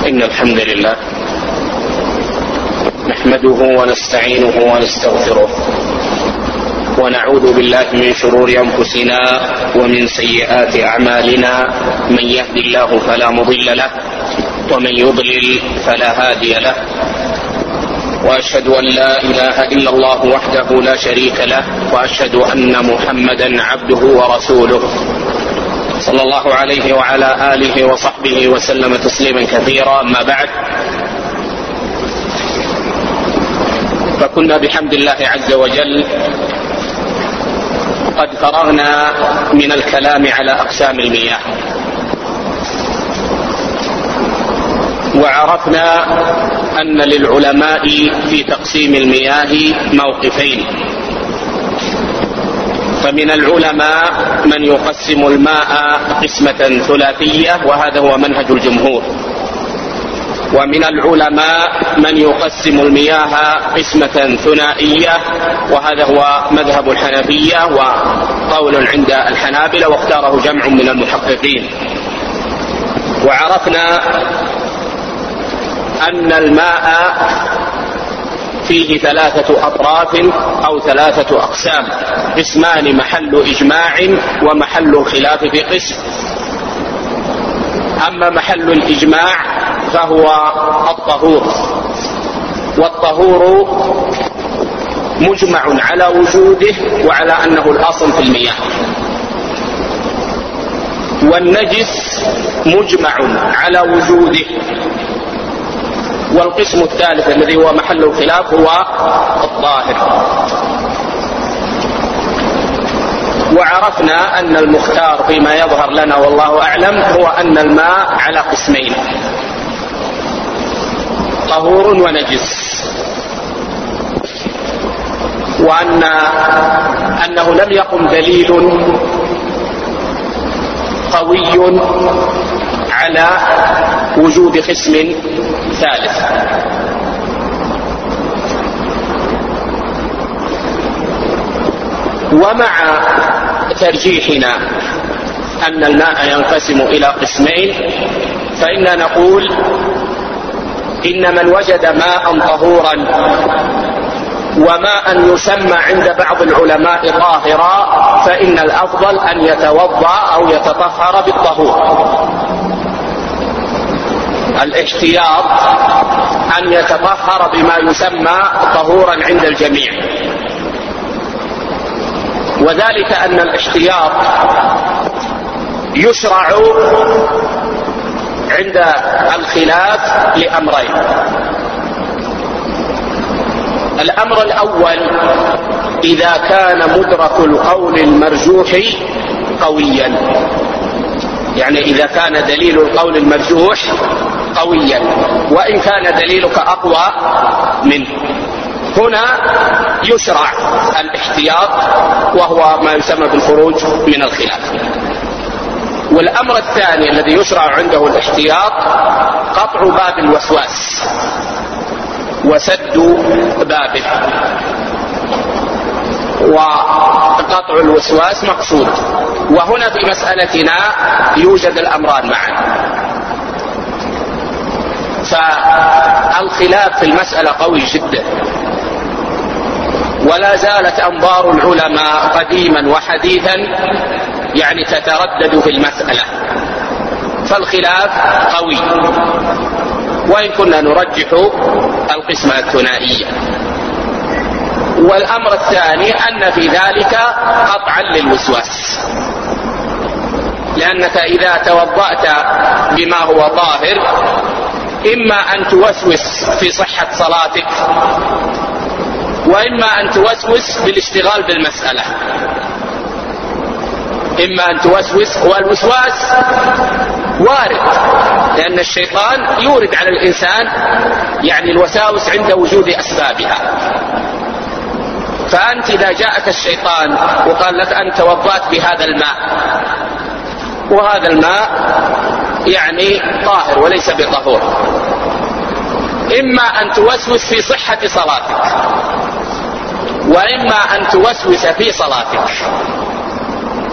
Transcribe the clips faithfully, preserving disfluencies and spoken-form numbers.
إن الحمد لله نحمده ونستعينه ونستغفره ونعوذ بالله من شرور أنفسنا ومن سيئات أعمالنا. من يهد الله فلا مضل له ومن يضلل فلا هادي له، وأشهد أن لا إله إلا الله وحده لا شريك له، وأشهد أن محمدا عبده ورسوله صلى الله عليه وعلى آله وصحبه وسلم تسليما كثيرا. أما بعد، فكنا بحمد الله عز وجل قد فرغنا من الكلام على أقسام المياه، وعرفنا أن للعلماء في تقسيم المياه موقفين. فمن العلماء من يقسم الماء قسمة ثلاثية، وهذا هو منهج الجمهور، ومن العلماء من يقسم المياه قسمة ثنائية، وهذا هو مذهب الحنفية وقول عند الحنابلة، واختاره جمع من المحققين. وعرفنا أن الماء فيه ثلاثة أطراف أو ثلاثة أقسام، قسمان محل إجماع ومحل خلاف في قسم. أما محل الإجماع فهو الطهور، والطهور مجمع على وجوده وعلى أنه الأصل في المياه، والنجس مجمع على وجوده. والقسم الثالث الذي هو محل الخلاف هو الطاهر. وعرفنا أن المختار فيما يظهر لنا والله أعلم هو أن الماء على قسمين، طهور ونجس، وأن أنه لم يقم دليل قوي على وجود قسم ثالث. ومع ترجيحنا أن الماء ينقسم إلى قسمين، فإننا نقول إن من وجد ماء طهورا وماء يسمى عند بعض العلماء طاهرا، فإن الأفضل أن يتوضأ أو يتطهر بالطهور. الاحتياط أن يتطهر بما يسمى طهورا عند الجميع، وذلك أن الاحتياط يشرع عند الخلاف لأمرين. الأمر الأول إذا كان مدرك القول المرجوح قويا، يعني إذا كان دليل القول المرجوح قويا وإن كان دليلك أقوى منه، هنا يشرع الاحتياط وهو ما يسمى بالخروج من الخلاف. والأمر الثاني الذي يشرع عنده الاحتياط قطع باب الوسواس وسد بابه، وقطع الوسواس مقصود. وهنا في مسألتنا يوجد الأمران معا، فالخلاف في المسألة قوي جدا، ولا زالت أنظار العلماء قديما وحديثا يعني تتردد في المسألة، فالخلاف قوي، وإن كنا نرجح القسمة الثنائية. والأمر الثاني أن في ذلك قطعا للوسواس، لأنك إذا توضأت بما هو طاهر إما أن توسوس في صحة صلاتك، وإما أن توسوس بالاشتغال بالمسألة. إما أن توسوس، والوسواس وارد لأن الشيطان يورد على الإنسان يعني الوساوس عند وجود أسبابها. فأنت إذا جاءك الشيطان وقال لك أنت توضأت بهذا الماء، وهذا الماء يعني طاهر وليس بطهور، إما أن توسوس في صحة صلاتك، وإما أن توسوس في صلاتك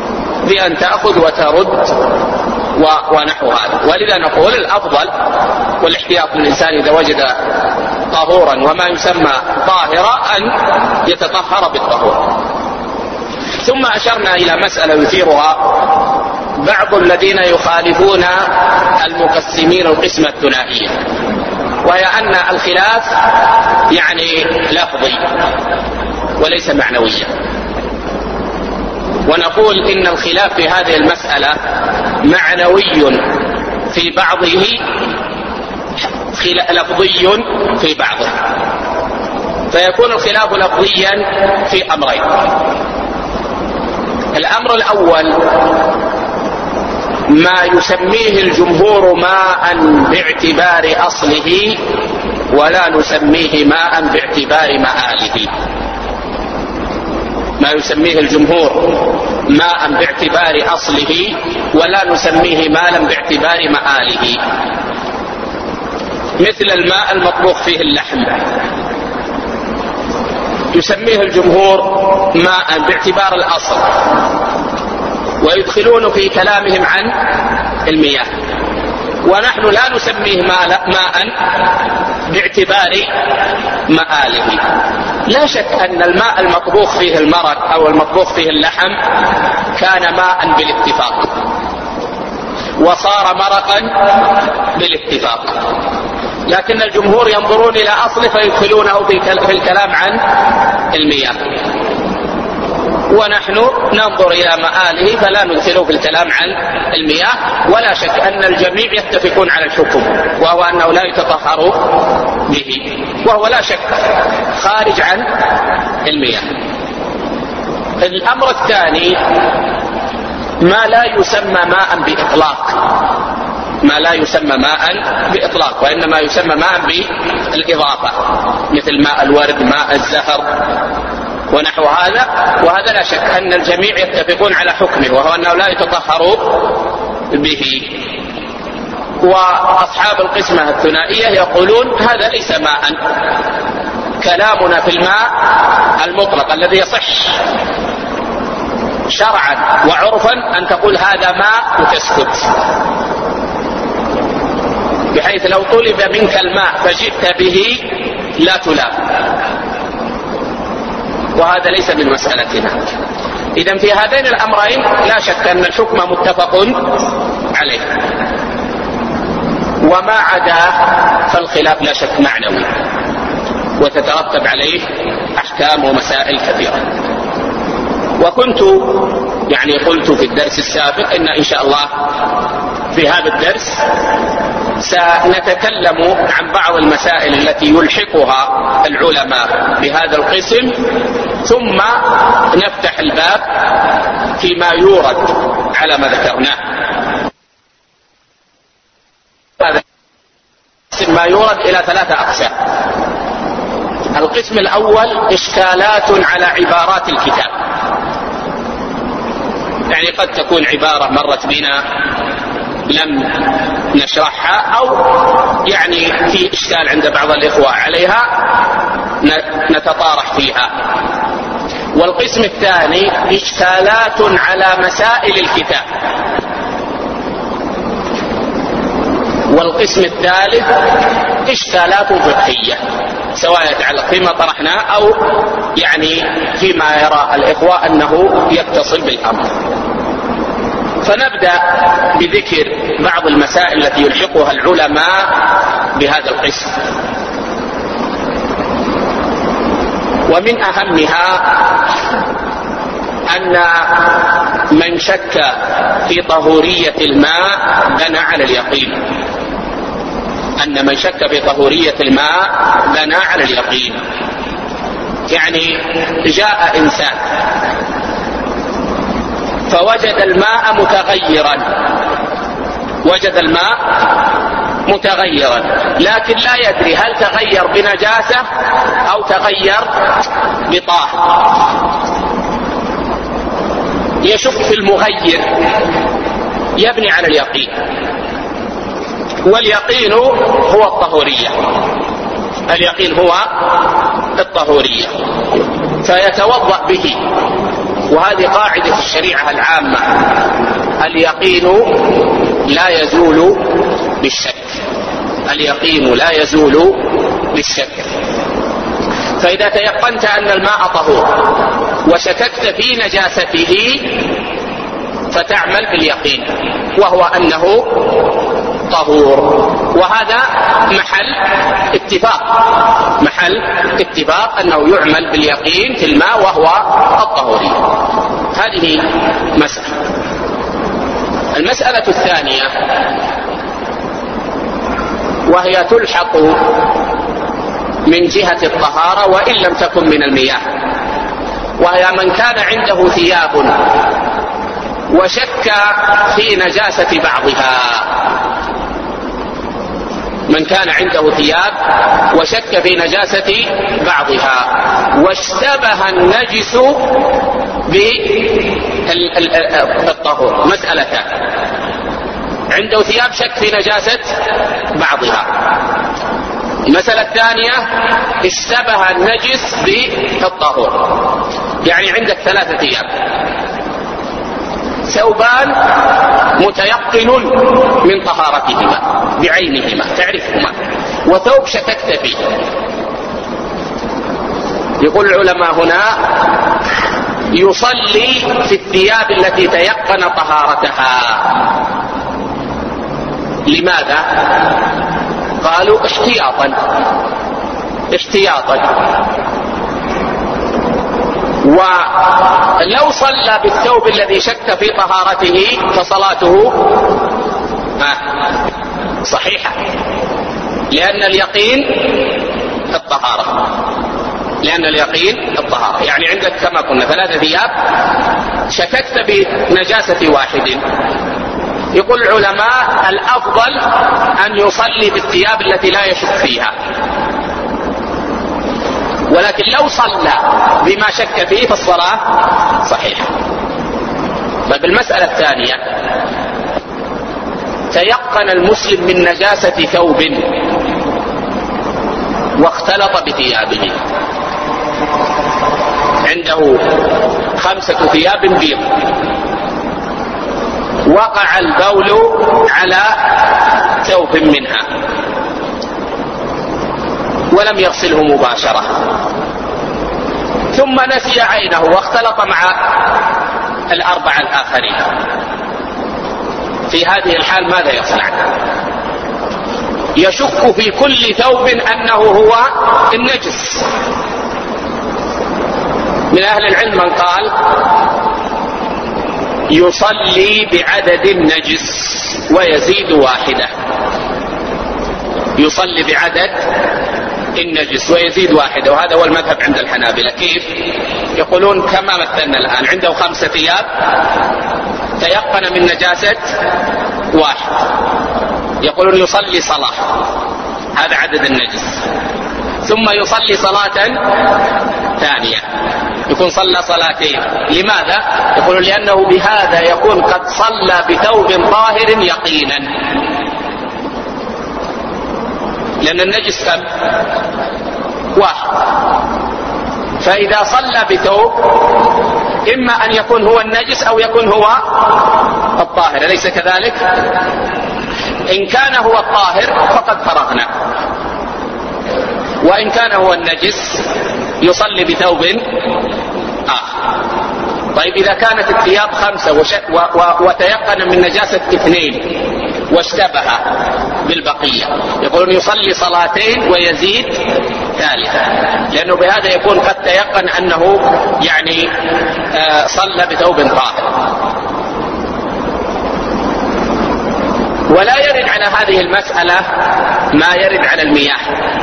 بأن تأخذ وترد ونحو هذا. ولذا نقول الأفضل والاحتياط للإنسان إذا وجد طهورا وما يسمى طاهرا أن يتطهر بالطهور. ثم أشرنا إلى مسألة يثيرها بعض الذين يخالفون المقسمين القسمة الثنائية، وهي أن الخلاف يعني لفظي وليس معنويا. ونقول إن الخلاف في هذه المسألة معنوي في بعضه لفظي في بعضه، فيكون الخلاف لفظيا في أمرين. الأمر الأول ما يسميه الجمهور ماء باعتبار أصله ولا نسميه ماء باعتبار مآله. ما يسميه الجمهور ماء باعتبار أصله ولا نسميه ماء باعتبار مآله، مثل الماء المطبوخ فيه اللحم يسميه الجمهور ماء باعتبار الأصل، ويدخلون في كلامهم عن المياه، ونحن لا نسميه ماء باعتبار مآله. لا شك أن الماء المطبوخ فيه المرق أو المطبوخ فيه اللحم كان ماء بالاتفاق وصار مرقا بالاتفاق، لكن الجمهور ينظرون إلى أصله فيدخلونه في الكلام عن المياه، ونحن ننظر إلى مآله فلا ندخله في الكلام عن المياه. ولا شك أن الجميع يتفقون على الحكم، وهو أنه لا يتطهر به، وهو لا شك خارج عن المياه. الأمر الثاني ما لا يسمى ماء بإطلاق، ما لا يسمى ماء بإطلاق وإنما يسمى ماء بالإضافة، مثل ماء الورد، ماء الزهر ونحو هذا. وهذا لا شك أن الجميع يتفقون على حكمه، وهو أنه لا يتطهر به. وأصحاب القسمة الثنائية يقولون هذا ليس ماء. كلامنا في الماء المطلق الذي يصح شرعا وعرفا أن تقول هذا ماء وتسكت، بحيث لو طلب منك الماء فجئت به لا تلام، وهذا ليس من مسألتنا. إذن في هذين الأمرين لا شك أن الحكم متفق عليه، وما عداه فالخلاف لا شك معنوي وتترتب عليه أحكام ومسائل كثيرة. وكنت يعني قلت في الدرس السابق إن إن شاء الله في هذا الدرس سنتكلم عن بعض المسائل التي يلحقها العلماء بهذا القسم، ثم نفتح الباب فيما يورد على ما ذكرناه. هذا ما يورد إلى ثلاثة أقسام. القسم الأول إشكالات على عبارات الكتاب، يعني قد تكون عبارة مرت بنا لم نشرحها، أو يعني في إشكال عند بعض الإخوة عليها نتطارح فيها. والقسم الثاني إشكالات على مسائل الكتاب. والقسم الثالث إشكالات فقهية، سواء يتعلق فيما طرحناه أو يعني فيما يرى الإخوة أنه يتصل بالأمر. فنبدأ بذكر بعض المسائل التي يلحقها العلماء بهذا القسم. ومن أهمها أن من شك في طهورية الماء بنى على اليقين، أن من شك في طهورية الماء بنى على اليقين. يعني جاء إنسان فوجد الماء متغيرا، وجد الماء متغيرا لكن لا يدري هل تغير بنجاسة أو تغير بطاهر، يشك في المغير، يبني على اليقين، واليقين هو الطهورية، اليقين هو الطهورية، فيتوضأ به. وهذه قاعدة الشريعة العامة، اليقين لا يزول بالشك، اليقين لا يزول بالشك. فإذا تيقنت أن الماء طهور وشككت في نجاسته فتعمل باليقين وهو أنه طهور، وهذا محل اتفاق محل اتفاق أنه يعمل باليقين في الماء وهو الطهورية. هذه مسألة. المسألة الثانية وهي تلحق من جهة الطهارة وإن لم تكن من المياه، وهي من كان عنده ثياب وشك في نجاسة بعضها. من كان عنده ثياب وشك في نجاسة بعضها واشتبه النجس بالطهور. مسألتان: عنده ثياب شك في نجاسة بعضها. المسألة الثانية: اشتبه النجس بالطهور. يعني عندك ثلاثة ثياب، ثوبان متيقن من طهارتهما بعينهما تعرفهما، وثوب شككت فيه. يقول العلماء هنا يصلي في الثياب التي تيقن طهارتها. لماذا؟ قالوا احتياطا احتياطا ولو صلى بالثوب الذي شك في طهارته فصلاته صحيحة، لأن اليقين الطهارة لأن اليقين الطهارة. يعني عندك كما قلنا ثلاثة ثياب شككت بنجاسة واحد. يقول العلماء الأفضل أن يصلي بالثياب التي لا يشك فيها، ولكن لو صلى بما شك فيه فالصلاة صحيحة. بالمسألة الثانية: تيقن المسلم من نجاسة ثوب واختلط بثيابه. عنده خمسة ثياب بيض، وقع البول على ثوب منها ولم يغسله مباشرة، ثم نسي عينه واختلط مع الأربعة الآخرين. في هذه الحال ماذا يصنع؟ يشك في كل ثوب أنه هو النجس. من أهل العلم من قال يصلي بعدد النجس ويزيد واحدة، يصلي بعدد النجس ويزيد واحدة، وهذا هو المذهب عند الحنابلة. كيف؟ يقولون كما مثلنا الآن، عنده خمسة ثياب تيقن من نجاسة واحد، يقولون يصلي صلاة، هذا عدد النجس، ثم يصلي صلاة ثانية، يكون صلى صلاتين. لماذا؟ يقولون لأنه بهذا يكون قد صلى بثوب طاهر يقينا، لأن النجس كم؟ واحد. فإذا صلى بثوب إما أن يكون هو النجس أو يكون هو الطاهر، أليس كذلك؟ إن كان هو الطاهر فقد فرغنا، وإن كان هو النجس يصلي بثوب آخر. طيب إذا كانت الثياب خمسة وش... و... و... وتيقن من نجاسة اثنين واشتبه بالبقية، يقولون يصلي صلاتين ويزيد ثالثة، لأنه بهذا يكون قد تيقن أنه يعني آه صلى بثوب طاهر. ولا يرد على هذه المسألة ما يرد على المياه،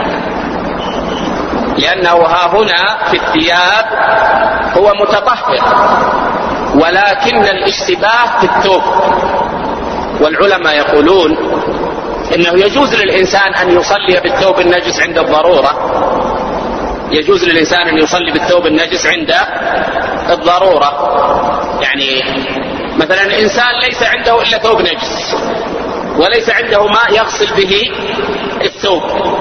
لأنه ها هنا في الثياب هو متطهر، ولكن الاشتباه في الثوب. والعلماء يقولون إنه يجوز للإنسان أن يصلي بالثوب النجس عند الضرورة، يجوز للإنسان أن يصلي بالثوب النجس عند الضرورة. يعني مثلا إنسان ليس عنده إلا ثوب نجس وليس عنده ماء يغسل به الثوب،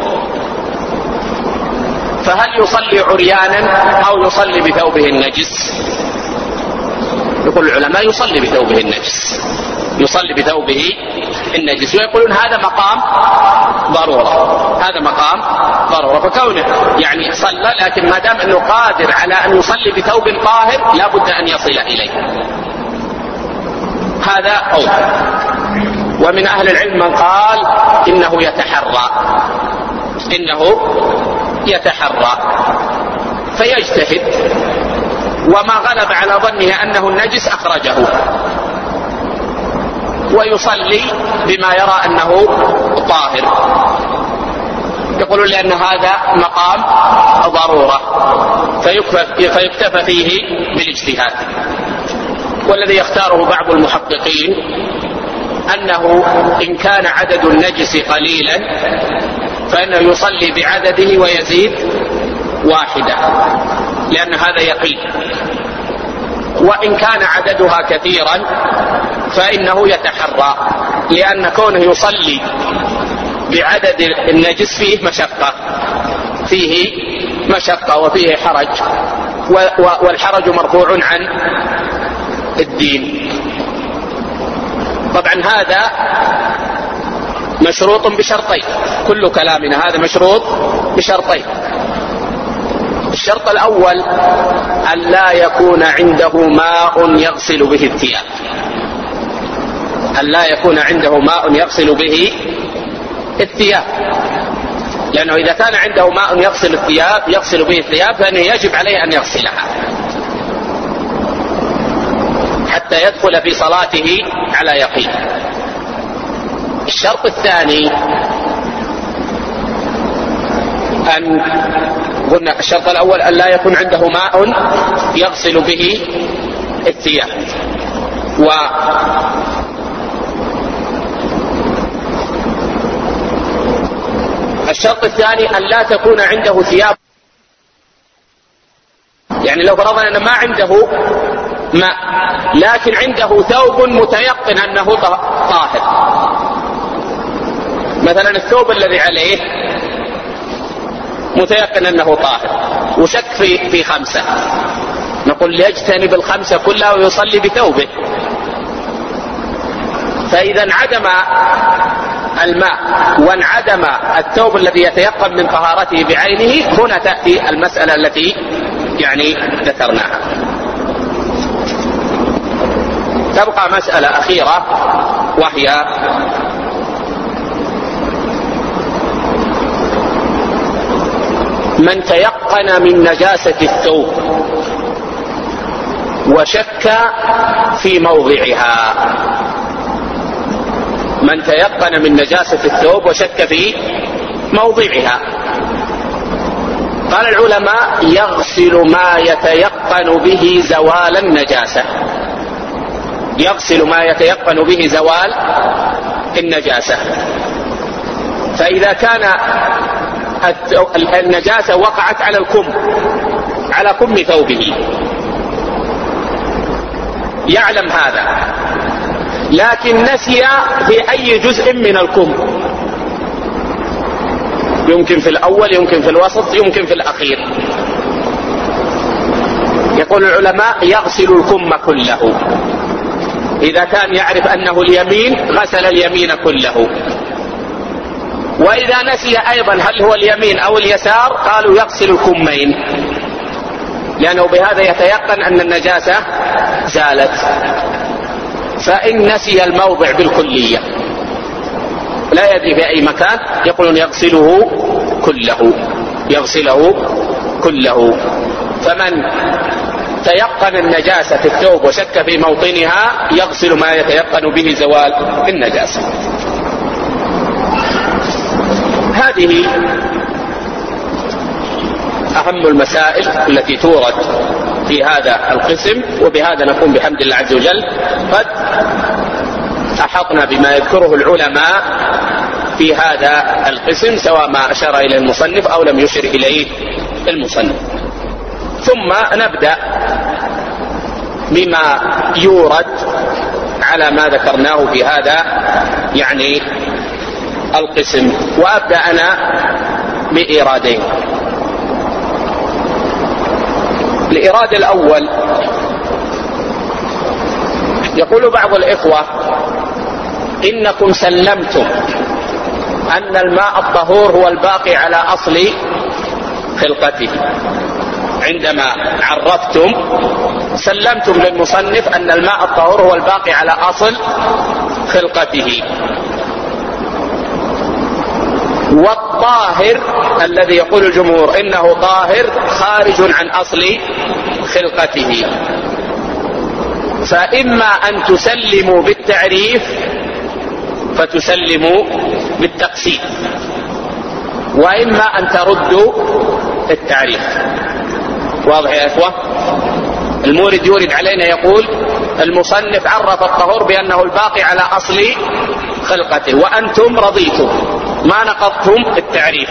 فهل يصلي عريانا أو يصلي بثوبه النجس؟ يقول العلماء يصلي بثوبه النجس، يصلي بثوبه النجس، ويقولون هذا مقام ضرورة. هذا مقام ضرورة. فكونه يعني صلى لكن ما دام أنه قادر على أن يصلي بثوب طاهر لا بد أن يصل إليه، هذا قول. ومن أهل العلم من قال إنه يتحرى إنه يتحرى فيجتهد، وما غلب على ظنه أنه النجس أخرجه ويصلي بما يرى أنه طاهر. يقولون لأن هذا مقام ضرورة فيكتفى فيه بالاجتهاد. والذي يختاره بعض المحققين أنه إن كان عدد النجس قليلا فإنه يصلي بعدده ويزيد واحدة لأن هذا يقين، وإن كان عددها كثيرا فإنه يتحرى لأن كونه يصلي بعدد النجس فيه مشقة فيه مشقة وفيه حرج، والحرج مرفوع عن الدين. طبعا هذا مشروط بشرطين، كل كلامنا هذا مشروط بشرطين. الشرط الأول أن لا يكون عنده ماء يغسل به الثياب، أن لا يكون عنده ماء يغسل به الثياب، لأنه إذا كان عنده ماء يغسل الثياب يغسل به الثياب فإنه يجب عليه أن يغسلها حتى يدخل في صلاته على يقين. الشرط الثاني أن قلنا الشرط الأول أن لا يكون عنده ماء يغسل به الثياب، و الشرط الثاني أن لا تكون عنده ثياب، يعني لو فرضنا أن ما عنده ماء لكن عنده ثوب متيقن أنه طاهر، مثلا الثوب الذي عليه متيقن أنه طاهر وشك في في خمسة، نقول ليجتنب الخمسة كلها ويصلي بثوبه. فإذا انعدم الماء وانعدم الثوب الذي يتيقن من طهارته بعينه هنا تأتي المسألة التي يعني ذكرناها. تبقى مسألة أخيرة وهي من تيقن من نجاسة الثوب وشك في موضعها، من تيقن من نجاسة الثوب وشك في موضعها. قال العلماء يغسل ما يتيقن به زوال النجاسة، يغسل ما يتيقن به زوال النجاسة. فإذا كان النجاسة وقعت على الكم على كم ثوبه يعلم هذا لكن نسي في أي جزء من الكم، يمكن في الأول يمكن في الوسط يمكن في الأخير، يقول العلماء يغسل الكم كله. إذا كان يعرف أنه اليمين غسل اليمين كله، وإذا نسي أيضا هل هو اليمين أو اليسار قالوا يغسل الكمين، لأنه بهذا يتيقن أن النجاسة زالت. فإن نسي الموضع بالكلية لا يدري في أي مكان يقولون يغسله كله يغسله كله. فمن تيقن النجاسة في الثوب وشك في موطنها يغسل ما يتيقن به زوال النجاسة. هذه أهم المسائل التي تورد في هذا القسم، وبهذا نكون بحمد الله عز وجل قد أحطنا بما يذكره العلماء في هذا القسم سواء ما أشار إليه المصنف أو لم يشر إليه المصنف. ثم نبدأ بما يورد على ما ذكرناه في هذا يعني القسم. وأبدأ أنا بإيرادين. الإيراد الأول يقول بعض الإخوة إنكم سلمتم أن الماء الطهور هو الباقي على أصل خلقته. عندما عرفتم سلمتم للمصنف أن الماء الطهور هو الباقي على أصل خلقته. والطاهر الذي يقول الجمهور إنه طاهر خارج عن أصل خلقته. فإما أن تسلموا بالتعريف فتسلموا بالتقسيم، وإما أن تردوا التعريف. واضح يا إخوة؟ المورد يورد علينا يقول المصنف عرف الطهور بأنه الباقي على أصل خلقته، وأنتم رضيتم ما نقضتم التعريف.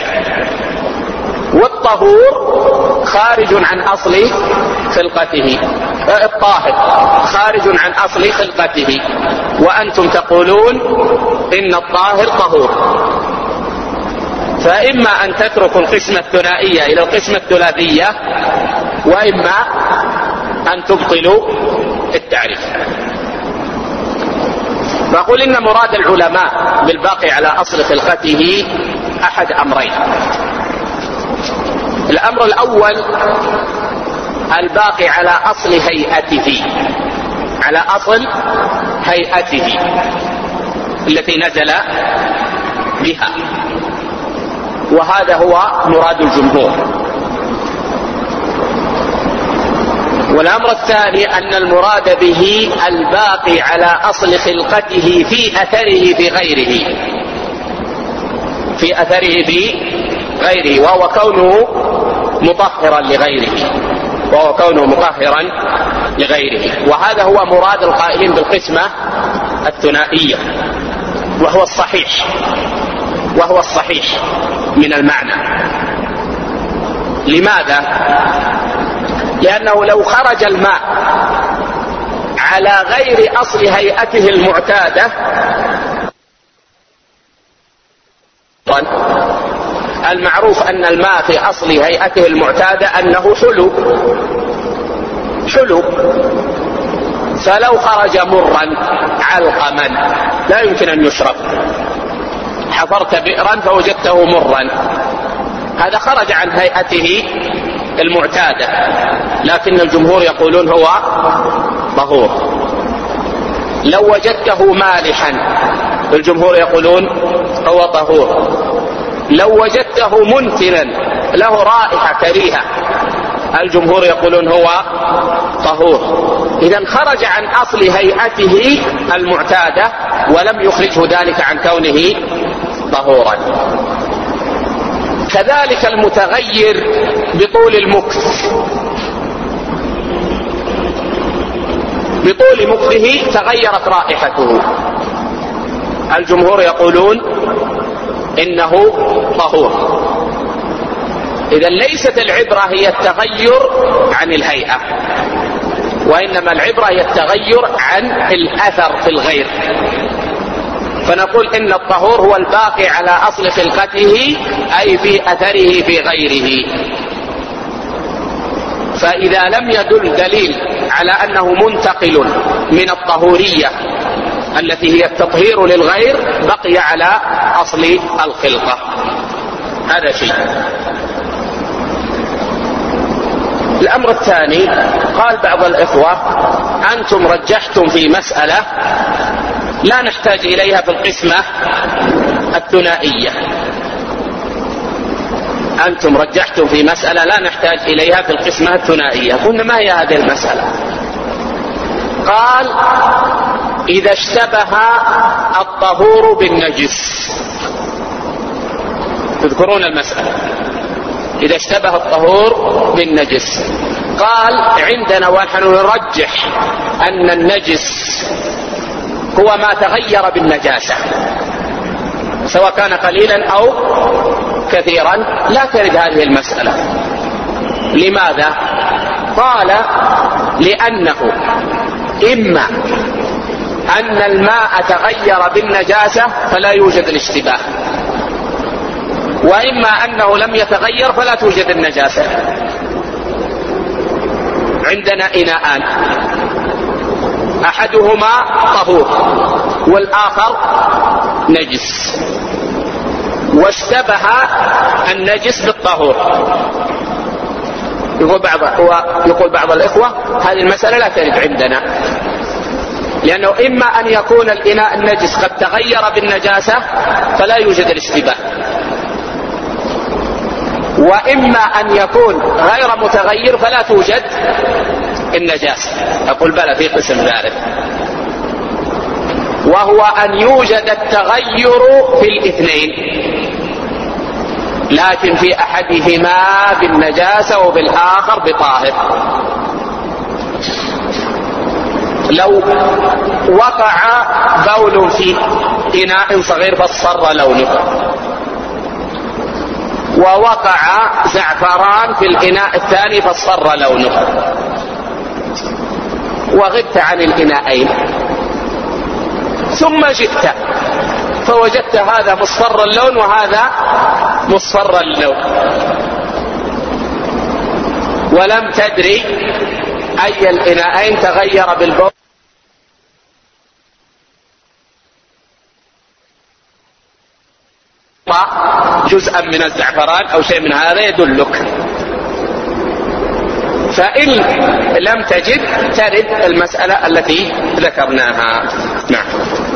والطهور خارج عن أصل خلقته، الطاهر خارج عن أصل خلقته، وأنتم تقولون إن الطاهر طهور. فإما أن تتركوا القسمة الثنائية إلى القسمة الثلاثية، وإما أن تبطلوا التعريف. فأقول إن مراد العلماء بالباقي على أصل خلقته أحد أمرين. الأمر الأول الباقي على أصل هيئته، على أصل هيئته التي نزل بها، وهذا هو مراد الجمهور. والأمر الثاني أن المراد به الباقي على أصل خلقته في أثره في غيره، في أثره في غيره، وهو كونه مطهرا لغيره، وهو كونه مطهرا لغيره. وهذا هو مراد القائلين بالقسمة الثنائية، وهو الصحيح، وهو الصحيح من المعنى. لماذا؟ لأنه لو خرج الماء على غير أصل هيئته المعتادة، المعروف أن الماء في أصل هيئته المعتادة أنه حلو حلو فلو خرج مرا علقما لا يمكن أن يشرب. حفرت بئرا فوجدته مرا، هذا خرج عن هيئته المعتادة، لكن الجمهور يقولون هو طهور. لو وجدته مالحا الجمهور يقولون هو طهور. لو وجدته منتنا له رائحة كريهة الجمهور يقولون هو طهور. إذن خرج عن أصل هيئته المعتادة ولم يخرجه ذلك عن كونه طهورا. كذلك المتغير بطول المكث، بطول مكثه تغيرت رائحته، الجمهور يقولون إنه طهور. إذن ليست العبرة هي التغير عن الهيئة، وإنما العبرة هي التغير عن الأثر في الغير. فنقول إن الطهور هو الباقي على أصل خلقته أي في أثره في غيره. فإذا لم يدل دليل على أنه منتقل من الطهورية التي هي التطهير للغير بقي على أصل الخلقة. هذا شيء. الأمر الثاني قال بعض الإخوة أنتم رجحتم في مسألة لا نحتاج إليها في القسمة الثنائية، أنتم رجحتم في مسألة لا نحتاج إليها في القسمة الثنائية. قلنا ما هي هذه المسألة؟ قال إذا اشتبه الطهور بالنجس. تذكرون المسألة؟ إذا اشتبه الطهور بالنجس. قال عندنا ونحن نرجح أن النجس هو ما تغير بالنجاسة سواء كان قليلا أو كثيرا، لا ترد هذه المسألة. لماذا؟ قال لأنه إما أن الماء تغير بالنجاسة فلا يوجد الاشتباه، وإما أنه لم يتغير فلا توجد النجاسة. عندنا إناءان أحدهما طهور والآخر نجس، واشتبه النجس بالطهور. يقول بعض يقول بعض الإخوة هذه المسألة لا ترد عندنا، لأنه إما أن يكون الإناء النجس قد تغير بالنجاسة فلا يوجد الاشتباه، وإما أن يكون غير متغير فلا توجد النجاسة. أقول بلى في قسم ثالث، وهو أن يوجد التغير في الاثنين، لكن في أحدهما بالنجاسة وبالآخر بطاهر. لو وقع بول في إناء صغير فاصفر لونه، ووقع زعفران في الإناء الثاني فاصفر لونه، وغبت عن الإناءين ثم جئت فوجدت هذا مصفر اللون وهذا مصفر اللون، ولم تدري أي الإناءين تغير بالبول جزءا من الزعفران أو شيء من هذا يدلك. فإن لم تجد ترد المسألة التي ذكرناها. نعم.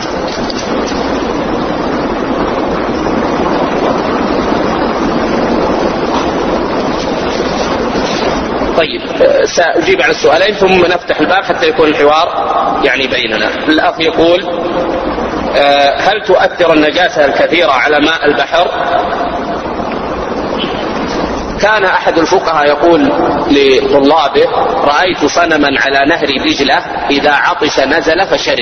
طيب سأجيب على السؤالين ثم نفتح الباب حتى يكون الحوار يعني بيننا. الأخ يقول هل تؤثر النجاسة الكثيرة على ماء البحر؟ كان أحد الفقهاء يقول لطلابه رأيت صنما على نهر دجلة إذا عطش نزل فشرب،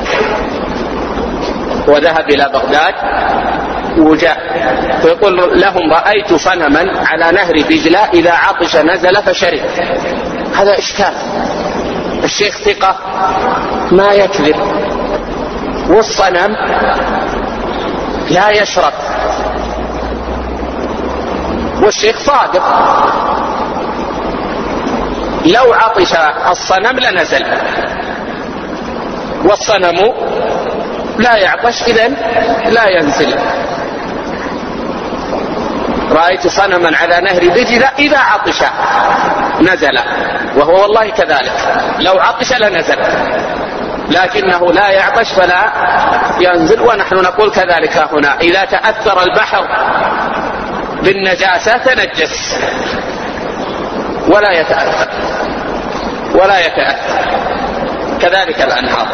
وذهب إلى بغداد وجاء فيقول لهم رأيت صنما على نهر دجلة إذا عطش نزل فشرب. هذا إشكال، الشيخ ثقة ما يكذب والصنم لا يشرب والشيخ صادق. لو عطش الصنم لنزل والصنم لا يعطش إذن لا ينزل. رأيت صنما على نهر دجلة إذا عطش نزل، وهو والله كذلك لو عطش لنزل، لكنه لا يعطش فلا ينزل. ونحن نقول كذلك هنا إذا تأثر البحر بالنجاسة تنجس ولا يتأثر ولا يتأثر، كذلك الأنهار.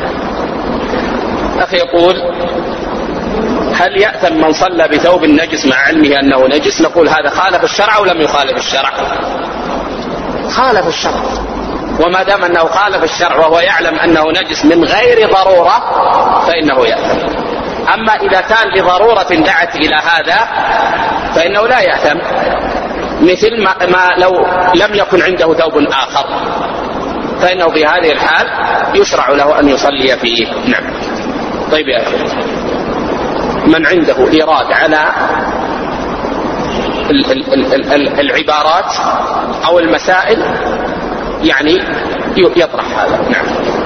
أخي يقول هل يأثم من صلى بثوب نجس مع علمه أنه نجس؟ نقول هذا خالف الشرع أو لم يخالف الشرع؟ خالف الشرع، وما دام أنه خالف الشرع وهو يعلم أنه نجس من غير ضرورة فإنه يأثم. أما إذا كان لضرورة دعت إلى هذا فإنه لا يأثم، مثل ما, ما لو لم يكن عنده ثوب آخر فإنه في هذه الحال يشرع له أن يصلي فيه. نعم. طيب يا أخي، من عنده إيراد على العبارات أو المسائل يعني يطرح هذا. نعم.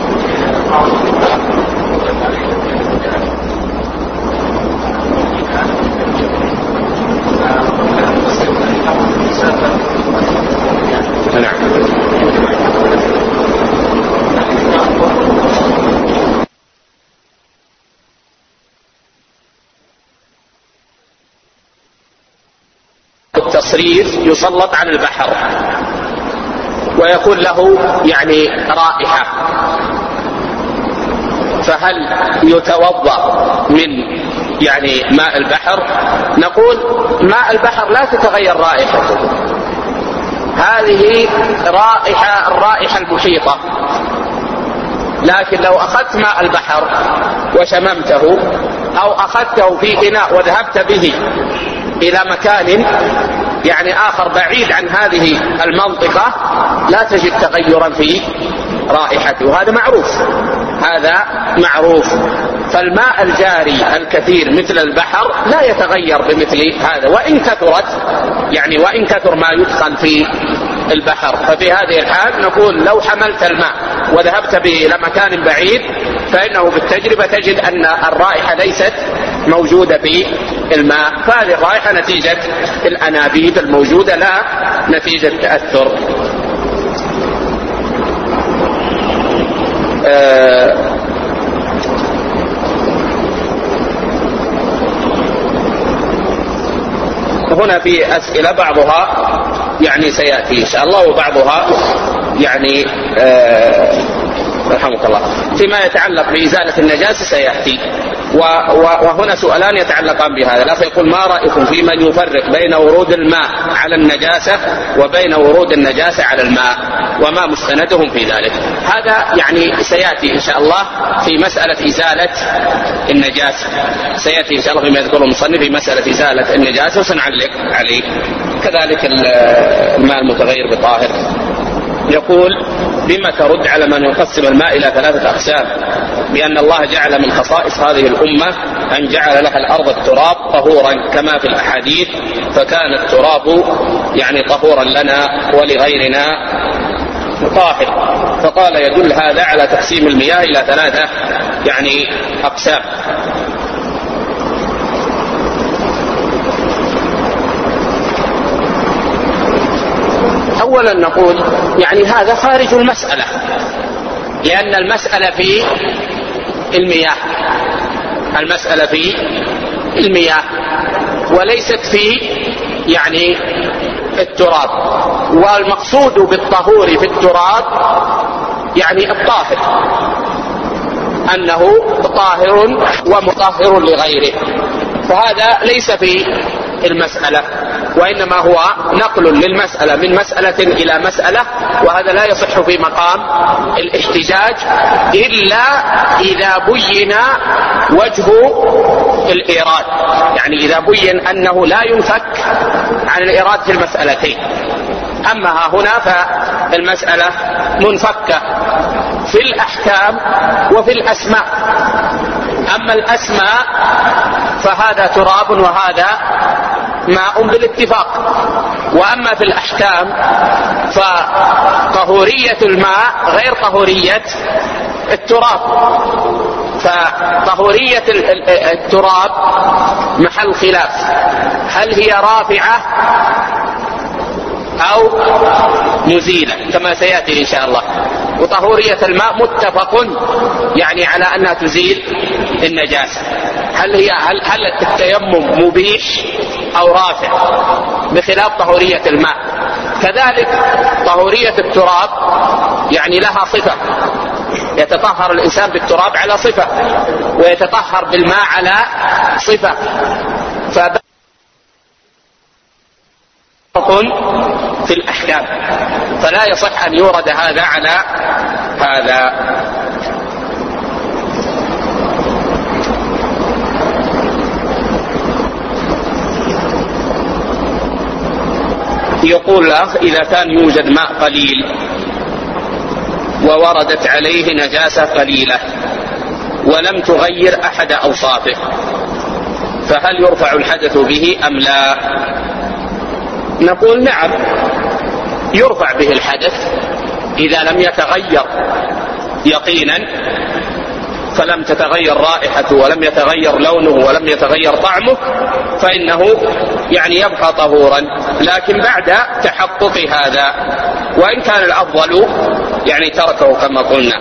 نعم. التصريف يسلط على البحر ويكون له يعني رائحة، فهل يتوضأ من يعني ماء البحر؟ نقول ماء البحر لا تتغير رائحته، هذه رائحة الرائحة المحيطة، لكن لو أخذت ماء البحر وشممته أو أخذته في إناء وذهبت به إلى مكان يعني آخر بعيد عن هذه المنطقة لا تجد تغيرا في رائحته، وهذا معروف، هذا معروف. فالماء الجاري الكثير مثل البحر لا يتغير بمثل هذا، وإن كثرت يعني وإن كثر ما يدخل في البحر. ففي هذه الحال نقول لو حملت الماء وذهبت به إلى مكان بعيد فإنه بالتجربة تجد أن الرائحة ليست موجودة في الماء، فهذه الرائحة نتيجة الأنابيب الموجودة لا نتيجة تأثر. آه هنا في أسئلة بعضها يعني سيأتي إن شاء الله، وبعضها يعني آه رحمك الله فيما يتعلق بإزالة النجاسة سيأتي. وهنا سؤالان يتعلقان بهذا. الأخ يقول: ما رأيكم في من يفرق بين ورود الماء على النجاسة وبين ورود النجاسة على الماء، وما مستندهم في ذلك؟ هذا يعني سيأتي إن شاء الله في مسألة إزالة النجاسة، سيأتي إن شاء الله فيما يذكره المصنف في مسألة إزالة النجاسة وسنعلق عليه. كذلك الماء المتغير بطاهر. يقول: بما ترد على من يقسم الماء إلى ثلاثة أقسام، بأن الله جعل من خصائص هذه الأمة أن جعل لها الأرض التراب طهورا كما في الأحاديث، فكان التراب يعني طهورا لنا ولغيرنا طاهر، فقال يدل هذا على تقسيم المياه إلى ثلاثة يعني أقسام. أولا نقول يعني هذا خارج المسألة، لأن المسألة في المياه، المسألة في المياه وليست في يعني التراب، والمقصود بالطهور في التراب يعني الطاهر، أنه طاهر ومطهر لغيره، فهذا ليس في المسألة، وإنما هو نقل للمسألة من مسألة إلى مسألة، وهذا لا يصح في مقام الاحتجاج إلا إذا بين وجه الإيراد، يعني إذا بين أنه لا ينفك عن الإيراد في المسألتين. أما ها هنا فالمسألة منفكة في الأحكام وفي الأسماء. أما الأسماء فهذا تراب وهذا ماء بالاتفاق، وأما في الأحكام فطهورية الماء غير طهورية التراب، فطهورية التراب محل خلاف، هل هي رافعة أو مزيلة كما سيأتي إن شاء الله، وطهورية الماء متفق يعني على أنها تزيل النجاسة، هل هي هل, هل التيمم مبيح أو رافع، بخلاف طهورية الماء. كذلك طهورية التراب يعني لها صفة، يتطهر الإنسان بالتراب على صفة ويتطهر بالماء على صفة، فبقى في الأحكام، فلا يصح أن يورد هذا على هذا. يقول الأخ: إذا كان يوجد ماء قليل ووردت عليه نجاسة قليلة ولم تغير أحد أوصافه، فهل يرفع الحدث به أم لا؟ نقول نعم، يرفع به الحدث إذا لم يتغير يقينا، فلم تتغير رائحته ولم يتغير لونه ولم يتغير طعمه، فإنه يعني يبقى طهورا، لكن بعد تحقق هذا، وإن كان الأفضل يعني تركه كما قلنا.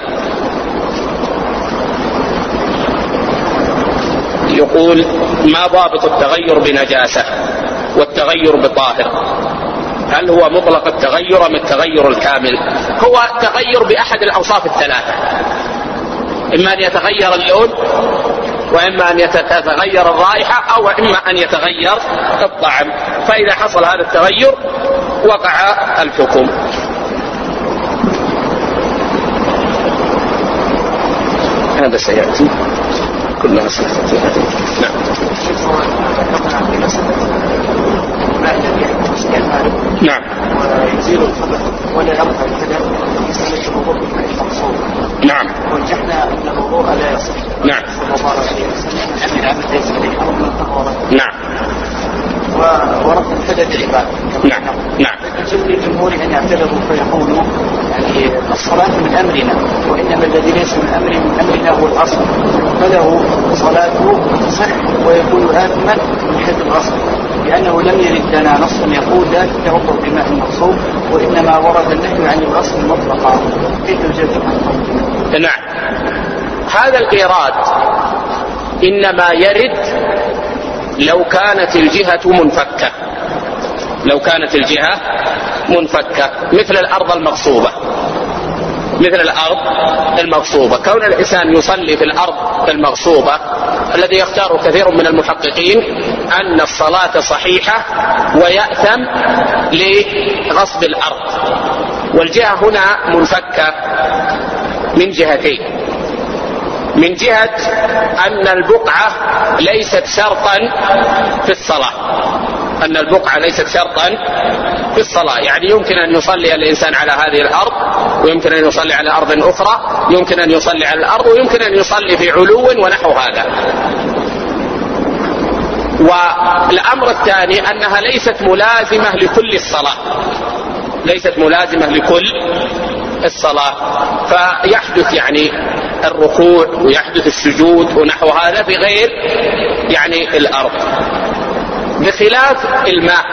يقول: ما ضابط التغير بنجاسة والتغير بطاهر؟ هل هو مطلق التغير أم التغير الكامل؟ هو التغير بأحد الأوصاف الثلاثة، إما أن يتغير اللون، وإما أن يتغير الرائحة، أو إما أن يتغير الطعم، فإذا حصل هذا التغير وقع الحكم. هذا سيأتي كلها سيأتي. نعم. نعم. ويزيل الخبث ولا يرفع الحدث يستمر الوضوء بالمقصود. نعم. ورجحنا أن الوضوء لا يصح. نعم. نعم. ورفع الحدث عدد عباد. نعم نعم. الجمهور أن يعترضوا فيقولوا يعني الصلاة من أمرنا، وإنما الذي ليس من أمر من أمرنا هو الأصل، فله صلاته صح ويكون آثما من حيث الأصل، لأنه لم يرد لنا نص يقول لا تتوضأ بماء المغصوب، وإنما ورد النهي عن الأصل المطلقة. كيف يجب أن نعم. هذا الإيراد إنما يرد لو كانت الجهة منفكة، لو كانت الجهة منفكة مثل الأرض المغصوبة، مثل الأرض المغصوبة. كون الإنسان يصلي في الأرض المغصوبة الذي يختار كثير من المحققين أن الصلاة صحيحة ويأثم لغصب الأرض، والجهة هنا منفكة من جهتين. من جهة أن البقعة ليست شرطا في الصلاة، أن البقعة ليست شرطا في الصلاة، يعني يمكن أن يصلي الإنسان على هذه الأرض، ويمكن أن يصلي على أرض أخرى، يمكن أن يصلي على الأرض، ويمكن أن يصلي في علو ونحو هذا. والأمر الثاني أنها ليست ملازمة لكل الصلاة، ليست ملازمة لكل الصلاة، فيحدث يعني الركوع ويحدث السجود ونحو هذا في غير يعني الأرض، بخلاف الماء.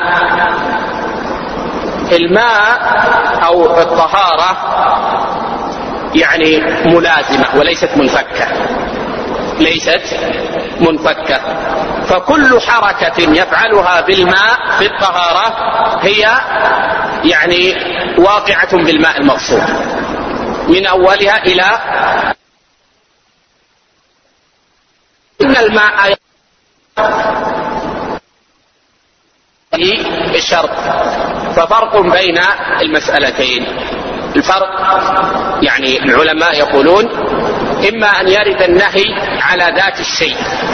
الماء أو الطهارة يعني ملازمة وليست منفكة، ليست منفكة، فكل حركة يفعلها بالماء في الطهارة هي يعني واقعة بالماء المغصوب من أولها إلى إن الماء الشرط. ففرق بين المسألتين، الفرق يعني العلماء يقولون إما أن يرد النهي على ذات الشيء،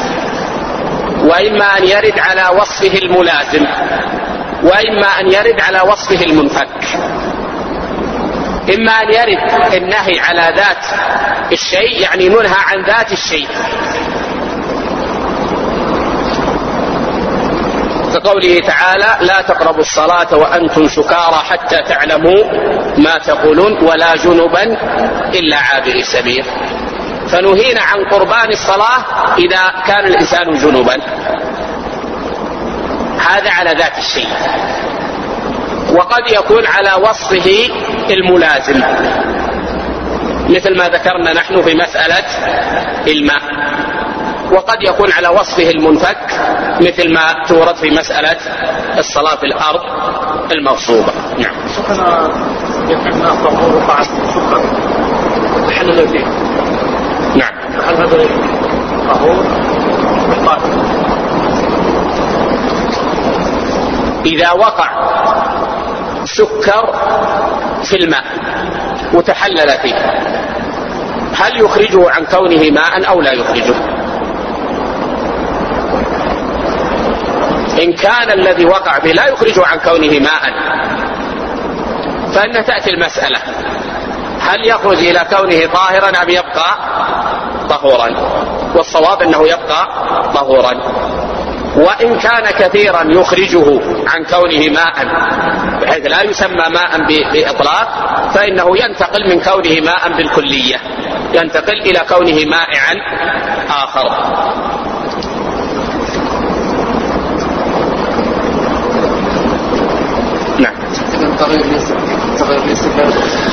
وإما أن يرد على وصفه الملازم، وإما أن يرد على وصفه المنفك. إما أن يرد النهي على ذات الشيء يعني ننهى عن ذات الشيء، كقوله تعالى لا تقربوا الصلاة وأنتم سكارى حتى تعلموا ما تقولون ولا جنبا إلا عابري السبيل، فنهينا عن قربان الصلاة إذا كان الإنسان جنبا، هذا على ذات الشيء. وقد يكون على وصفه الملازم مثل ما ذكرنا نحن في مسألة الماء، وقد يكون على وصفه المنفك مثل ما تورد في مسألة الصلاة في الأرض المغصوبة. نعم. سكن يفعلنا الطهور وقعت سكر تحلل فيه. نعم. هل هذا الطهور بالطاهر؟ إذا وقع سكر في الماء وتحلل فيه هل يخرجه عن كونه ماء أو لا يخرجه؟ إن كان الذي وقع به لا يخرجه عن كونه ماء فإن تأتي المسألة هل يخرج إلى كونه طاهرا أم يبقى طهورا، والصواب أنه يبقى طهورا. وإن كان كثيرا يخرجه عن كونه ماء بحيث لا يسمى ماء بإطلاق، فإنه ينتقل من كونه ماء بالكلية، ينتقل إلى كونه مائعا آخر. نعم. تغير يسير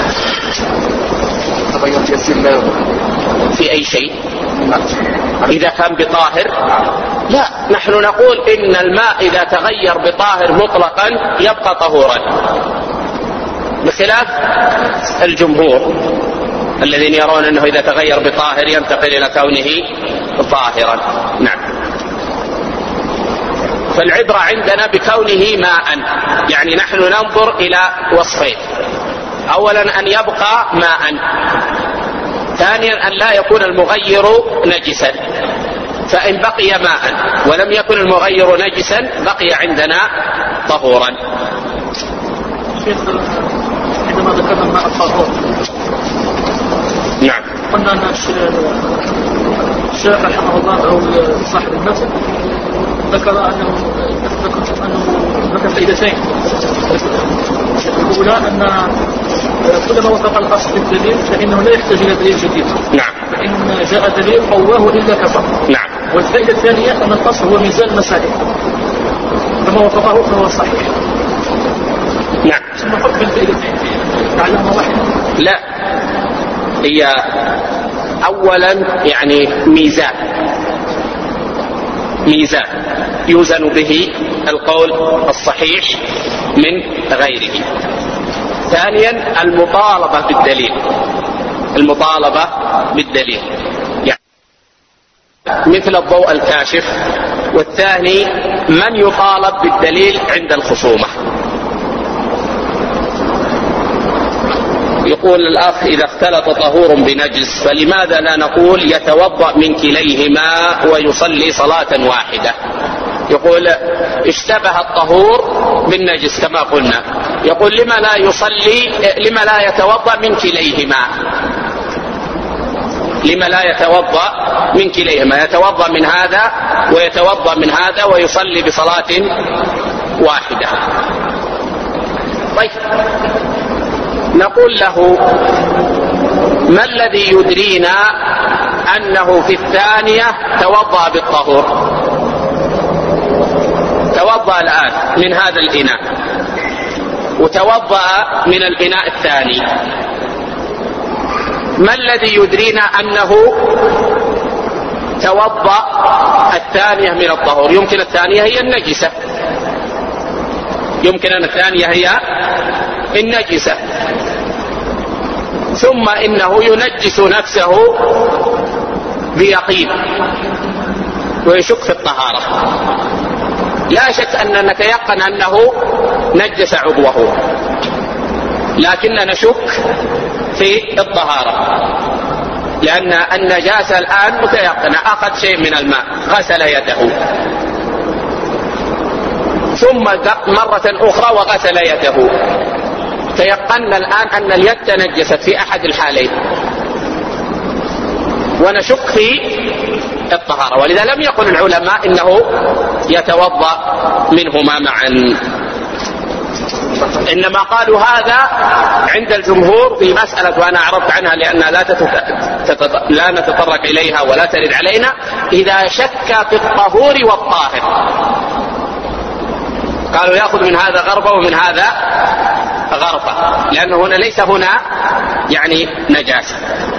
تغير يسير في أي شيء إذا كان بطاهر؟ لا، نحن نقول إن الماء إذا تغير بطاهر مطلقا يبقى طهورا، بخلاف الجمهور الذين يرون أنه إذا تغير بطاهر ينتقل إلى كونه طاهرا. نعم. فالعبرة عندنا بكونه ماء، يعني نحن ننظر إلى وصفين: أولا أن يبقى ماء، ثانيا أن لا يكون المغير نجسا، فإن بقي ماء ولم يكن المغير نجسا بقي عندنا طهورا. عندما ذكرنا الماء الطهور نعم قلنا أن الشيخ رحمه الله أو صاحب المتن ذكر أنه ذكر أنه ذكر في فائدتين. الأولى أن كلما وفق الأصل الدليل فإنه لا يحتاج إلى دليل جديد. نعم. فإن جاء دليل قواه إلا كفر. نعم. والفائدة الثانية أن الأصل هو ميزان المسائل، كما وفقه فهو صحيح. نعم. ثم فرق بين الفائدتين تعلمها واحدة؟ لا، هي أولا يعني ميزان ميزان يوزن به القول الصحيح من غيره. ثانيا المطالبة بالدليل المطالبة بالدليل يعني مثل الضوء الكاشف. والثاني من يطالب بالدليل عند الخصومة. يقول الأخ إذا اختلط طهور بنجس فلماذا لا نقول يتوضأ من كليهما ويصلي صلاة واحدة؟ يقول اشتبه الطهور بالنجس كما قلنا، يقول لما لا يصلي لما لا يتوضأ من كليهما لما لا يتوضأ من كليهما يتوضأ من هذا ويتوضأ من هذا ويصلي بصلاة واحدة. طيب نقول له ما الذي يدرينا أنه في الثانية توضأ بالطهور؟ توضأ الآن من هذا الإناء وتوضأ من الإناء الثاني، ما الذي يدرينا أنه توضأ الثانية من الطهور؟ يمكن الثانية هي النجسة يمكن أن الثانية هي النجسة ثم إنه ينجس نفسه بيقين ويشك في الطهارة. لا شك أننا نتيقن أنه نجس عضوه، لكننا نشك في الطهارة لأن النجاسة الآن متيقنة. أخذ شيء من الماء غسل يده ثم دق مرة أخرى وغسل يده، تيقنا الآن أن اليد تنجست في أحد الحالين ونشك في الطهارة. ولذا لم يقل العلماء إنه يتوضأ منهما معا، إنما قالوا هذا عند الجمهور في مسألة وأنا أعرضت عنها لأنها لا, تتط... لا نتطرق إليها ولا ترد علينا. إذا شك في الطهور والطاهر قالوا يأخذ من هذا غرفة ومن هذا غرفة، لأنه هنا ليس هنا يعني نجاسة.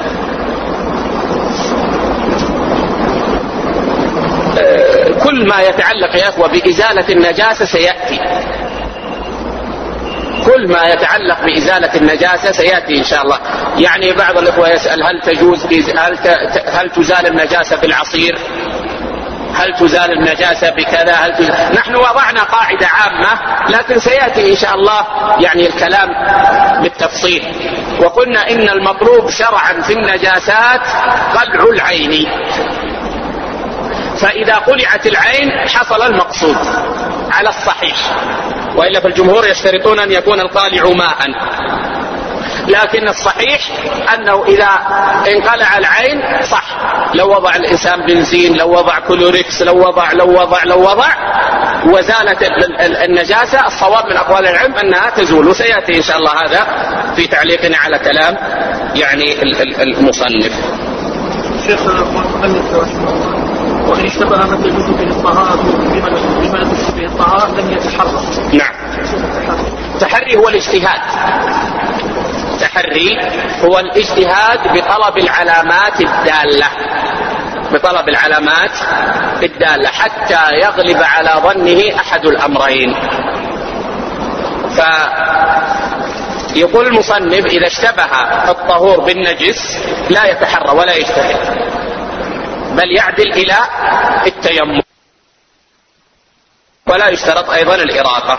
كل ما يتعلق يا أخوة بإزالة النجاسة سيأتي كل ما يتعلق بإزالة النجاسة سيأتي إن شاء الله. يعني بعض الإخوة يسأل هل تجوز هل, هل تزال النجاسة بالعصير، هل تزال النجاسة بكذا، هل تزال... نحن وضعنا قاعدة عامة لكن سيأتي إن شاء الله يعني الكلام بالتفصيل. وقلنا إن المطلوب شرعا في النجاسات قلع العين، فإذا قلعت العين حصل المقصود على الصحيح، وإلا فالجمهور يشترطون أن يكون القالع ماء، لكن الصحيح أنه إذا انقلع العين صح. لو وضع الإنسان بنزين، لو وضع كلوريكس، لو وضع لو وضع لو وضع وزالت النجاسة، الصواب من أقوال العلم أنها تزول. وسيأتي إن شاء الله هذا في تعليقنا على كلام يعني المصنف. شيخ المؤلف رحمه الله وإن اشتبه ما تجوز به الطهارة بما تجوز به الطهارة لم يتحرر. نعم. التحري هو الاجتهاد التحري هو الاجتهاد بطلب العلامات الدالة بطلب العلامات الدالة حتى يغلب على ظنه أحد الأمرين. فيقول المصنف إذا اشتبه الطهور بالنجس لا يتحرى ولا يجتهد، بل يعدل إلى التيمم، ولا يشترط أيضا الإراقة.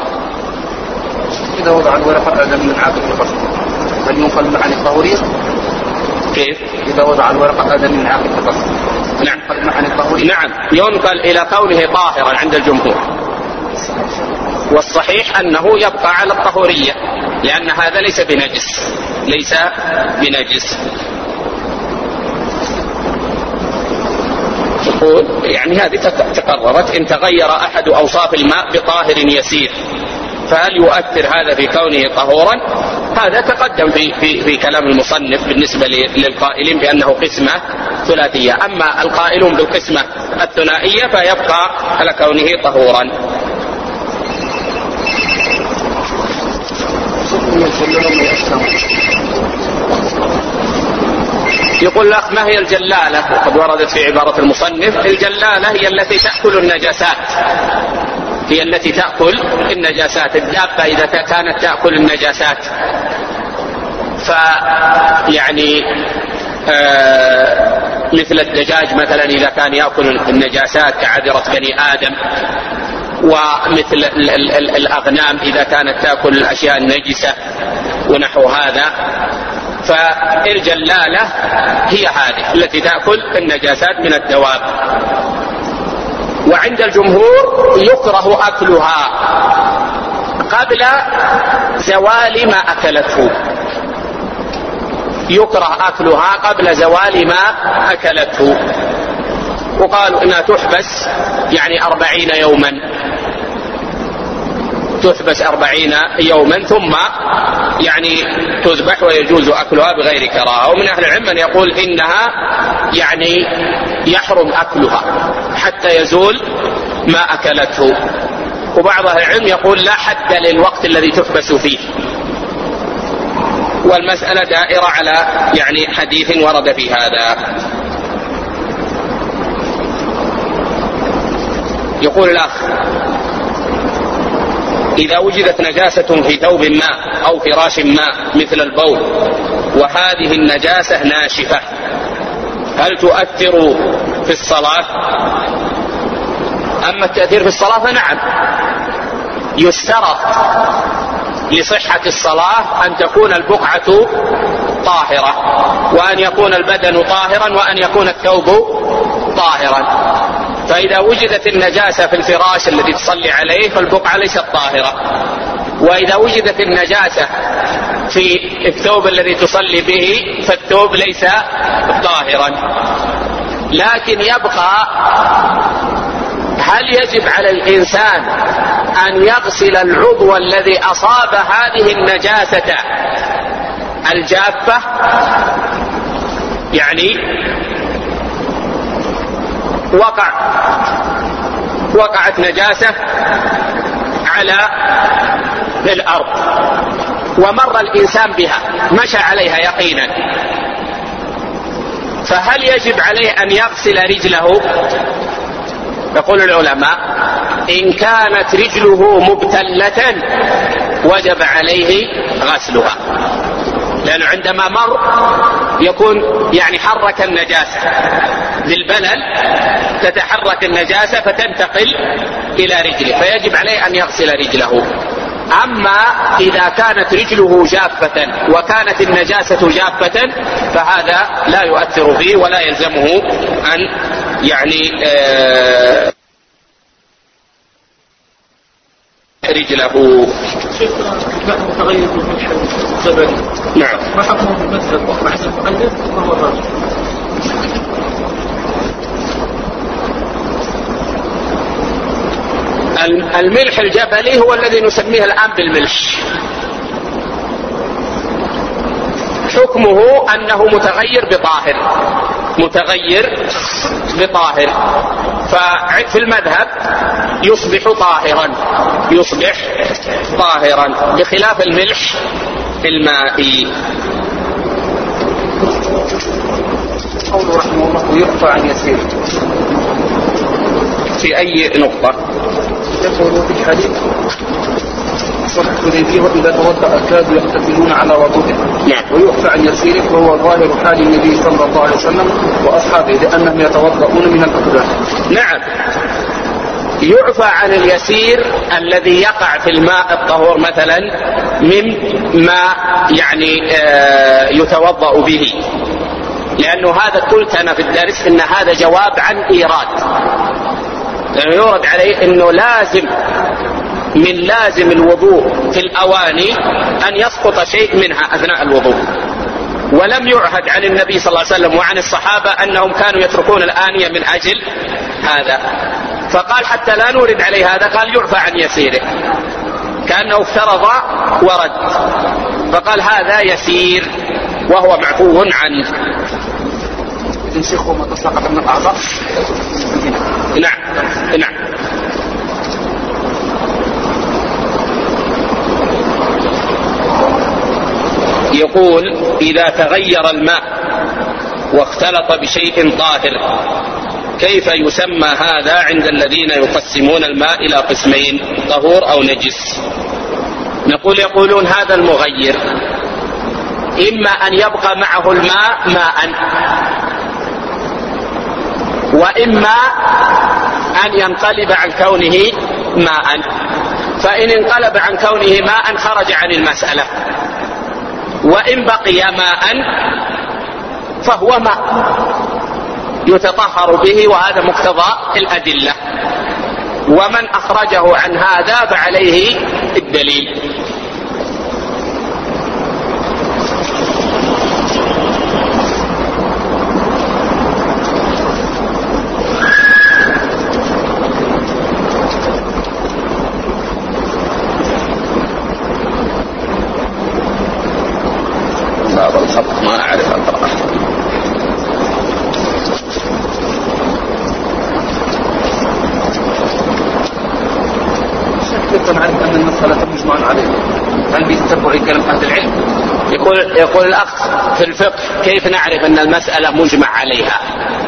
إذا وضع الورقة آدم من عاقل الفصل هل ينقل عن الطهورية؟ كيف؟ إذا وضع الورقة آدم من عاقل الفصل نعم. عن الطهورية؟ نعم، ينقل إلى كونه طاهرا عند الجمهور، والصحيح أنه يبقى على الطهورية لأن هذا ليس بنجس ليس بنجس يعني هذه تقررت. إن تغير أحد أوصاف الماء بطاهر يسير فهل يؤثر هذا في كونه طهورا؟ هذا تقدم في, في, في كلام المصنف بالنسبة للقائلين بأنه قسمة ثلاثية. أما القائلون بالقسمة الثنائية فيبقى على كونه طهورا. يقول لك ما هي الجلالة؟ وقد وردت في عبارة المصنف الجلالة هي التي تأكل النجاسات، هي التي تأكل النجاسات. الدابة إذا كانت تأكل النجاسات فيعني آه مثل الدجاج مثلا إذا كان يأكل النجاسات كعذرة بني آدم، ومثل ال ال ال الأغنام إذا كانت تأكل الأشياء النجسة ونحو هذا. فالجلالة هي هذه التي تأكل النجاسات من الدواب. وعند الجمهور يكره أكلها قبل زوال ما أكلته، يكره أكلها قبل زوال ما أكلته. وقالوا إنها تحبس يعني أربعين يوما، تحبس أربعين يوما ثم يعني تذبح ويجوز أكلها بغير كراهة. ومن أهل العلم من يقول إنها يعني يحرم أكلها حتى يزول ما أكلته. وبعض أهل العلم يقول لا حد للوقت الذي تحبس فيه. والمسألة دائرة على يعني حديث ورد في هذا. يقول الأخ إذا وجدت نجاسة في ثوب ما أو فراش ما مثل البول وهذه النجاسة ناشفة هل تؤثر في الصلاة؟ أما التأثير في الصلاة فنعم، يشترط لصحة الصلاة أن تكون البقعة طاهرة وأن يكون البدن طاهرا وأن يكون الثوب طاهرا. فإذا وجدت النجاسة في الفراش الذي تصلي عليه فالبقعة ليست طاهرة، وإذا وجدت النجاسة في الثوب الذي تصلي به فالثوب ليس طاهرا. لكن يبقى هل يجب على الإنسان أن يغسل العضو الذي أصاب هذه النجاسة الجافة؟ يعني وقع وقعت نجاسة على الأرض ومر الإنسان بها مشى عليها يقينا، فهل يجب عليه أن يغسل رجله؟ يقول العلماء إن كانت رجله مبتلة وجب عليه غسلها، لأنه عندما مر يكون يعني حرك النجاسة بالبلل، تتحرك النجاسة فتنتقل إلى رجله فيجب عليه أن يغسل رجله. أما إذا كانت رجله جافة وكانت النجاسة جافة فهذا لا يؤثر فيه ولا يلزمه أن يعني آه رجله. متغير في الزبد. نعم. ما حكمه في المذهب وأحد المؤلف وهو الراجح؟ الملح الجبلي هو الذي نسميه الآن بالملح، حكمه أنه متغير بطاهر، متغير بطاهر، ففي المذهب يصبح طاهرا، يصبح طاهرا بخلاف الملح المائي. قوله رحمه الله ويرفع عن يسير في أي نقطة؟ يقول في الحديث صح الحديبية وإذا توضأ كادوا يقتتلون على وضوءه. نعم. ويعفى عن يسيره وهو ظاهر حال النبي صلى الله عليه وسلم وأصحابه لأنهم يتوضؤون من الأقدام. نعم، يعفى عن اليسير الذي يقع في الماء الطهور مثلا من ما يعني آه يتوضأ به، لأنه هذا قلت أنا في الدرس إن هذا جواب عن إيراد، لأنه يورد عليه أنه لازم من لازم الوضوء في الأواني أن يسقط شيء منها أثناء الوضوء، ولم يعهد عن النبي صلى الله عليه وسلم وعن الصحابة أنهم كانوا يتركون الآنية من أجل هذا، فقال حتى لا نورد عليه هذا قال يعفى عن يسيره، كأنه افترض ورد، فقال هذا يسير وهو معفو عنه. تنسخه ما تساقط من الأعضاء. نعم نعم. يقول إذا تغير الماء واختلط بشيء طاهر كيف يسمى هذا عند الذين يقسمون الماء إلى قسمين طهور أو نجس؟ نقول يقولون هذا المغير إما أن يبقى معه الماء ماء، وإما أن ينقلب عن كونه ماء، فإن انقلب عن كونه ماء خرج عن المسألة، وإن بقي ماء فهو ماء يتطهر به، وهذا مقتضى الأدلة، ومن أخرجه عن هذا فعليه الدليل. باب الخط ما أعرف أقرأه. كيف نعرف أن المسألة مجمع عليها؟ هل بيتبع كلام أهل العلم؟ يقول يقول الأخ في الفقه كيف نعرف أن المسألة مجمع عليها؟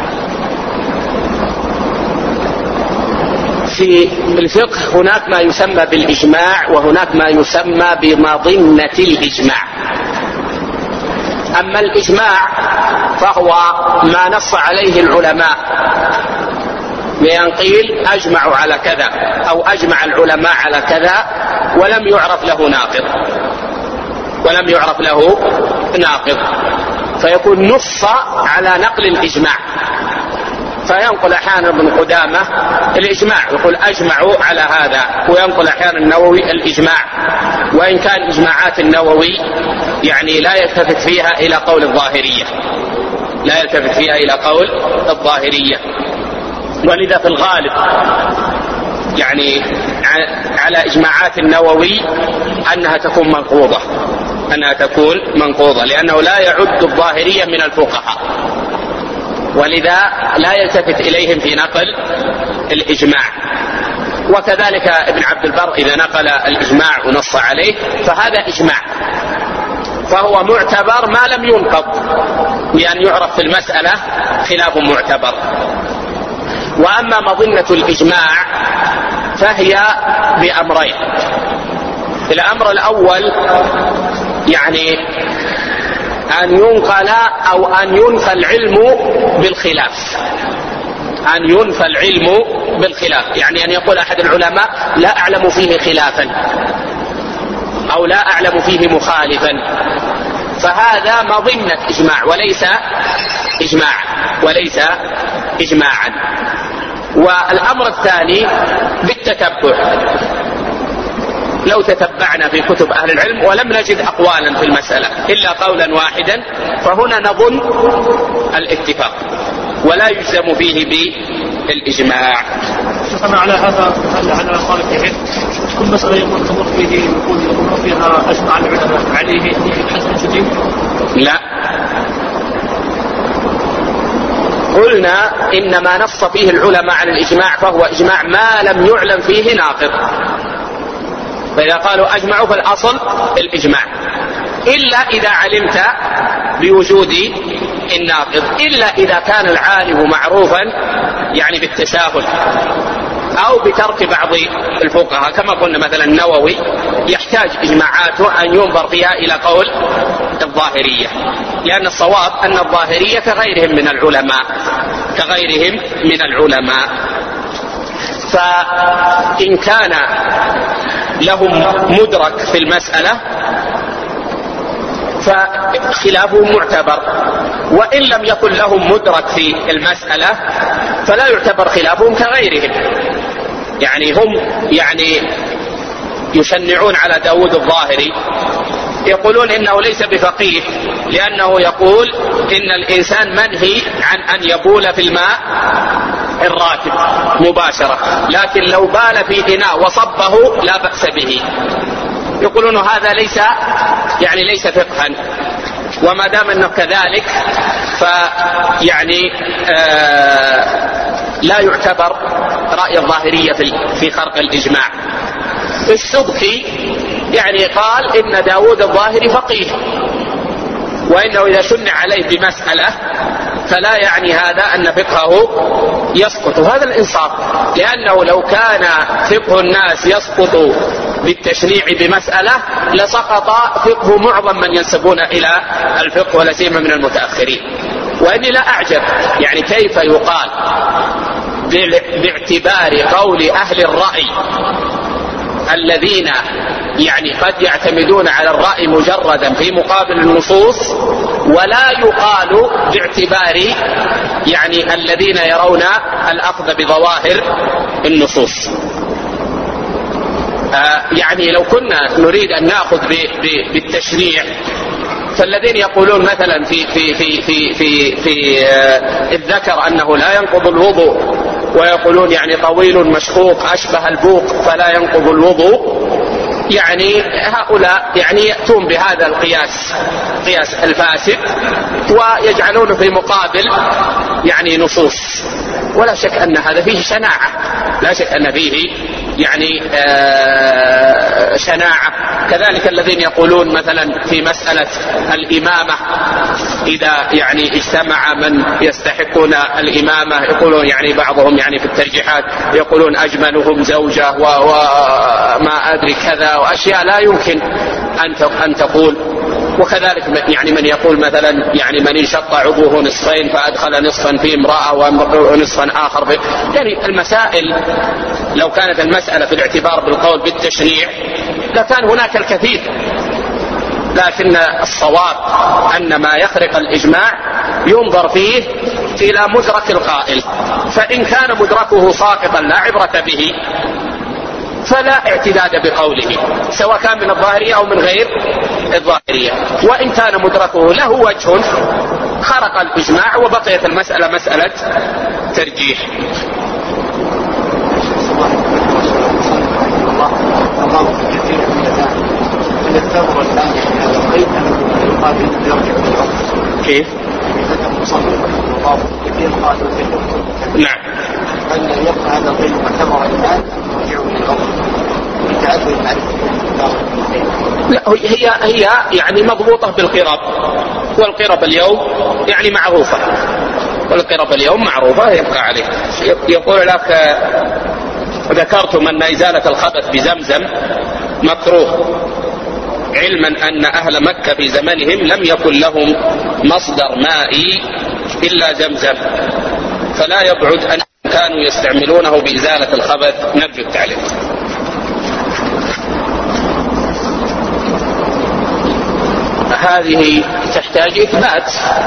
في الفقه هناك ما يسمى بالإجماع وهناك ما يسمى بمظنة الإجماع. أما الإجماع فهو ما نص عليه العلماء بأن قيل أجمعوا على كذا أو أجمع العلماء على كذا ولم يعرف له ناقض ولم يعرف له ناقض فيكون نص على نقل الإجماع. فينقل أحيانا ابن قدامة الإجماع يقول أجمعوا على هذا، وينقل أحيانا النووي الإجماع، وإن كان إجماعات النووي يعني لا يلتفت فيها إلى قول الظاهرية لا يلتفت فيها إلى قول الظاهرية ولذا في الغالب يعني على إجماعات النووي أنها تكون منقوضة أنها تكون منقوضة لأنه لا يعد الظاهرية من الفقهاء، ولذا لا يلتفت إليهم في نقل الإجماع. وكذلك ابن عبد البر إذا نقل الإجماع ونص عليه فهذا إجماع، فهو معتبر ما لم ينقض، لأن يعرف في المسألة خلاف معتبر. وأما مظنة الإجماع فهي بأمرين. الأمر الأول يعني أن ينقل أو أن ينفى العلم بالخلاف أن ينفى العلم بالخلاف يعني أن يقول أحد العلماء لا أعلم فيه خلافا أو لا أعلم فيه مخالفا، فهذا مظنة إجماع وليس إجماع وليس إجماعا. والأمر الثاني بالتتبع، لو تتبعنا في كتب أهل العلم ولم نجد أقوالا في المسألة إلا قولا واحدا فهنا نظن الاتفاق ولا يجزم فيه بالإجماع. شكرا على هذا. هل على طالب العلم كل مسألة يقول تمر فيه يقول يقول فيها أجمع العلماء عليه حسب جديد؟ لا، قلنا إن ما نص فيه العلماء على الإجماع فهو إجماع ما لم يعلم فيه ناقض، فإذا قالوا أجمعوا فالأصل الإجماع، إلا إذا علمت بوجود الناقض، إلا إذا كان العالم معروفا يعني بالتساهل أو بترك بعض الفقهاء، كما قلنا مثلا النووي يحتاج إجماعاته أن ينظر فيها إلى قول الظاهرية، لأن الصواب أن الظاهرية كغيرهم من العلماء كغيرهم من العلماء فإن كان لهم مدرك في المسألة فخلافهم معتبر، وإن لم يكن لهم مدرك في المسألة فلا يعتبر خلافهم كغيرهم. يعني هم يعني يشنعون على داود الظاهري يقولون إنه ليس بفقيه، لأنه يقول إن الإنسان منهي عن أن يبول في الماء الراكد مباشرة، لكن لو بال في إناء وصبه لا بأس به. يقولون هذا ليس يعني ليس فقها، وما دام أنه كذلك فيعني آه لا يعتبر رأي الظاهرية في خرق الإجماع. السبكي يعني قال إن داود الظاهري فقيه، وإنه إذا شنع عليه بمسألة فلا يعني هذا أن فقهه يسقط، وهذا الإنصاف، لأنه لو كان فقه الناس يسقط بالتشنيع بمسألة لسقط فقه معظم من ينسبون إلى الفقه ولا سيما من المتأخرين. وإني لا أعجب يعني كيف يقال باعتبار قول أهل الرأي الذين يعني قد يعتمدون على الرأي مجردا في مقابل النصوص، ولا يقال باعتبار يعني الذين يرون الأخذ بظواهر النصوص. آه يعني لو كنا نريد أن نأخذ بالتشريع، فالذين يقولون مثلا في في في في في, في آه الذكر أنه لا ينقض الوضوء، ويقولون يعني طويل مشقوق أشبه البوق فلا ينقض الوضوء، يعني هؤلاء يعني يأتون بهذا القياس قياس الفاسد ويجعلونه في مقابل يعني نصوص، ولا شك أن هذا فيه شناعة، لا شك أن فيه يعني آه شناعة. كذلك الذين يقولون مثلا في مسألة الإمامة إذا يعني اجتمع من يستحقون الإمامة، يقولون يعني بعضهم يعني في الترجيحات يقولون أجملهم زوجة وما أدري كذا، وأشياء لا يمكن أن تقول. وكذلك يعني من يقول مثلا يعني من انشق عضوه نصفين فأدخل نصفا في امرأة ونصفا آخر في، يعني المسائل لو كانت المسألة في الاعتبار بالقول بالتشريع لكان هناك الكثير، لكن الصواب أن ما يخرق الإجماع ينظر فيه إلى مدرك القائل، فإن كان مدركه ساقطا لا عبرة به فلا اعتداد بقوله سواء كان من الظاهرية أو من غير الظاهرية، وإن كان مدركه له وجه خرق الإجماع وبقيت المسألة مسألة ترجيح. كيف؟ نعم. هل يبقى هذا القيد معتبرا الآن يرجع للأصل لتعذر معرفة؟ لا، هي هي يعني مضبوطة بالقرب، والقرب اليوم يعني معروفة، والقرب اليوم معروفة يبقى عليه. يقول لك ذكرتم أن إزالة الخبث بزمزم مكروه، علما أن أهل مكة في زمنهم لم يكن لهم مصدر مائي إلا زمزم، فلا يبعد أن كانوا يستعملونه بإزالة الخبث. نرجو التعليق. هذه تحتاج إثبات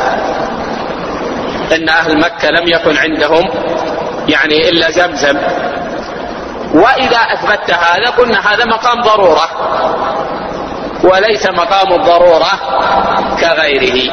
أن أهل مكة لم يكن عندهم يعني إلا زمزم، وإذا أثبت هذا قلنا هذا مقام ضرورة وليس مقام الضرورة كغيره.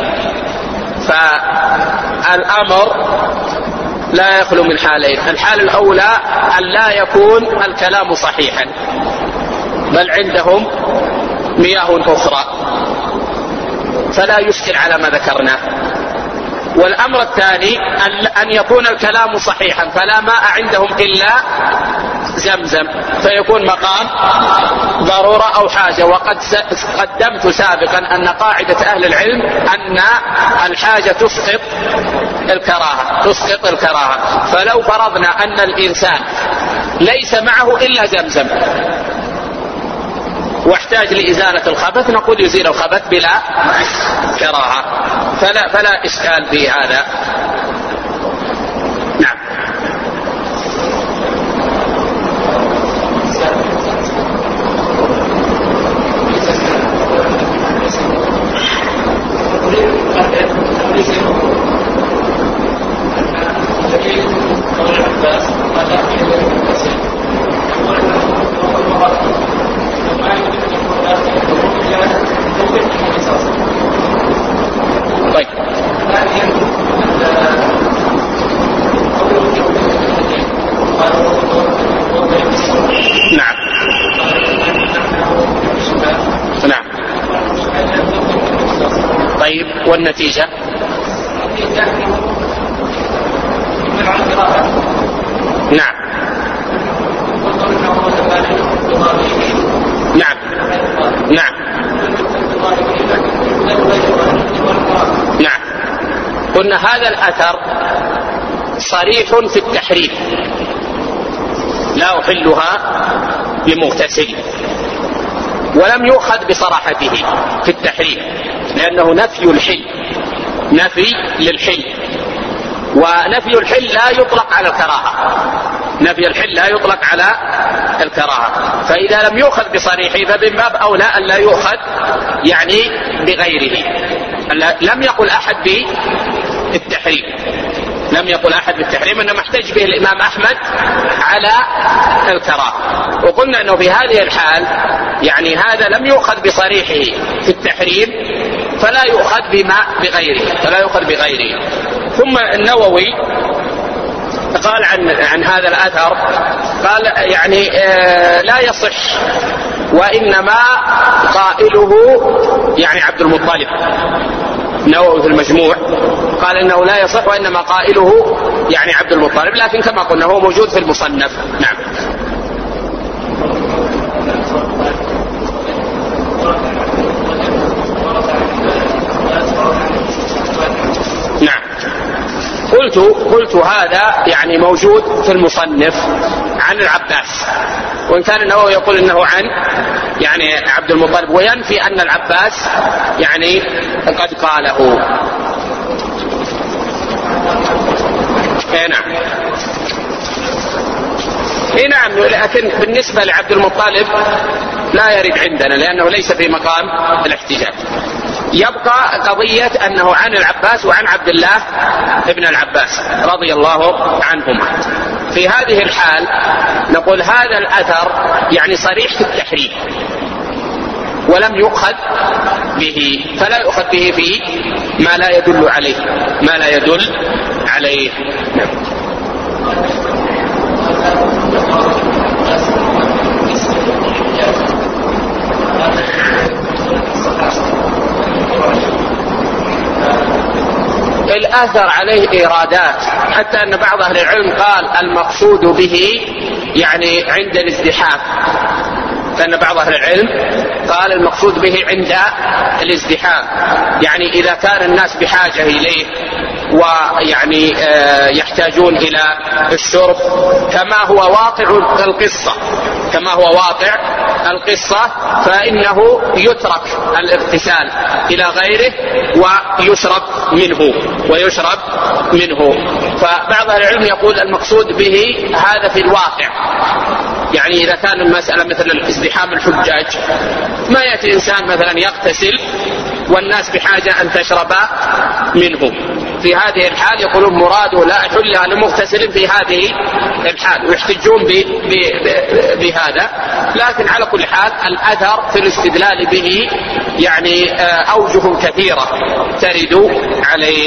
فالأمر لا يخلو من حالين، الحال الأولى أن لا يكون الكلام صحيحا بل عندهم مياه أخرى فلا يشكل على ما ذكرناه، والأمر الثاني أن يكون الكلام صحيحا فلا ماء عندهم إلا زمزم فيكون مقام ضرورة أو حاجة. وقد قدمت سابقا أن قاعدة أهل العلم أن الحاجة تسقط الكراهة تسقط الكراهة فلو فرضنا أن الإنسان ليس معه إلا زمزم واحتاج لإزالة الخبث نقول يزيل الخبث بلا كراهة، فلا, فلا إشكال في هذا. نعم. والنتيجة نعم نعم نعم نعم قلنا هذا الأثر صريح في التحريم، لا أحلها لمغتسل، ولم يؤخذ بصراحته في التحريم لأنه نفي الحل، نفي للحل، ونفي الحل لا يطلق على الكراهة، نفي الحل لا يطلق على الكراهة، فإذا لم يؤخذ بصريحه فمن باب أولى أن لا يؤخذ يعني بغيره. لم يقل أحد بالتحريم، لم يقل أحد بالتحريم، إنما احتج به الإمام أحمد على الكراهة. وقلنا أنه في هذه الحال يعني هذا لم يؤخذ بصريحه في التحريم فلا يؤخذ بما بغيره، فلا يؤخذ بغيره. ثم النووي قال عن عن هذا الأثر، قال يعني آه لا يصح، وإنما قائله يعني عبد المطلب. النووي في المجموع قال إنه لا يصح وإنما قائله يعني عبد المطلب، لكن كما قلنا هو موجود في المصنف. نعم. نعم. قلت قلت هذا يعني موجود في المصنف عن العباس، وإن كان النووي يقول إنه عن يعني عبد المطلب، وينفي أن العباس يعني قد قاله. اي نعم اي نعم لكن بالنسبة لعبد المطلب لا يرد عندنا لأنه ليس في مقام الاحتجاج. يبقى قضية أنه عن العباس وعن عبد الله ابن العباس رضي الله عنهما. في هذه الحال نقول هذا الأثر يعني صريح في التحريم ولم يؤخذ به، فلا يؤخذ به في ما لا يدل عليه، ما لا يدل عليه. الأثر عليه إيرادات، حتى أن بعض أهل العلم قال المقصود به يعني عند الازدحام، فإن بعض أهل العلم قال المقصود به عند الازدحام، يعني إذا كان الناس بحاجة إليه ويعني يحتاجون إلى الشرب كما هو واقع القصة، كما هو واقع القصة، فإنه يترك الاغتسال إلى غيره ويشرب منه ويشرب منه. فبعض العلم يقول المقصود به هذا في الواقع، يعني إذا كان المسألة مثل ازدحام الحجاج ما يأتي إنسان مثلا يغتسل والناس بحاجة أن تشرب منه، في هذه الحال يقولون مراده لا أحلها لمغتسل في هذه الحال، ويحتجون بهذا. لكن على كل حال الأثر في الاستدلال به يعني أوجه كثيرة ترد عليه.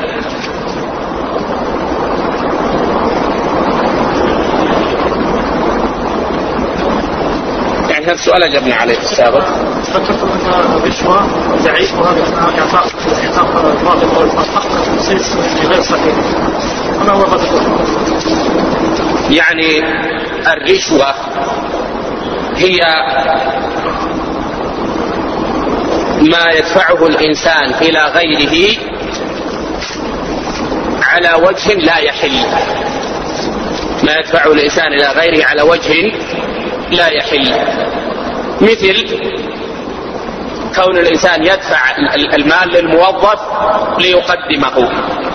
هذا السؤال أجبنا عليه السابق. ذكرت أن الرشوة ضعيف وهذا إعطاء إعطاء الواجب أو الحق غير صحيح، وما هو غضب؟ يعني الرشوة هي ما يدفعه الإنسان إلى غيره على وجه لا يحل، ما يدفعه الإنسان إلى غيره على وجه لا يحل، مثل كون الإنسان يدفع المال للموظف ليقدمه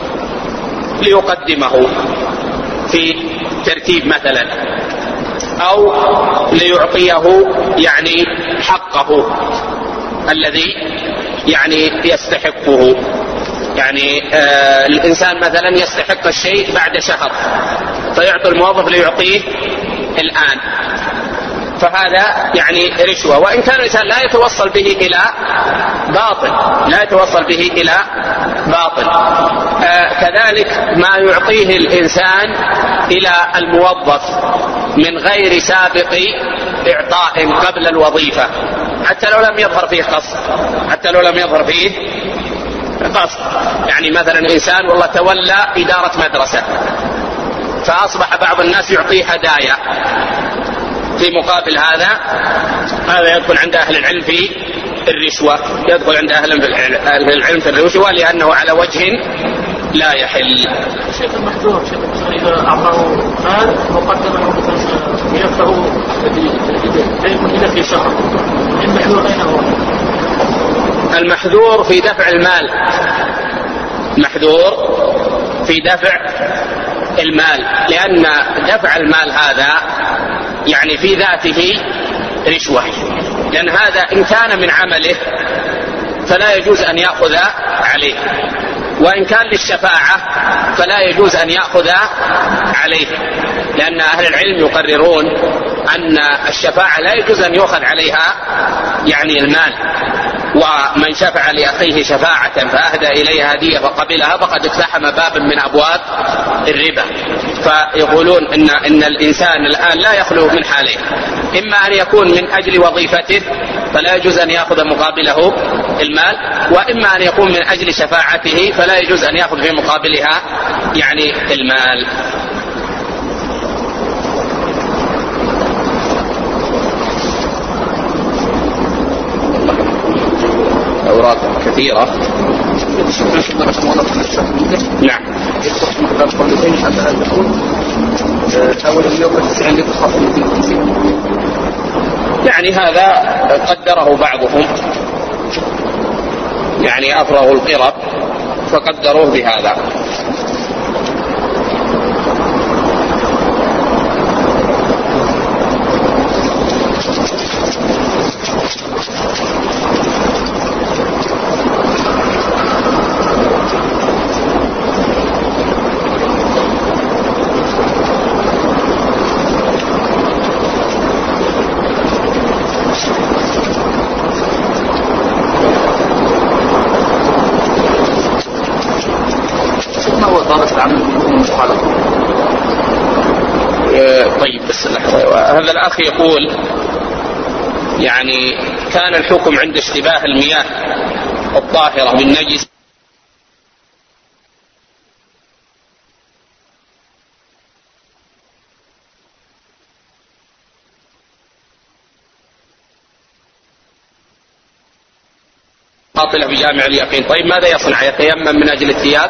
ليقدمه في ترتيب مثلا، أو ليعطيه يعني حقه الذي يعني يستحقه. يعني آه الإنسان مثلا يستحق الشيء بعد شهر فيعطي الموظف ليعطيه الآن، فهذا يعني رشوة، وإن كان الإنسان لا يتوصل به إلى باطل، لا يتوصل به إلى باطل. آه كذلك ما يعطيه الإنسان إلى الموظف من غير سابق إعطاء قبل الوظيفة، حتى لو لم يظهر فيه قصد، حتى لو لم يظهر فيه قصد. يعني مثلا إنسان والله تولى إدارة مدرسة، فأصبح بعض الناس يعطيه هدايا في مقابل هذا، هذا يدخل عند أهل العلم في الرشوة، يدخل عند أهل العلم في الرشوة لأنه على وجه لا يحل. شيخ المحذور شيخ إذا أعطاه مال مقدما ينفعه لا يكون إلا في شهر، المحذور أين هو؟ المحذور في دفع المال، محذور في دفع المال، لأن دفع المال هذا يعني في ذاته رشوة، لأن هذا إن كان من عمله فلا يجوز أن يأخذ عليه، وإن كان للشفاعة فلا يجوز أن يأخذ عليه، لأن أهل العلم يقررون أن الشفاعة لا يجوز أن يأخذ عليها يعني المال، ومن شفع لأخيه شفاعة فأهدى إليها هدية فقبلها فقد اقتحم بابا من أبواب الربا. فيقولون إن, إن الإنسان الآن لا يخلو من حالين، إما أن يكون من أجل وظيفته فلا يجوز أن يأخذ مقابله المال، وإما أن يكون من أجل شفاعته فلا يجوز أن يأخذ في مقابلها يعني المال. أوراق كثيرة. نعم. يعني هذا قدره بعضهم، يعني أفرغوا القرب فقدروه بهذا. طيب بس لحظة، هذا الأخ يقول يعني كان الحكم عند اشتباه المياه الطاهرة بالنجس قاطلة بجامع اليقين. طيب ماذا يصنع؟ يتيمم من أجل الثياب؟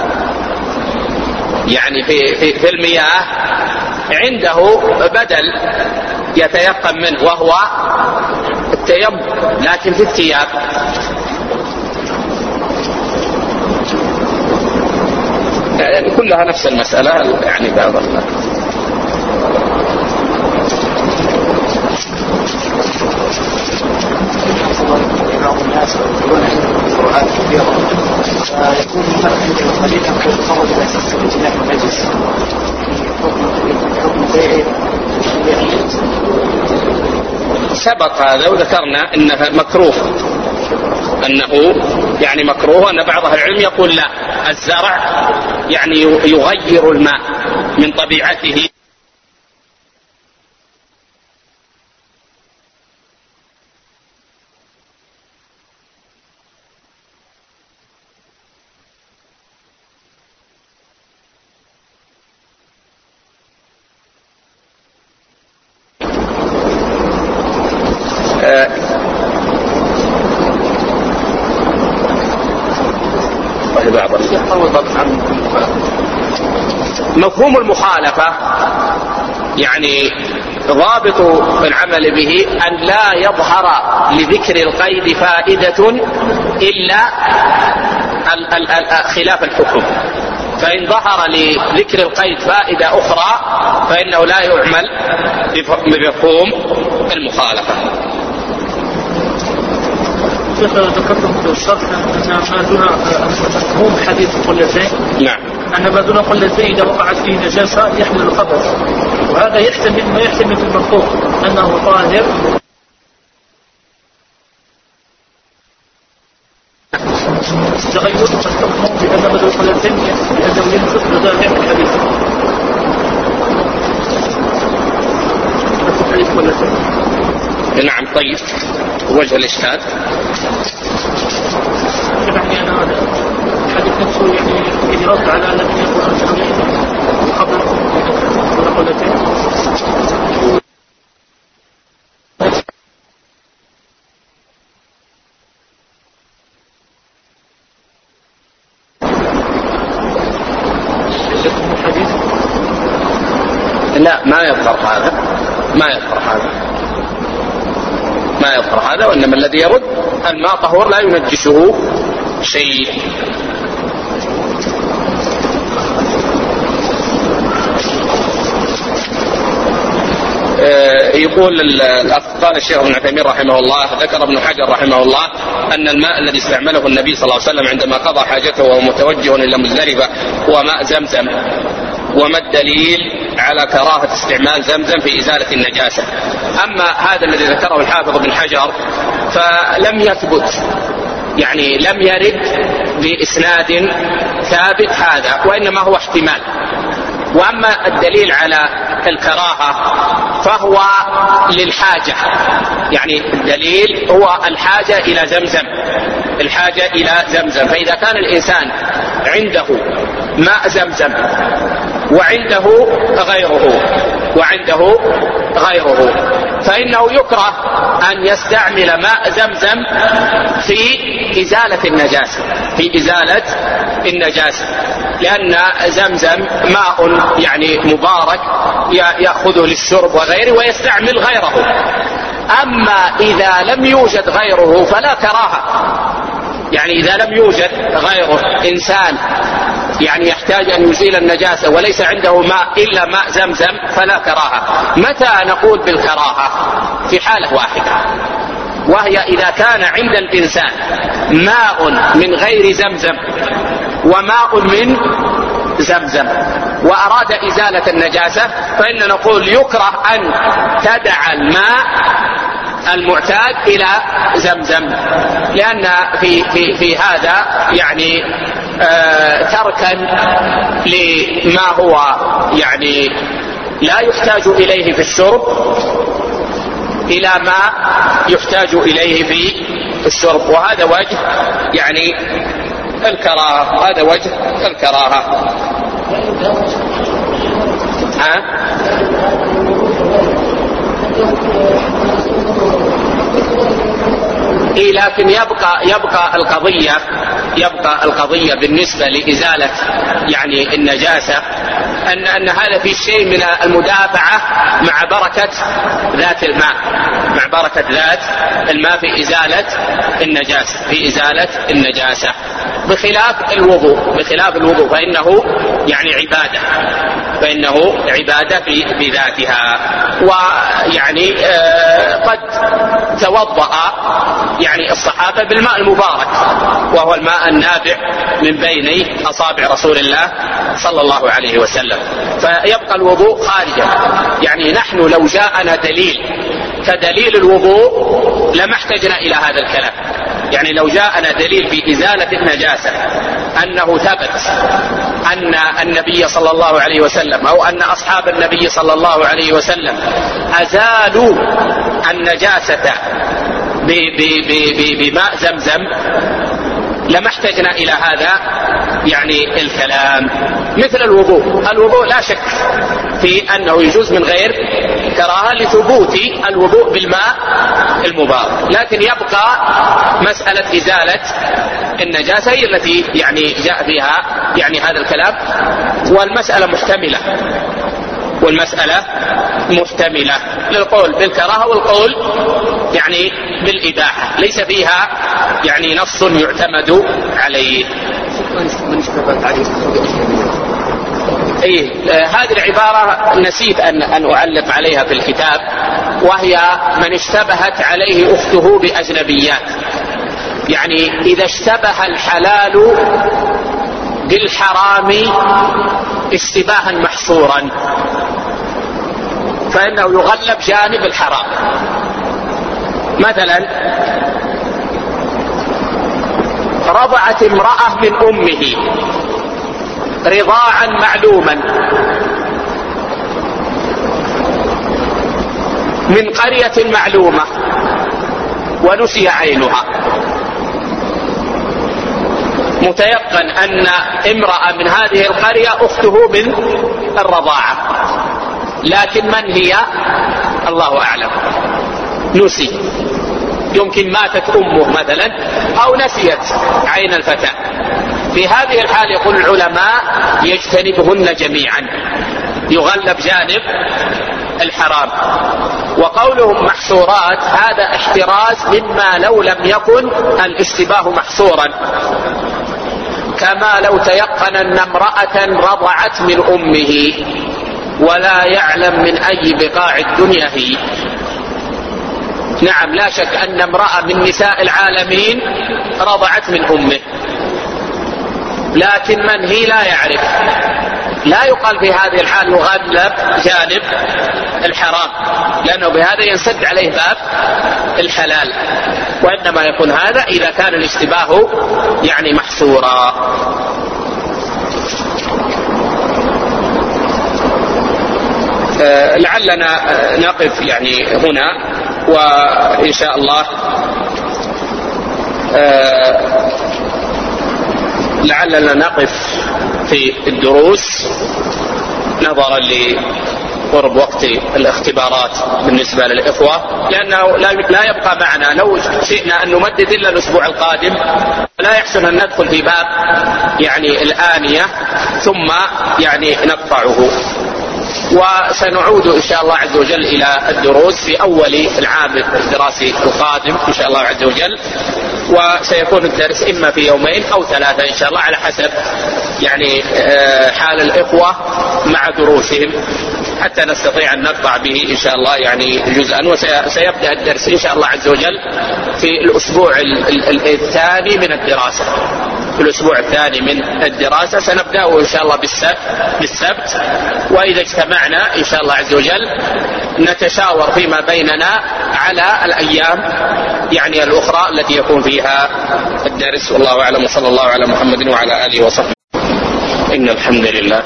يعني في, في, في المياه عنده بدل يتيقن منه وهو التيمم، لكن في الثياب يعني كلها نفس المسألة. يعني بعض الناس يقولون قراءات كثيرة يكون الفرق عند القليل أن يتطور إلى أساس الجناح النجس حكم بيعه. سبق هذا وذكرنا أنه مكروه، أنه يعني مكروه، أن بعض أهل العلم يقول لا، الزرع يعني يغير الماء من طبيعته. مفهوم المخالفة يعني ضابط العمل به أن لا يظهر لذكر القيد فائدة إلا خلاف الحكم، فإن ظهر لذكر القيد فائدة أخرى فإنه لا يعمل بمفهوم المخالفة. شيخ ذكرتم في الشرح أن ما دون مفهوم حديث القلتين، نعم، أن ما دون القلتين إذا وقعت فيه نجاسة يحمل الخبث، وهذا يحتمل ما يحتمل في المفهوم أنه طاهر. تغير الحكم بأن ما دون القلتين لأنه ينفق بظاهر الحديث. نعم. طيب وجه الإشكال يعني أنا هذا الثابت نفسه يعني يرد على الذي يقول أنه قبل قولتين؟ لا، ما يظهر هذا، ما يظهر هذا، ما يظهر هذا، وإنما الذي يرد الماء طهور لا ينجسه شيء. يقول قال الشيخ ابن عثيمين رحمه الله: ذكر ابن حجر رحمه الله أن الماء الذي استعمله النبي صلى الله عليه وسلم عندما قضى حاجته وهو متوجه إلى مزدلفة هو ماء زمزم، وما الدليل على كراهة استعمال زمزم في إزالة النجاسة؟ أما هذا الذي ذكره الحافظ ابن حجر فلم يثبت، يعني لم يرد بإسناد ثابت هذا، وإنما هو احتمال. وأما الدليل على الكراهة فهو للحاجة، يعني الدليل هو الحاجة إلى زمزم، الحاجة إلى زمزم. فإذا كان الإنسان عنده ماء زمزم وعنده غيره وعنده غيره فإنه يكره أن يستعمل ماء زمزم في إزالة النجاسة، في إزالة النجاسة، لأن زمزم ماء يعني مبارك يأخذه للشرب وغيره ويستعمل غيره. أما إذا لم يوجد غيره فلا كراهة، يعني إذا لم يوجد غيره إنسان يعني يحتاج أن يزيل النجاسة وليس عنده ماء إلا ماء زمزم فلا كراهة. متى نقول بالكراهة؟ في حالة واحدة، وهي إذا كان عند الإنسان ماء من غير زمزم وماء من زمزم وأراد إزالة النجاسة، فإن نقول يكره أن تدع الماء المعتاد إلى زمزم، لأن في, في, في هذا يعني آه تركا لما هو يعني لا يحتاج إليه في الشرب إلى ما يحتاج إليه في الشرب. وهذا وجه يعني الكراهة، هذا وجه الكراهة. ها؟ إيه، لكن يبقى يبقى القضية يبقى القضية بالنسبة لإزالة يعني النجاسة أن أن هذا في شيء من المدافعة مع بركة ذات الماء، مع بركة ذات الماء في إزالة النجاسة، في إزالة النجاسة بخلاف الوضوء، بخلاف الوضوء فإنه يعني عبادة، فإنه عبادة بذاتها. ويعني آه قد توضأ يعني الصحابة بالماء المبارك وهو الماء النابع من بين أصابع رسول الله صلى الله عليه وسلم، فيبقى الوضوء خارجا. يعني نحن لو جاءنا دليل كدليل الوضوء لما احتجنا إلى هذا الكلام، يعني لو جاءنا دليل في إزالة النجاسة أنه ثبت أن النبي صلى الله عليه وسلم أو أن أصحاب النبي صلى الله عليه وسلم أزالوا النجاسة بماء زمزم لما احتجنا إلى هذا يعني الكلام. مثل الوضوء، الوضوء لا شك في أنه يجوز من غير كراهة لثبوت الوضوء بالماء المبارك، لكن يبقى مسألة إزالة النجاسة هي التي يعني جاء فيها يعني هذا الكلام، والمسألة محتملة والمسألة محتملة للقول بالكراهة والقول يعني بالإباحة، ليس فيها يعني نص يعتمد عليه. إيه، هذه العبارة نسيت أن أن أعلق عليها في الكتاب، وهي من اشتبهت عليه أخته بأجنبيات. يعني إذا اشتبه الحلال بالحرام اشتباها محصورا فإنه يغلب جانب الحرام. مثلا رضعت امرأة من أمه رضاعا معلوما من قرية معلومة ونسي عينها، متيقن أن امرأة من هذه القرية أخته من الرضاعة، لكن من هي الله أعلم، نسي، يمكن ماتت أمه مثلا أو نسيت عين الفتاة. في هذه الحال يقول العلماء يجتنبهن جميعا، يغلب جانب الحرام. وقولهم محصورات هذا احتراز مما لو لم يكن الاشتباه محصورا، كما لو تيقن أن امرأة رضعت من أمه ولا يعلم من أي بقاع الدنيا هي. نعم لا شك أن امرأة من نساء العالمين رضعت من أمه، لكن من هي لا يعرف، لا يقال في هذه الحال يغلب جانب الحرام، لأنه بهذا ينسد عليه باب الحلال، وإنما يكون هذا إذا كان الاشتباه يعني محصورا. آه لعلنا نقف يعني هنا، وإن شاء الله آه لعلنا نقف في الدروس نظرا لقرب وقت الاختبارات بالنسبة للإخوة، لأنه لا يبقى معنا، لو شئنا أن نمدد إلا الأسبوع القادم لا يحسن أن ندخل في باب يعني الآنية ثم يعني نقطعه. وسنعود إن شاء الله عز وجل إلى الدروس في أول العام الدراسي القادم إن شاء الله عز وجل، وسيكون الدرس إما في يومين أو ثلاثة إن شاء الله على حسب يعني حال الإخوة مع دروسهم، حتى نستطيع أن نقطع به إن شاء الله يعني جزءا. وسيبدأ الدرس إن شاء الله عز وجل في الأسبوع الثاني من الدراسة، في الأسبوع الثاني من الدراسة سنبدأه إن شاء الله بالسبت, بالسبت وإذا اجتمعنا إن شاء الله عز وجل نتشاور فيما بيننا على الأيام يعني الأخرى التي يكون فيها الدرس. والله أعلم، وصلى الله على محمد وعلى آله وصحبه. إن الحمد لله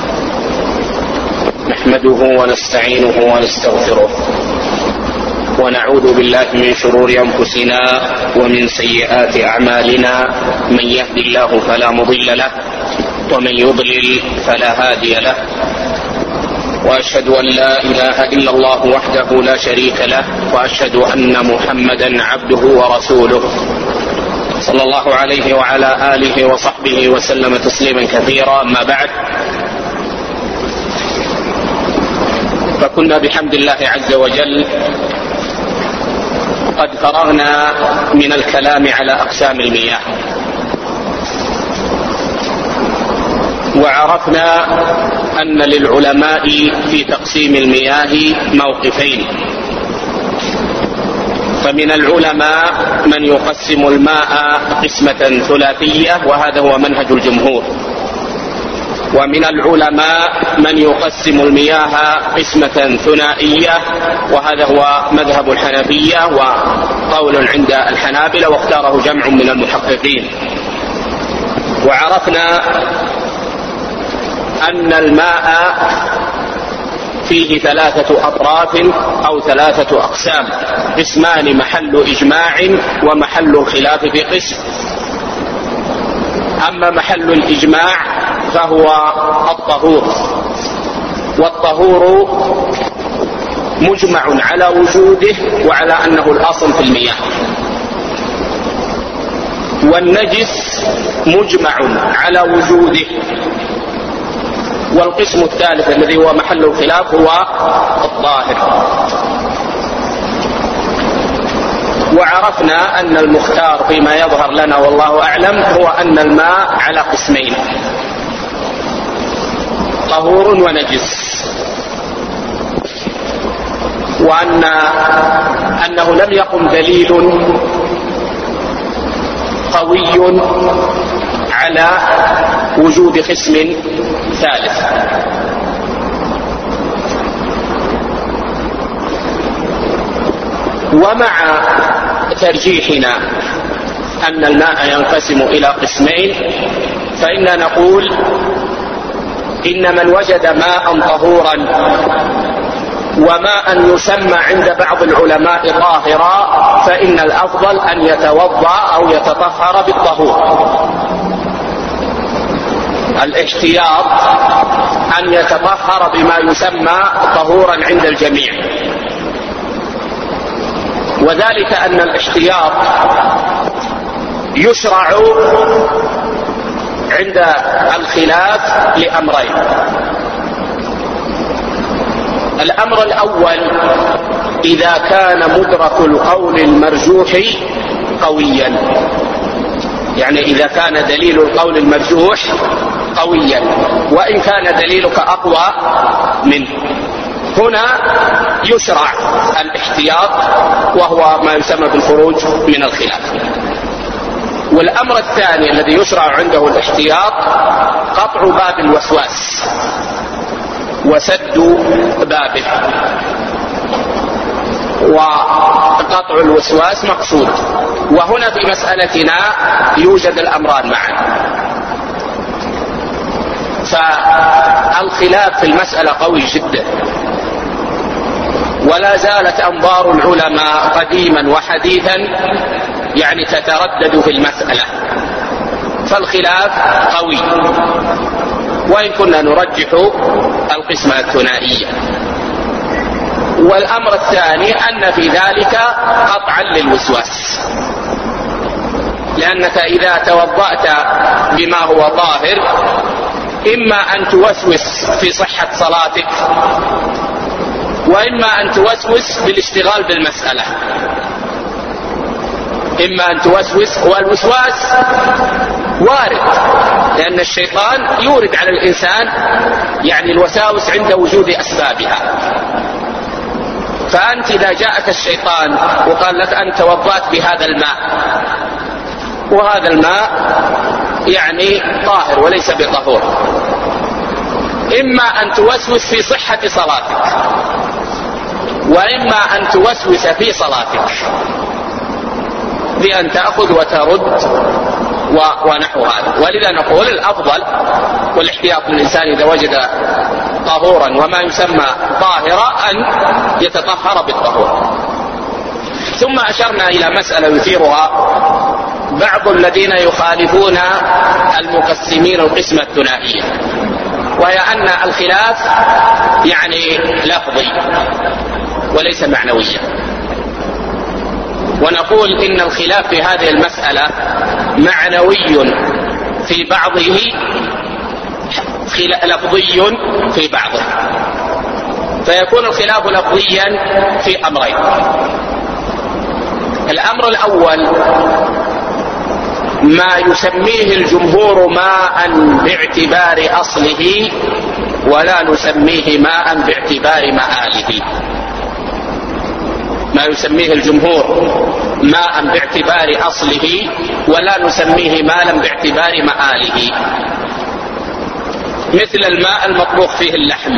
نحمده ونستعينه ونستغفره، ونعوذ بالله من شرور أنفسنا ومن سيئات أعمالنا، من يهد الله فلا مضل له ومن يضلل فلا هادي له، وأشهد أن لا إله إلا الله وحده لا شريك له، وأشهد أن محمدا عبده ورسوله صلى الله عليه وعلى آله وصحبه وسلم تسليما كثيرا. أما بعد، فكنا بحمد الله عز وجل قد فرغنا من الكلام على أقسام المياه، وعرفنا أن للعلماء في تقسيم المياه موقفين، فمن العلماء من يقسم الماء قسمة ثلاثية وهذا هو منهج الجمهور، ومن العلماء من يقسم المياه قسمة ثنائية وهذا هو مذهب الحنفية وقول عند الحنابلة واختاره جمع من المحققين. وعرفنا أن الماء فيه ثلاثة أطراف أو ثلاثة أقسام، قسمان محل إجماع ومحل الخلاف في قسم. أما محل الإجماع فهو الطهور، والطهور مجمع على وجوده وعلى أنه الأصل في المياه، والنجس مجمع على وجوده. والقسم الثالث الذي هو محل الخلاف هو الطاهر. وعرفنا أن المختار فيما يظهر لنا والله أعلم هو أن الماء على قسمين، طهور ونجس، وأن أنه لم يقم دليل قوي على وجود قسم ثالث. ومع ترجيحنا أن الماء ينقسم إلى قسمين فإننا نقول إن من وجد ماء طهورا وماء يسمى عند بعض العلماء طاهرا فإن الأفضل أن يتوضأ أو يتطهر بالطهور، الاحتياط أن يتطهر بما يسمى طهورا عند الجميع، وذلك أن الاحتياط يشرع عند الخلاف لأمرين. الأمر الأول إذا كان مدرك القول المرجوح قويا، يعني إذا كان دليل القول المرجوح قويا وإن كان دليلك أقوى منه، هنا يشرع الاحتياط وهو ما يسمى بالخروج من الخلاف. والأمر الثاني الذي يشرع عنده الاحتياط قطع باب الوسواس وسد بابه، وقطع الوسواس مقصود. وهنا في مسألتنا يوجد الأمران معا، فالخلاف في المسألة قوي جدا، ولا زالت أنظار العلماء قديما وحديثا يعني تتردد في المسألة، فالخلاف قوي، وإن كنا نرجح القسمة الثنائية. والأمر الثاني أن في ذلك قطعا للوسواس، لأنك إذا توضأت بما هو طاهر إما أن توسوس في صحة صلاتك، وإما أن توسوس بالاشتغال بالمسألة، إما أن توسوس، والوسواس وارد لأن الشيطان يورد على الإنسان يعني الوساوس عند وجود أسبابها. فأنت إذا جاءك الشيطان وقال لك أنت توضأت بهذا الماء، وهذا الماء يعني طاهر وليس بطهور، إما أن توسوس في صحة صلاتك، وإما أن توسوس في صلاتك بأن تأخذ وترد ونحو هذا. ولذا نقول الأفضل والاحتياط للإنسان إذا وجد طهورا وما يسمى طاهرا أن يتطهر بالطهور. ثم أشرنا إلى مسألة يثيرها بعض الذين يخالفون المقسمين القسمة الثنائية، وهي أن الخلاف يعني لفظي وليس معنويا. ونقول إن الخلاف في هذه المسألة معنوي في بعضه لفظي في بعضه، فيكون الخلاف لفظيا في أمرين. الأمر الأول ما يسميه الجمهور ماء باعتبار أصله ولا نسميه ماء باعتبار مآله. ما يسميه الجمهور ماء باعتبار أصله ولا نسميه ماء باعتبار مآله، مثل الماء المطبوخ فيه اللحم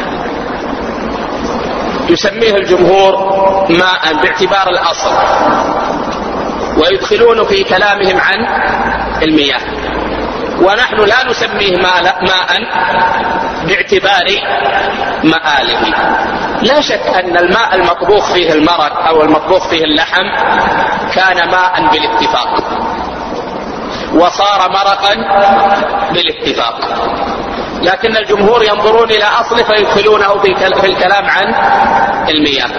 يسميه الجمهور ماء باعتبار الأصل، ويدخلون في كلامهم عن المياه، ونحن لا نسميه ماء باعتبار مآله. لا شك أن الماء المطبوخ فيه المرق أو المطبوخ فيه اللحم كان ماء بالاتفاق وصار مرقا بالاتفاق، لكن الجمهور ينظرون إلى أصله فيدخلونه في الكلام عن المياه،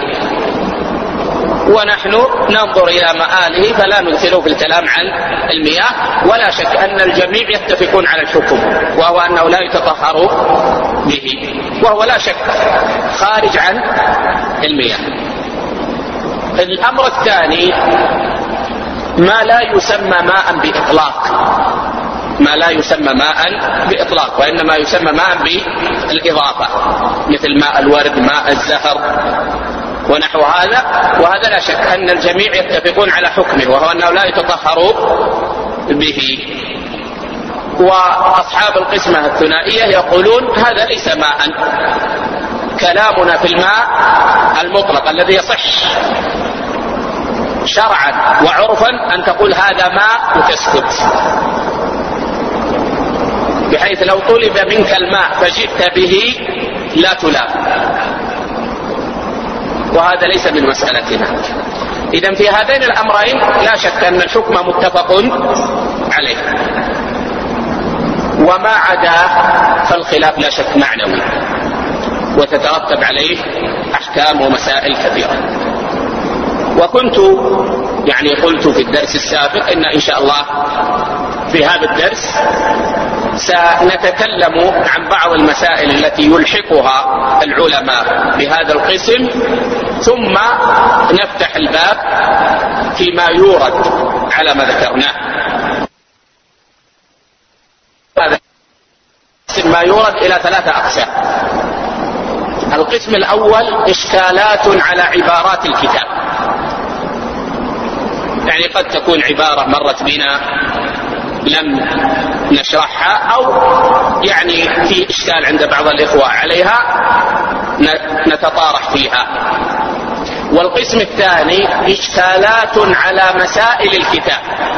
ونحن ننظر إلى مآله فلا ندخله في الكلام عن المياه. ولا شك أن الجميع يتفقون على الحكم، وهو أنه لا يتطهر به، وهو لا شك خارج عن المياه. الأمر الثاني ما لا يسمى ماء بإطلاق، ما لا يسمى ماء بإطلاق وإنما يسمى ماء بالإضافة، مثل ماء الورد، ماء الزهر ونحو هذا. وهذا لا شك أن الجميع يتفقون على حكمه، وهو أنه لا يتطهر به. وأصحاب القسمة الثنائية يقولون هذا ليس ماء، كلامنا في الماء المطلق الذي يصح شرعا وعرفا أن تقول هذا ماء وتسكت، بحيث لو طلب منك الماء فجئت به لا تلام، وهذا ليس من مسألتنا. إذن في هذين الأمرين لا شك أن الحكم متفق عليه. وما عداه فالخلاف لا شك معنوي وتترتب عليه أحكام ومسائل كثيرة. وكنت يعني قلت في الدرس السابق إن إن شاء الله في هذا الدرس سنتكلم عن بعض المسائل التي يلحقها العلماء بهذا القسم، ثم نفتح الباب فيما يورد على ما ذكرناه. هذا ما يورد إلى ثلاثة أقسام. القسم الأول إشكالات على عبارات الكتاب، يعني قد تكون عبارة مرت بنا لم نشرحها، أو يعني في إشكال عند بعض الإخوة عليها نتطارح فيها. والقسم الثاني إشكالات على مسائل الكتاب.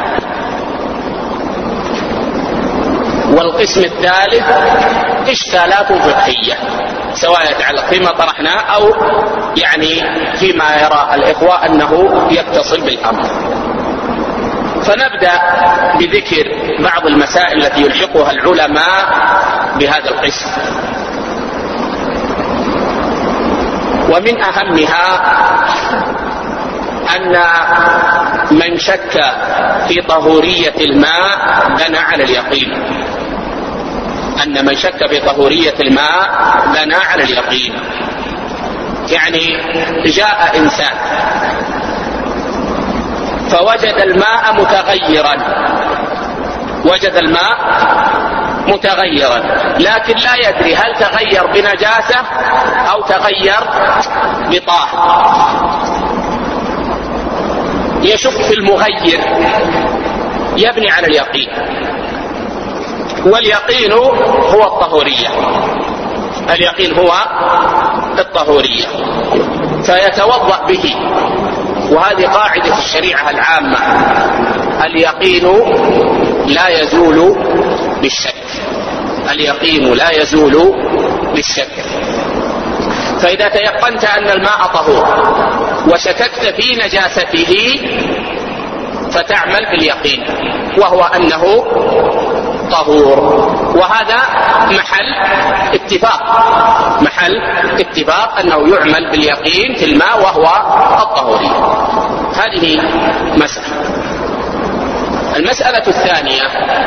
والقسم الثالث إشكالات فقهية سواء يتعلق فيما طرحناه أو يعني فيما يرى الإخوة أنه يتصل بالأمر. فنبدأ بذكر بعض المسائل التي يلحقها العلماء بهذا القسم. ومن أهمها أن من شك في طهورية الماء بنى على اليقين. أن من شك في طهورية الماء بنى على اليقين. يعني جاء إنسان فوجد الماء متغيرا، وجد الماء متغيرا لكن لا يدري هل تغير بنجاسة أو تغير بطاهر. يشك في المغير، يبني على اليقين، واليقين هو الطهورية. اليقين هو الطهورية، فيتوضأ به. وهذه قاعدة في الشريعة العامة: اليقين لا يزول بالشك. اليقين لا يزول بالشك. فإذا تيقنت أن الماء طهور وشككت في نجاسته فتعمل باليقين وهو أنه طهور. وهذا محل اتفاق، محل اتفاق أنه يعمل باليقين في الماء وهو الطهورية. هذه مسألة. المسألة الثانية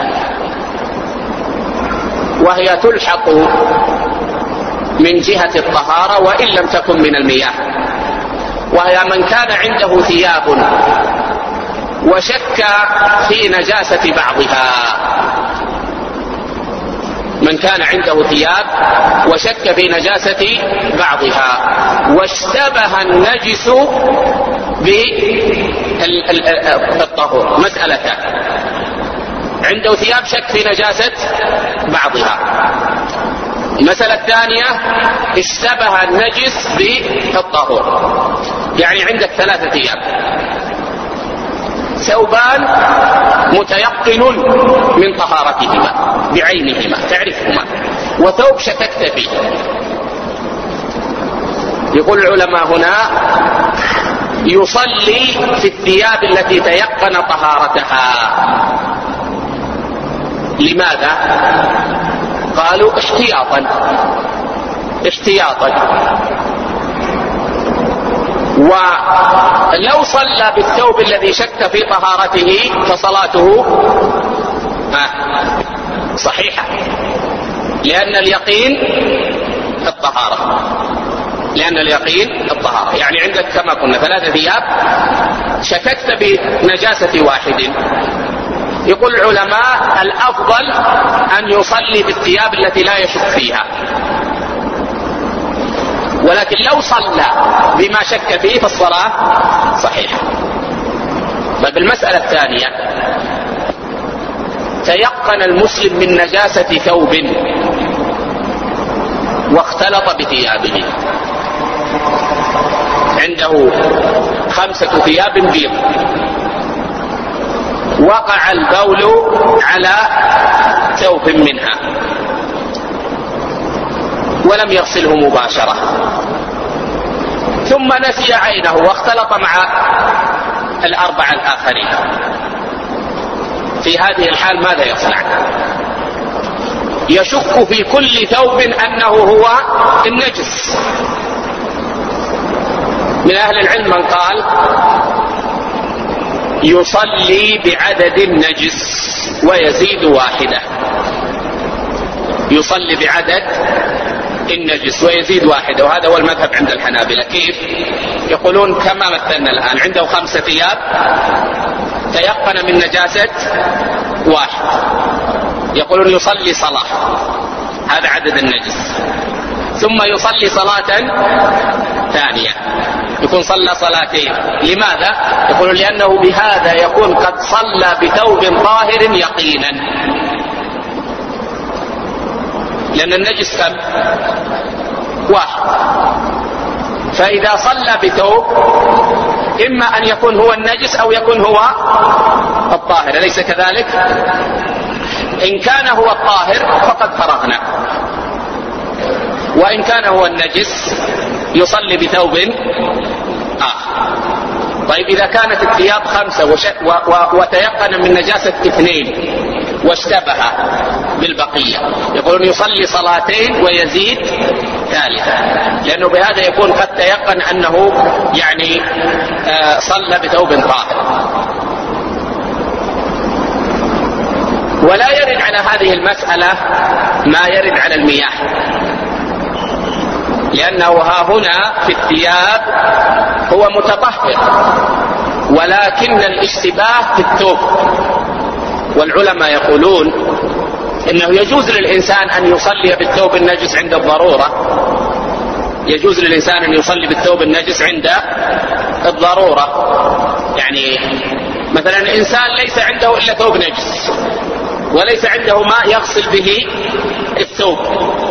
وهي تلحق من جهة الطهارة وإن لم تكن من المياه، وهي من كان عنده ثياب وشك في نجاسة بعضها. من كان عنده ثياب وشك في نجاسة بعضها واشتبه النجس بالطهور. مسألتان: عنده ثياب شك في نجاسة بعضها. المسألة الثانية: اشتبه النجس بالطهور. يعني عندك ثلاثة ثياب، ثوبان متيقن من طهارتهما بعينهما تعرفهما، وثوب شككت فيه. يقول العلماء هنا يصلي في الثياب التي تيقن طهارتها. لماذا؟ قالوا احتياطا احتياطا ولو صلى بالثوب الذي شك في طهارته فصلاته صحيحة، لأن اليقين الطهارة لأن اليقين الطهارة. يعني عندك كما قلنا ثلاثة ثياب شككت بنجاسة واحد. يقول العلماء الأفضل أن يصلي بالثياب التي لا يشك فيها، ولكن لو صلى بما شك فيه فالصلاة صحيحة. بل بالمسألة الثانية: تيقن المسلم من نجاسة ثوب واختلط بثيابه. عنده خمسة ثياب بيض، وقع البول على ثوب منها ولم يغسله مباشرة، ثم نسي عينه واختلط مع الأربعة الآخرين. في هذه الحال ماذا يصنع؟ يشك في كل ثوب أنه هو النجس. من أهل العلم من قال يصلي بعدد النجس ويزيد واحدة، يصلي بعدد النجس ويزيد واحدة، وهذا هو المذهب عند الحنابلة. كيف؟ يقولون كما مثلنا الآن، عنده خمسة ثياب تيقن من نجاسة واحد، يقولون يصلي صلاة، هذا عدد النجس، ثم يصلي صلاة ثانية، يكون صلى صلاتين. لماذا؟ يقولون لأنه بهذا يكون قد صلى بثوب طاهر يقينا، لأن النجس كم؟ واحد. فإذا صلى بثوب إما أن يكون هو النجس أو يكون هو الطاهر، أليس كذلك؟ إن كان هو الطاهر فقد فرغنا، وإن كان هو النجس يصلي بثوب آخر. طيب إذا كانت الثياب خمسة وش... و... و... وتيقن من نجاسة اثنين واشتبه بالبقية، يقولون يصلي صلاتين ويزيد ثالثة، لأنه بهذا يكون قد تيقن أنه يعني آه صلى بثوب طاهر. ولا يرد على هذه المسألة ما يرد على المياه، لأنه ها هنا في الثياب هو متطهر، ولكن الاشتباه في الثوب. والعلماء يقولون إنه يجوز للإنسان أن يصلي بالثوب النجس عند الضرورة، يجوز للإنسان أن يصلي بالثوب النجس عند الضرورة. يعني مثلا الإنسان ليس عنده إلا ثوب نجس وليس عنده ماء يغسل به الثوب،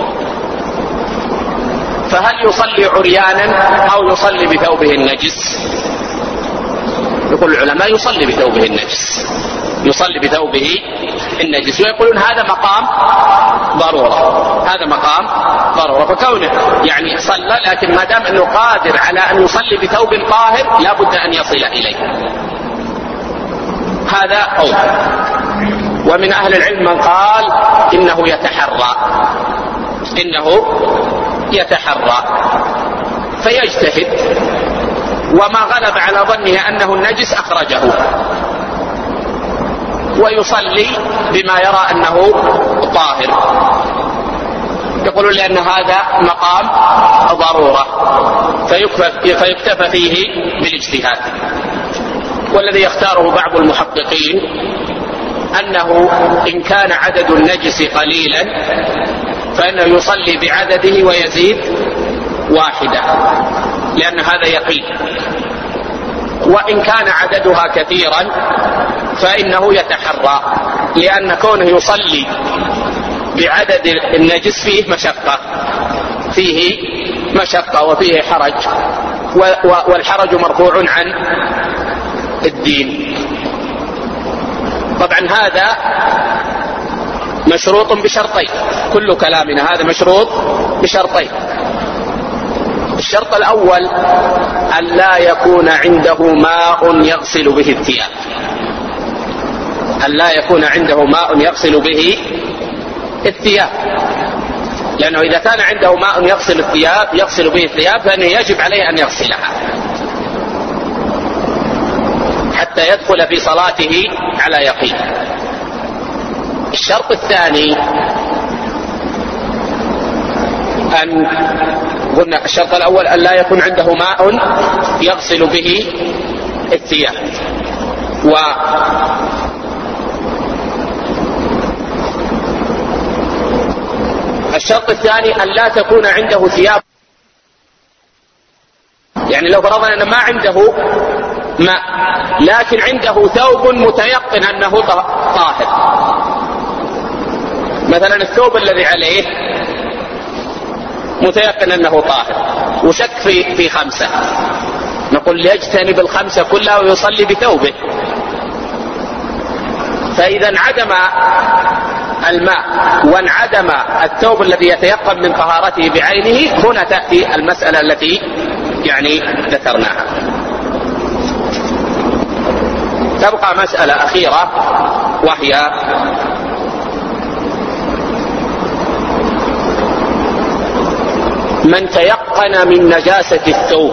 فهل يصلي عريانا أو يصلي بثوبه النجس؟ يقول العلماء يصلي بثوبه النجس، يصلي بثوبه النجس، ويقولون هذا مقام ضرورة، هذا مقام ضرورة. فكونه يعني صلى، لكن ما دام أنه قادر على أن يصلي بثوب طاهر لا بد أن يصل إليه، هذا قول. ومن أهل العلم من قال إنه يتحرى، إنه يتحرى فيجتهد، وما غلب على ظنه أنه النجس أخرجه، ويصلي بما يرى أنه طاهر. يقولون لأن هذا مقام ضرورة فيكتفى فيه بالاجتهاد. والذي يختاره بعض المحققين أنه إن كان عدد النجس قليلا فإنه يصلي بعدده ويزيد واحدة، لأن هذا يقين. وإن كان عددها كثيرا فإنه يتحرى، لأن كونه يصلي بعدد النجس فيه مشقة، فيه مشقة وفيه حرج، والحرج مرفوع عن الدين. طبعا هذا مشروط بشرطين، كل كلامنا هذا مشروط بشرطين. الشرط الأول أن لا يكون عنده ماء يغسل به الثياب، أن لا يكون عنده ماء يغسل به الثياب، لأنه إذا كان عنده ماء يغسل الثياب يغسل به الثياب فإنه يجب عليه أن يغسلها حتى يدخل في صلاته على يقين. الشرط الثاني أن قلنا الشرط الأول أن لا يكون عنده ماء يغسل به الثياب، و الشرط الثاني أن لا تكون عنده ثياب، يعني لو فرضنا أن ما عنده ماء لكن عنده ثوب متيقن أنه طاهر، مثلا الثوب الذي عليه متيقن أنه طاهر وشك في في خمسة، نقول يجتنب الخمسة كلها ويصلي بثوبه. فإذا انعدم الماء وانعدم الثوب الذي يتيقن من طهارته بعينه، هنا تأتي المسألة التي يعني ذكرناها. تبقى مسألة أخيرة وهي من تيقن من نجاسة الثوب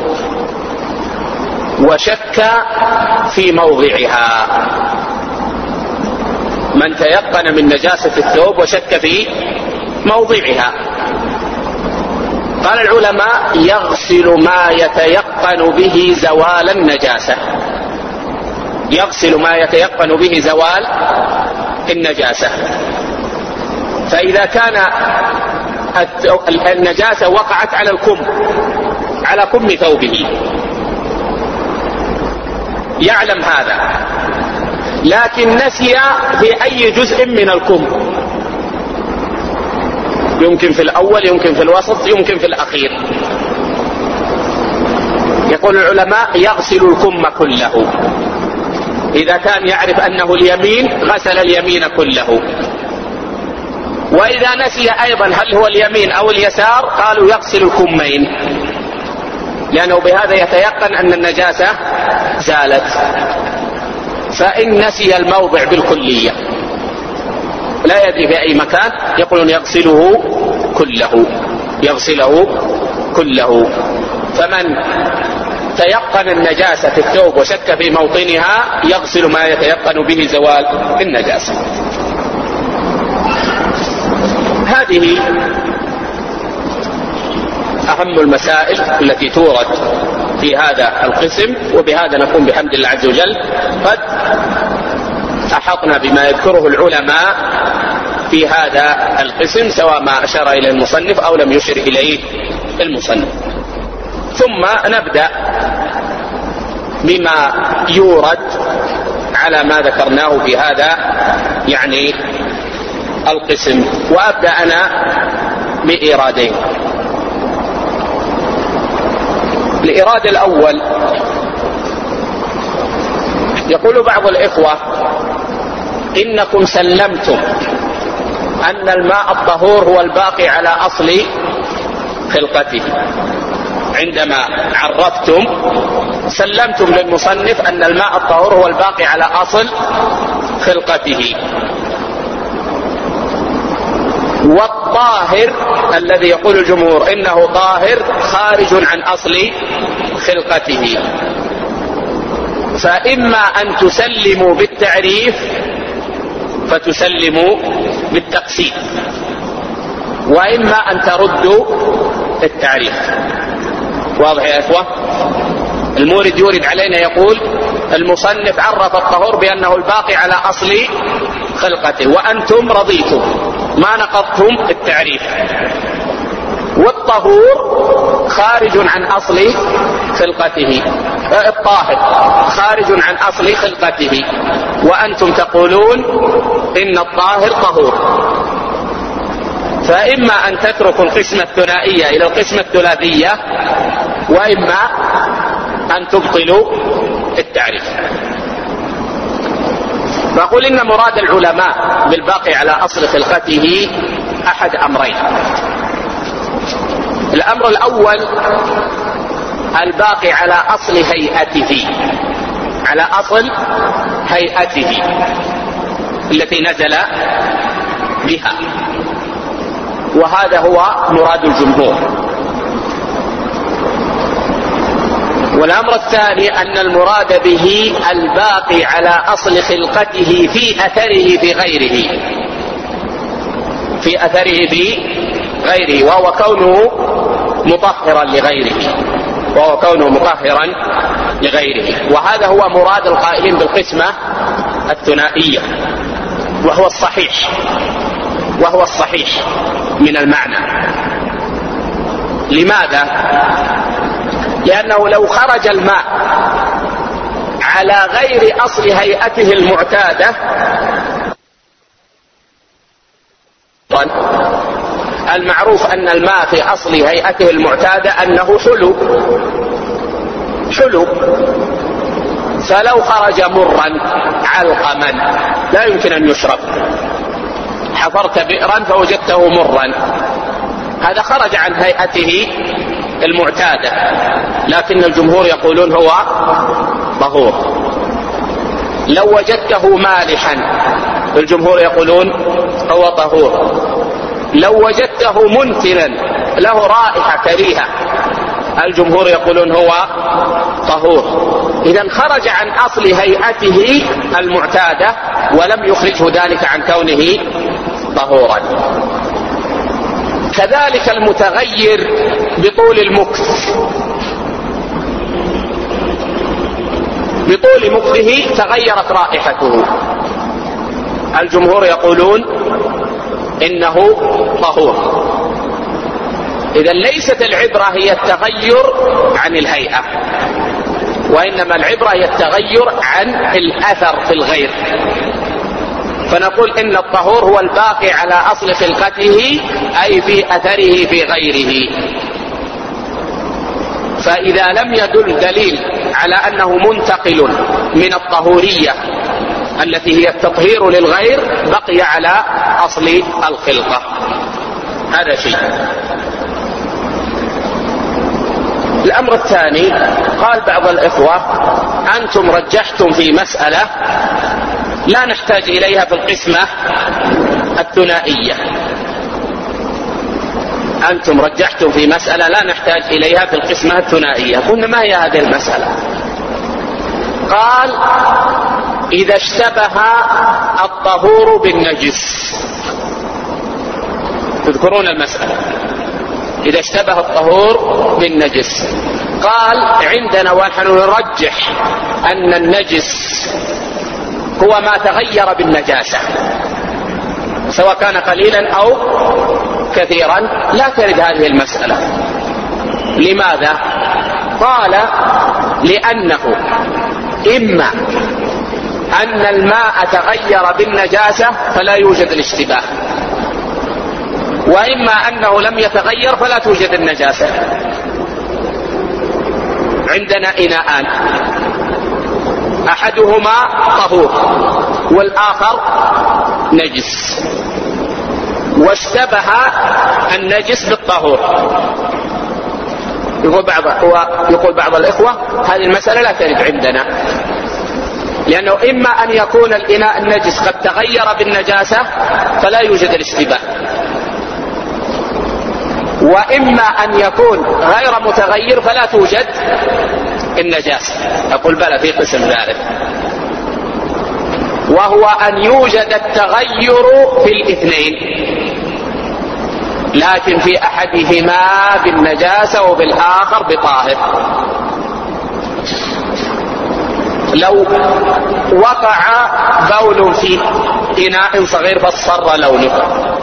وشك في موضعها. من تيقن من نجاسة الثوب وشك في موضعها. قال العلماء يغسل ما يتيقن به زوال النجاسة، يغسل ما يتيقن به زوال النجاسة. فإذا كان النجاسة وقعت على الكم، على كم ثوبه، يعلم هذا، لكن نسي في أي جزء من الكم، يمكن في الأول، يمكن في الوسط، يمكن في الأخير. يقول العلماء يغسل الكم كله. إذا كان يعرف أنه اليمين غسل اليمين كله، وإذا نسي أيضا هل هو اليمين أو اليسار قالوا يغسل الكمين، لأنه بهذا يتيقن أن النجاسة زالت. فإن نسي الموضع بالكلية لا يدري في أي مكان يقولون يغسله كله، يغسله كله. فمن تيقن النجاسة في الثوب وشك في موطنها يغسل ما يتيقن به زوال النجاسة. هذه أهم المسائل التي تورد في هذا القسم، وبهذا نكون بحمد الله عز وجل قد أحطنا بما يذكره العلماء في هذا القسم، سواء ما أشار إليه المصنف أو لم يشر إليه المصنف. ثم نبدأ بما يورد على ما ذكرناه في هذا يعني القسم. وأبدأ أنا بإيرادين. الإيراد الأول، يقول بعض الإخوة إنكم سلمتم أن الماء الطهور هو الباقي على أصل خلقته. عندما عرفتم سلمتم للمصنف أن الماء الطهور هو الباقي على أصل خلقته، والطاهر الذي يقول الجمهور إنه طاهر خارج عن أصل خلقته. فإما أن تسلموا بالتعريف فتسلموا بالتقسيم، وإما أن تردوا التعريف. واضح يا إخوة؟ المورد يورد علينا يقول المصنف عرف الطهور بأنه الباقي على أصل خلقته، وأنتم رضيتم ما نقضتم التعريف. والطهور خارج عن أصل خلقته، الطاهر خارج عن أصل خلقته، وأنتم تقولون إن الطاهر طهور. فإما أن تتركوا القسمة الثنائية إلى القسمة الثلاثية، وإما أن تبطلوا التعريف. فأقول إن مراد العلماء بالباقي على أصل خلقته أحد أمرين. الأمر الأول الباقي على أصل هيئته، على أصل هيئته التي نزل بها، وهذا هو مراد الجمهور. والأمر الثاني أن المراد به الباقي على أصل خلقته في أثره في غيره، في أثره في غيره، وهو كونه مطهرا لغيره، وهو كونه مطهرا لغيره. وهذا هو مراد القائلين بالقسمة الثنائية، وهو الصحيح، وهو الصحيح من المعنى. لماذا؟ لأنه لو خرج الماء على غير أصل هيئته المعتادة، المعروف أن الماء في أصل هيئته المعتادة أنه حلو حلو فلو خرج مرا علقما لا يمكن أن يشرب. حفرت بئرا فوجدته مرا، هذا خرج عن هيئته المعتادة، لكن الجمهور يقولون هو طهور. لو وجدته مالحا الجمهور يقولون هو طهور. لو وجدته منتنا له رائحة كريهة الجمهور يقولون هو طهور. إذا خرج عن أصل هيئته المعتادة ولم يخرجه ذلك عن كونه طهورا. كذلك المتغير بطول المكث، بطول مكثه تغيرت رائحته، الجمهور يقولون إنه طهور. إذا ليست العبرة هي التغير عن الهيئة، وإنما العبرة هي التغير عن الأثر في الغير. فنقول إن الطهور هو الباقي على أصل خلقته أي في أثره في غيره. فإذا لم يدل دليل على أنه منتقل من الطهورية التي هي التطهير للغير بقي على أصل الخلقة. هذا شيء. الأمر الثاني، قال بعض الإخوة أنتم رجحتم في مسألة لا نحتاج إليها في القسمة الثنائية، أنتم رجحتم في مسألة لا نحتاج إليها في القسمة الثنائية. قلنا ما هي هذه المسألة؟ قال إذا اشتبه الطهور بالنجس. تذكرون المسألة؟ إذا اشتبه الطهور بالنجس. قال عندنا ونحن نرجح أن النجس هو ما تغير بالنجاسة سواء كان قليلا أو كثيرا، لا ترد هذه المسألة. لماذا؟ قال لأنه إما أن الماء تغير بالنجاسة فلا يوجد الاشتباه، وإما أنه لم يتغير فلا توجد النجاسة. عندنا إناءان أحدهما طهور والآخر نجس، واشتبه النجس بالطهور. يقول بعض يقول بعض الإخوة هذه المسألة لا ترد عندنا، لأنه إما أن يكون الإناء النجس قد تغير بالنجاسة فلا يوجد الاشتباه، وإما أن يكون غير متغير فلا توجد النجاسة. أقول بلى في قسم ذلك، وهو أن يوجد التغير في الاثنين، لكن في أحدهما بالنجاسة وبالآخر بطاهر. لو وقع بول في إناء صغير فاصفر لونه،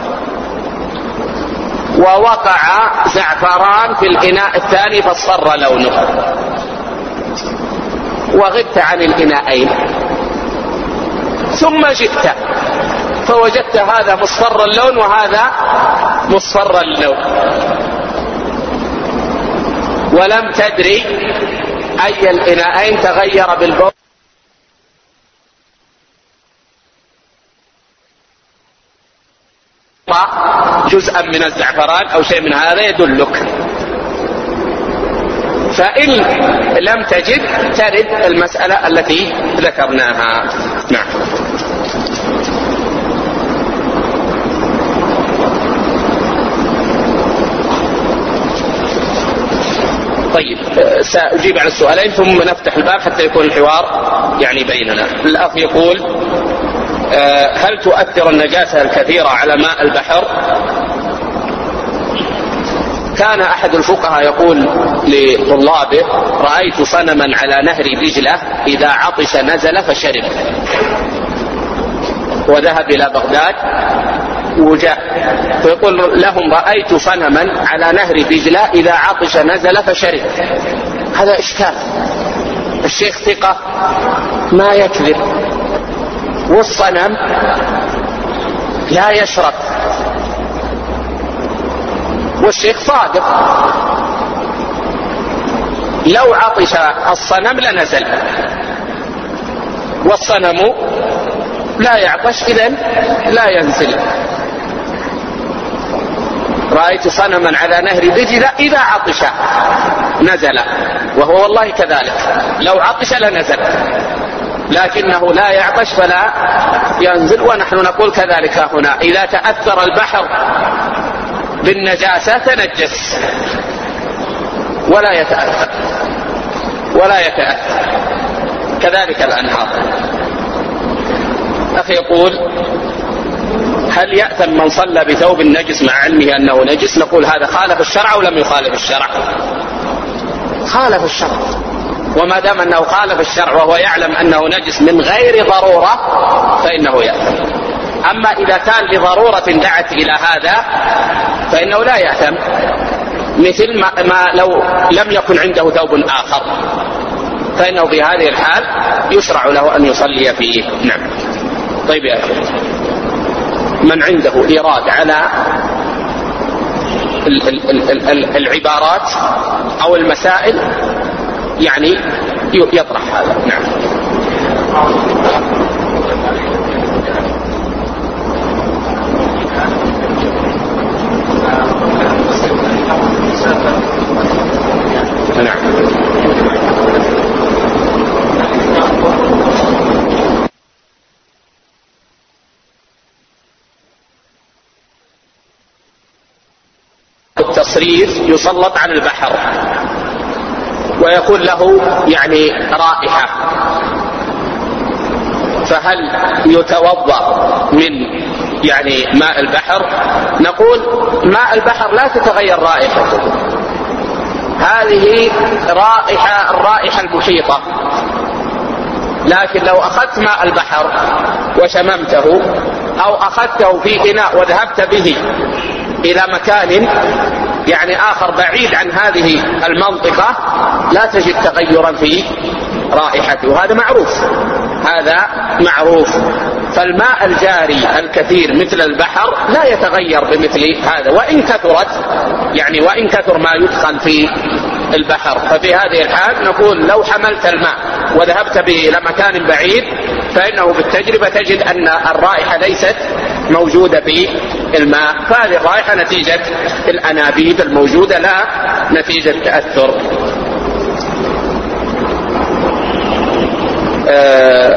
ووقع زعفران في الإناء الثاني فاصفر لونه، وغبت عن الإناءين ثم جئت فوجدت هذا مصفر اللون وهذا مصفر اللون، ولم تدري أي الإناءين تغير بالبول جزءا من الزعفران أو شيء من هذا يدلك. فإن لم تجد ترد المسألة التي ذكرناها. نعم. طيب سأجيب على السؤالين ثم نفتح الباب حتى يكون الحوار يعني بيننا. الأخ يقول هل تؤثر النجاسة الكثيرة على ماء البحر؟ كان أحد الفقهاء يقول لطلابه رأيت صنما على نهر دجلة إذا عطش نزل فشرب، وذهب إلى بغداد وجاء فيقول لهم رأيت صنما على نهر دجلة إذا عطش نزل فشرب. هذا إشكال، الشيخ ثقة ما يكذب، والصنم لا يشرب، والشيخ صادق. لو عطش الصنم لنزل، والصنم لا يعطش إذن لا ينزل. رأيت صنما على نهر دجلة إذا عطش نزل، وهو والله كذلك، لو عطش لنزل، لكنه لا يعطش فلا ينزل. ونحن نقول كذلك هنا، إذا تأثر البحر بالنجاسة تنجس ولا يتأثر ولا يتأثر. كذلك الأنهار. أخي يقول: هل يأثم من صلى بثوب النجس مع علمه أنه نجس؟ نقول: هذا خالف الشرع ولم يخالف الشرع؟ خالف الشرع، وما دام أنه خالف الشرع وهو يعلم أنه نجس من غير ضرورة فإنه يأثم. أما إذا كان لضرورة دعت إلى هذا فإنه لا يأثم، مثل ما لو لم يكن عنده ثوب آخر فإنه في هذه الحال يشرع له أن يصلي فيه. نعم. طيب يا أخي، من عنده إيراد على العبارات أو المسائل يعني يطرح هذا. نعم. نعم. التصريف يسلط على البحر ويكون له يعني رائحة، فهل يتوضأ من يعني ماء البحر؟ نقول: ماء البحر لا تتغير رائحته، هذه رائحة الرائحة المحيطة، لكن لو أخذت ماء البحر وشممته أو أخذته في إناء وذهبت به إلى مكان يعني آخر بعيد عن هذه المنطقة لا تجد تغيرا في رائحته، وهذا معروف، هذا معروف. فالماء الجاري الكثير مثل البحر لا يتغير بمثل هذا، وإن كثرت يعني وإن كثر ما يدخل في البحر. ففي هذه الحال نقول: لو حملت الماء وذهبت به إلى مكان بعيد فإنه بالتجربة تجد أن الرائحة ليست موجودة في الماء، فهذه الرائحة نتيجة الأنابيب الموجودة لا نتيجة تأثر. آه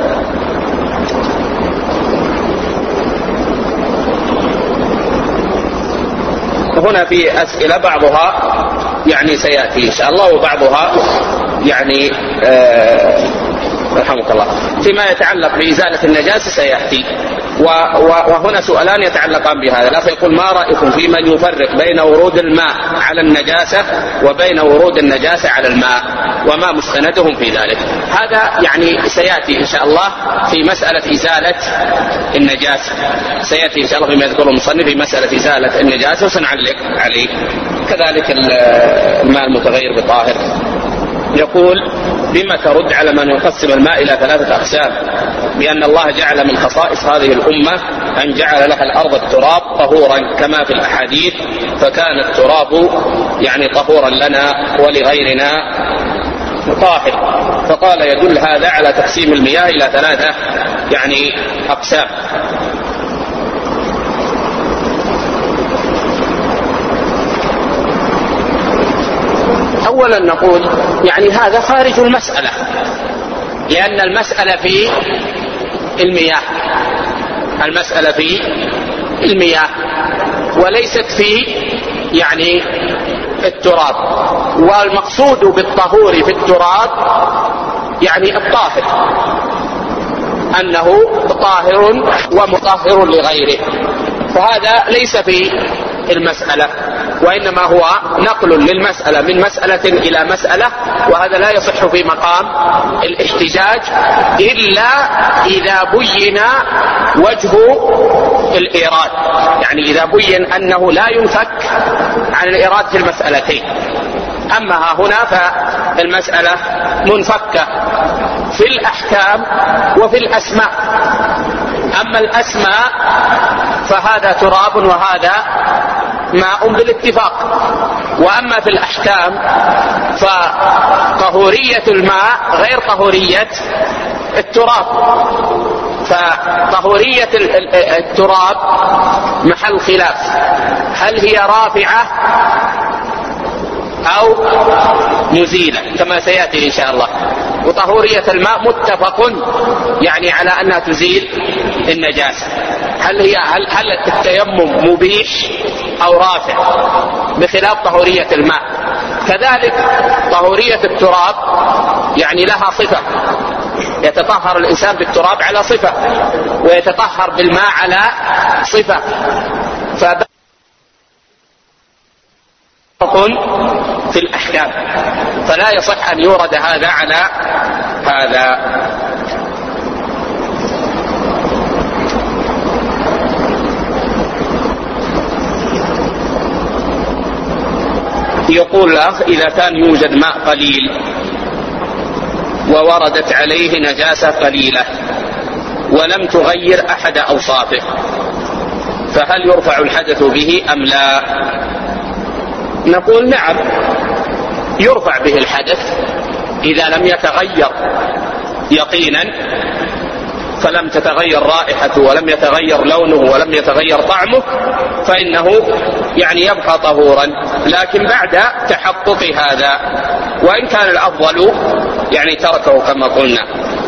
هنا في أسئلة بعضها يعني سيأتي إن شاء الله، وبعضها يعني آه رحمك الله فيما يتعلق بإزالة النجاسة سيأتي. وهنا سؤالان يتعلقان بهذا. الأخ يقول: ما رأيكم في من يفرق بين ورود الماء على النجاسة وبين ورود النجاسة على الماء، وما مستندهم في ذلك؟ هذا يعني سيأتي إن شاء الله في مسألة إزالة النجاسة، سيأتي إن شاء الله فيما يذكره المصنف في مسألة إزالة النجاسة وسنعلق عليه. كذلك الماء المتغير بطاهر. يقول: بما ترد على من يقسم الماء إلى ثلاثة أقسام بأن الله جعل من خصائص هذه الأمة أن جعل لها الأرض التراب طهورا كما في الأحاديث، فكان التراب يعني طهورا لنا ولغيرنا طاهر، فقال: يدل هذا على تقسيم المياه إلى ثلاثة يعني أقسام. أولا نقول يعني هذا خارج المسألة، لأن المسألة في المياه، المسألة في المياه وليست في يعني التراب، والمقصود بالطهور في التراب يعني الطاهر، أنه طاهر ومطهر لغيره، فهذا ليس في المسألة، وإنما هو نقل للمسألة من مسألة إلى مسألة، وهذا لا يصح في مقام الاحتجاج إلا إذا بين وجه الإيراد، يعني إذا بين أنه لا ينفك عن الإيراد في المسألتين. أما ها هنا فالمسألة منفكة في الأحكام وفي الأسماء. أما الأسماء فهذا تراب وهذا ماء بالاتفاق، وأما في الأحكام فطهورية الماء غير طهورية التراب، فطهورية التراب محل خلاف، هل هي رافعة أو مزيلة كما سيأتي إن شاء الله. وطهورية الماء متفق يعني على أنها تزيل النجاسة. هل هي هل, هل التيمم مبيح أو رافع بخلاف طهورية الماء؟ كذلك طهورية التراب يعني لها صفة، يتطهر الإنسان بالتراب على صفة ويتطهر بالماء على صفة، فبقى في الأحكام، فلا يصح أن يورد هذا على هذا. يقول الأخ: إذا كان يوجد ماء قليل ووردت عليه نجاسة قليلة ولم تغير أحد أوصافه، فهل يرفع الحدث به أم لا؟ نقول نعم، يرفع به الحدث إذا لم يتغير يقينا، فلم تتغير رائحته ولم يتغير لونه ولم يتغير طعمه، فإنه يعني يبقى طهورا، لكن بعد تحقق هذا، وإن كان الأفضل يعني تركه كما قلنا.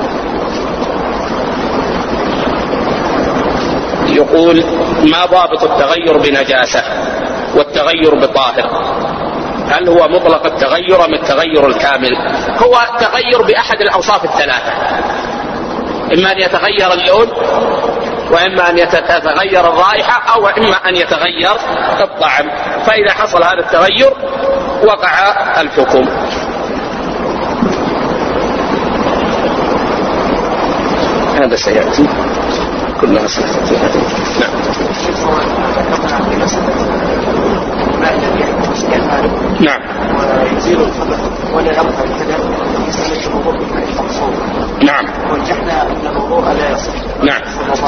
يقول: ما ضابط التغير بنجاسة والتغير بطاهر؟ هل هو مطلق التغير أم التغير الكامل؟ هو التغير بأحد الأوصاف الثلاثة، إما أن يتغير اللون، وإما أن يتغير الرائحة، أو إما أن يتغير الطعم، فإذا حصل هذا التغير وقع الحكم. هذا سيأتي كلها ستأتي. نعم. نعم. ويزيل الخبث ولا يرفع الحدث يستمر الوضوء بالماء المقصود. نعم. ورجحنا أن الوضوء لا يصح. نعم.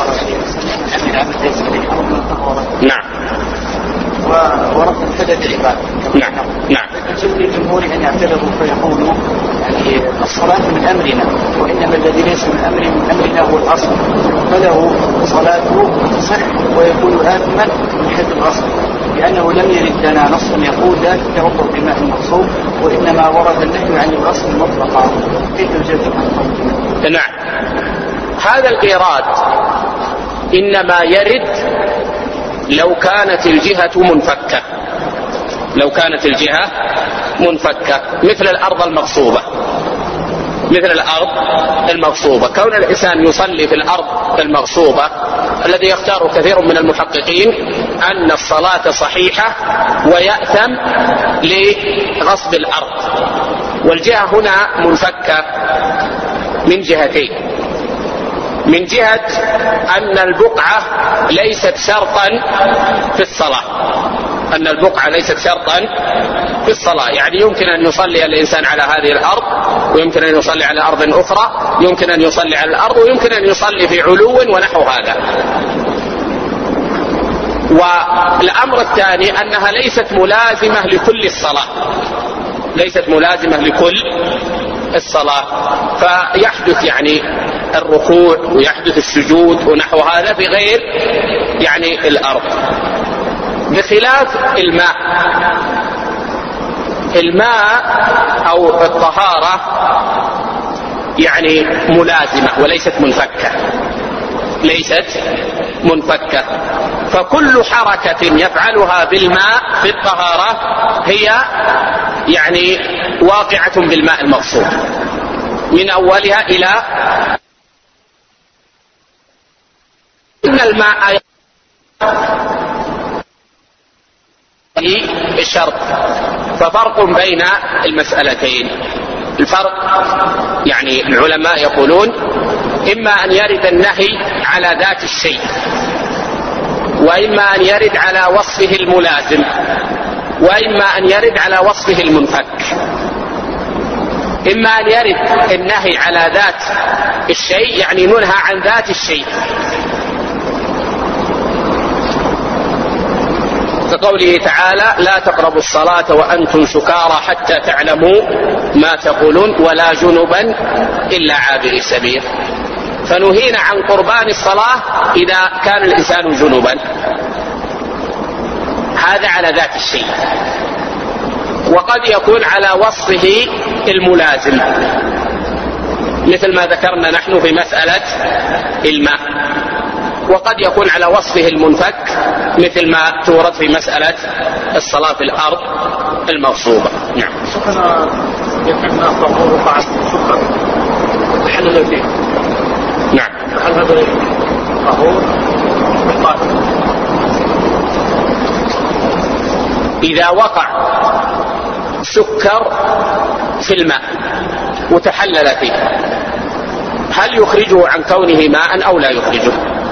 نعم. ورفع الحدث عبادة. نعم. نعم. لكن الجمهور أن يعترضوا فيقولوا يعني الصلاة من أمرنا، وإنما الذي ليس من أمر من أمرنا هو الأصل، فله صلاته صح ويكون آثما من حيث الأصل، لأنه لم يرد لنا نص يقول لا تتوضأ بماء مغصوب، وإنما ورد النهي عن الأصل مطلقا. كيف يجدد عن؟ نعم. هذا الإيراد إنما يرد لو كانت الجهة منفكة، لو كانت الجهة منفكة مثل الأرض المغصوبة، مثل الأرض المغصوبة. كون الإنسان يصلي في الأرض المغصوبة، الذي يختار كثير من المحققين أن الصلاة صحيحة ويأثم لغصب الأرض، والجهة هنا منفكة من جهتين: من جهة أن البقعة ليست شرطا في الصلاة، أن البقعة ليست شرطا في الصلاة، يعني يمكن أن يصلي الإنسان على هذه الأرض، ويمكن أن يصلي على أرض أخرى، يمكن أن يصلي على الأرض، ويمكن أن يصلي في علو ونحو هذا. والأمر الثاني أنها ليست ملازمة لكل الصلاة، ليست ملازمة لكل الصلاة، فيحدث يعني الركوع ويحدث السجود ونحو هذا في غير يعني الأرض، بخلاف الماء. الماء أو الطهارة يعني ملازمة وليست منفكة، ليست منفكة، فكل حركة يفعلها بالماء في الطهارة هي يعني واقعة بالماء المغصوب من أولها إلى إن الماء الشرط. ففرق بين المسألتين، الفرق يعني العلماء يقولون إما أن يرد النهي على ذات الشيء، وإما أن يرد على وصفه الملازم، وإما أن يرد على وصفه المنفك. إما أن يرد النهي على ذات الشيء يعني ننهى عن ذات الشيء، كقوله تعالى: لا تقربوا الصلاة وأنتم سكارى حتى تعلموا ما تقولون ولا جنبا إلا عابري السبيل. فنهينا عن قربان الصلاة إذا كان الإنسان جنبا، هذا على ذات الشيء. وقد يكون على وصفه الملازم، مثل ما ذكرنا نحن في مسألة الماء، وقد يكون على وصفه المنفك مثل ما تورد في مسألة الصلاة في الأرض المغصوبة. نعم. سكن يكون طهور وقعت سكر تحلل فيه. نعم. هل هذا طهور وقعت؟ إذا وقع سكر في الماء وتحلل فيه هل يخرجه عن كونه ماء أو لا يخرجه؟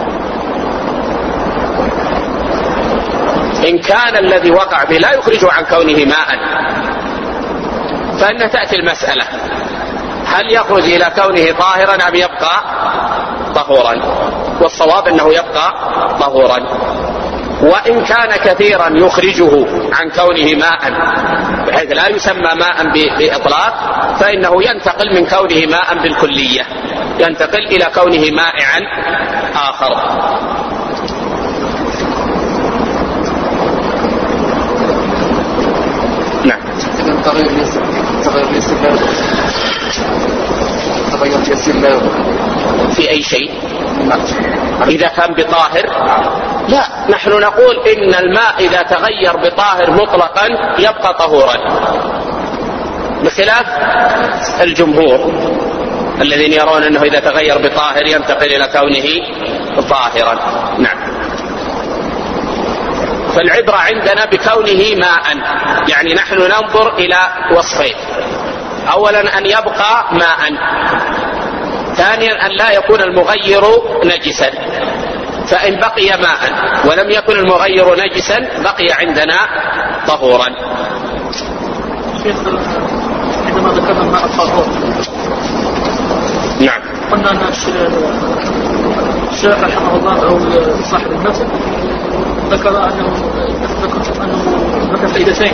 إن كان الذي وقع به لا يخرجه عن كونه ماء فإن تأتي المسألة هل يخرج إلى كونه طاهرا أم يبقى طهورا، والصواب أنه يبقى طهورا. وإن كان كثيرا يخرجه عن كونه ماء بحيث لا يسمى ماء بإطلاق فإنه ينتقل من كونه ماء بالكلية، ينتقل إلى كونه مائعا آخر. نعم. تغير الاستقلال تغير الاستقلال في أي شيء إذا كان بطاهر؟ لا، نحن نقول إن الماء إذا تغير بطاهر مطلقا يبقى طهورا، بخلاف الجمهور الذين يرون أنه إذا تغير بطاهر ينتقل إلى كونه طاهرا. نعم. فالعبرة عندنا بكونه ماء، يعني نحن ننظر إلى وصفين: أولا أن يبقى ماء، ثانيا أن لا يكون المغير نجسا، فإن بقي ماء ولم يكن المغير نجسا بقي عندنا طهورا. عندما ذكرنا الماء الطهور نعم قلنا أن الشيخ رحمه الله أو صاحب المتن ذكر أنه ذكر أنه ذكر فائدتين.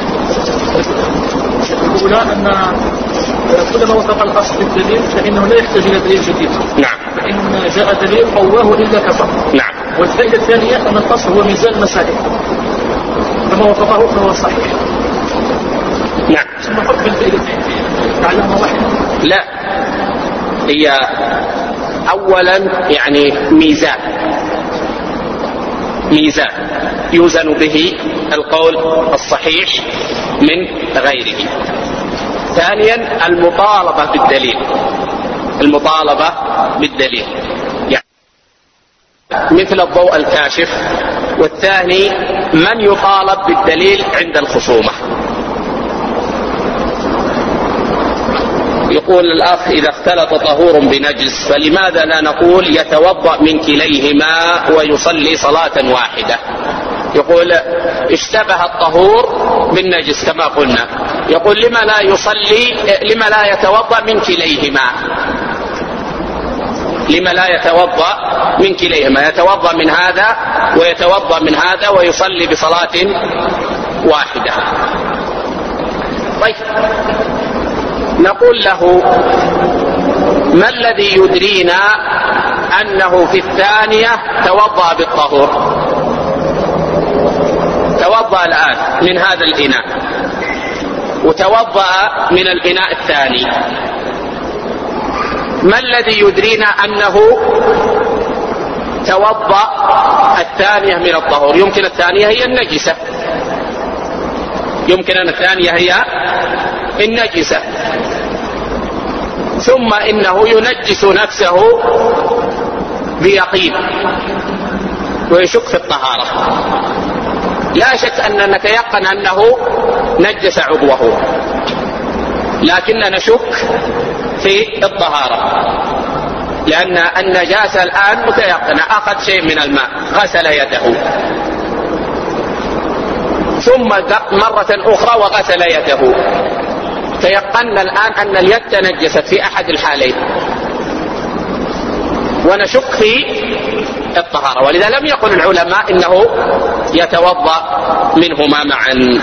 الأولى أن كلما وفق الأصل بالدليل فإنه لا يحتاج إلى دليل جديد. نعم. فإن جاء دليل قواه إلا كفر. نعم. والفائدة الثانية أن الأصل هو ميزان المسائل، فما وفقه فهو صحيح. نعم. ثم فرق الفائدتين تعلمها واحدة؟ لا، هي أولا يعني ميزان ميزان يوزن به القول الصحيح من غيره. ثانيا المطالبة بالدليل، المطالبة بالدليل يعني مثل الضوء الكاشف. والثاني من يطالب بالدليل عند الخصومة. يقول الأخ: إذا اختلط طهور بنجس فلماذا لا نقول يتوضأ من كليهما ويصلي صلاة واحدة؟ يقول اشتبه الطهور بالنجس كما قلنا، يقول لما لا يصلي لما لا يتوضأ من كليهما لما لا يتوضأ من كليهما يتوضأ من هذا ويتوضأ من هذا ويصلي بصلاة واحدة. طيب نقول له: ما الذي يدرينا أنه في الثانية توضأ بالطهور؟ توضأ الآن من هذا الإناء وتوضأ من الإناء الثاني، ما الذي يدرينا أنه توضأ الثانية من الطهور؟ يمكن الثانية هي النجسة، يمكن أن الثانية هي النجسة، ثم إنه ينجس نفسه بيقين ويشك في الطهارة. لا شك أننا نتيقن أنه نجس عضوه، لكننا نشك في الطهارة، لأن النجاسة الآن متيقنة، أخذ شيء من الماء غسل يده، ثم مرة أخرى وغسل يده، تيقنا الآن أن اليد تنجست في أحد الحالين ونشك في الطهارة. ولذا لم يقل العلماء إنه يتوضأ منهما معا،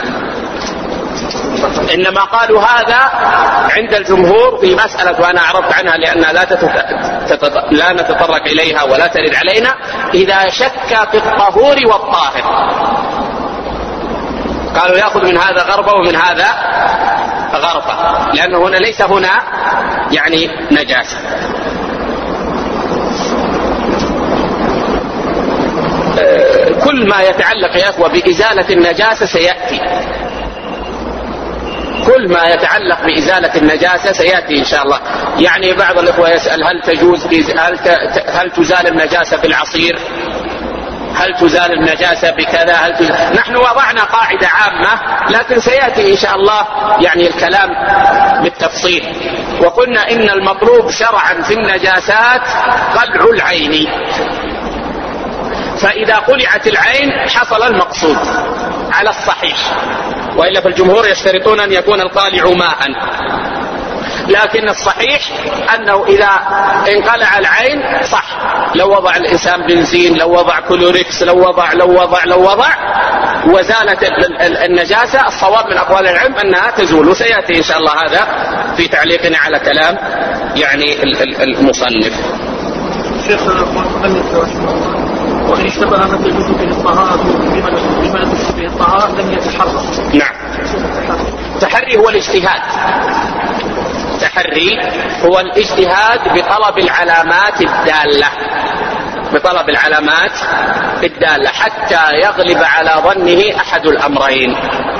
إنما قالوا هذا عند الجمهور في مسألة وأنا أعرضت عنها لأنها لا, تتط... لا نتطرق إليها ولا ترد علينا، إذا شك في الطهور والطاهر قالوا يأخذ من هذا غرفة ومن هذا غرفة، لأنه هنا ليس هنا يعني نجاسة. كل ما يتعلق يا أخوة بإزالة النجاسة سيأتي، كل ما يتعلق بإزالة النجاسة سيأتي إن شاء الله. يعني بعض الإخوة يسأل هل تجوز هل, هل تزال النجاسة بالعصير، هل تزال النجاسة بكذا، هل تزال... نحن وضعنا قاعدة عامة لكن سيأتي إن شاء الله يعني الكلام بالتفصيل. وقلنا إن المطلوب شرعا في النجاسات قلع العين، فإذا قلعت العين حصل المقصود على الصحيح، وإلا فالجمهور يشترطون أن يكون القالع ماء، لكن الصحيح أنه إذا انقلع العين صح. لو وضع الإنسان بنزين، لو وضع كلوريكس، لو وضع لو وضع لو وضع وزالت النجاسة، الصواب من أقوال العلم أنها تزول، وسيأتي إن شاء الله هذا في تعليقنا على كلام يعني المصنف. شيخ المؤلف رحمه الله: وإن اشتبه ما تجوز به الطهارة بما لا تجوز به الطهارة لم يتحرر. نعم. التحري هو الاجتهاد، التحري هو الاجتهاد بطلب العلامات الدالة، بطلب العلامات الدالة حتى يغلب على ظنه أحد الأمرين.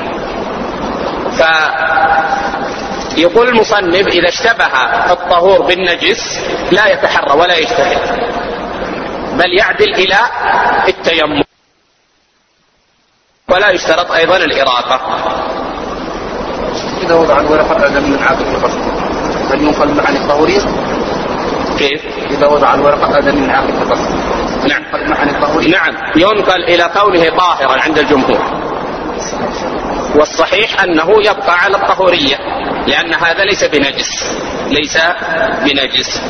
فيقول المصنف: إذا اشتبه الطهور بالنجس لا يتحرى ولا يجتهد، بل يعدل إلى التيمم، ولا يشترط أيضا الإراقة. إذا وضع الورقة آدم من عاقل الفصل هل ينقل عن الطهورية؟ كيف؟ إذا وضع الورقة آدم من عاقل الفصل نعم نعم ينقل إلى كونه طاهرا عند الجمهور، والصحيح أنه يبقى على الطهورية لأن هذا ليس بنجس، ليس بنجس.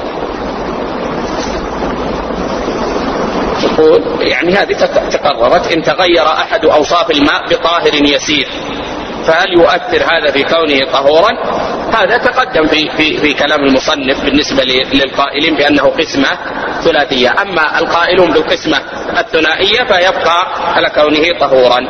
يقول يعني هذه تقررت إن تغير أحد أوصاف الماء بطاهر يسير فهل يؤثر هذا في كونه طهورا؟ هذا تقدم في, في, في كلام المصنف بالنسبة للقائلين بأنه قسمة ثلاثية، أما القائلون بالقسمة الثنائية فيبقى على كونه طهورا.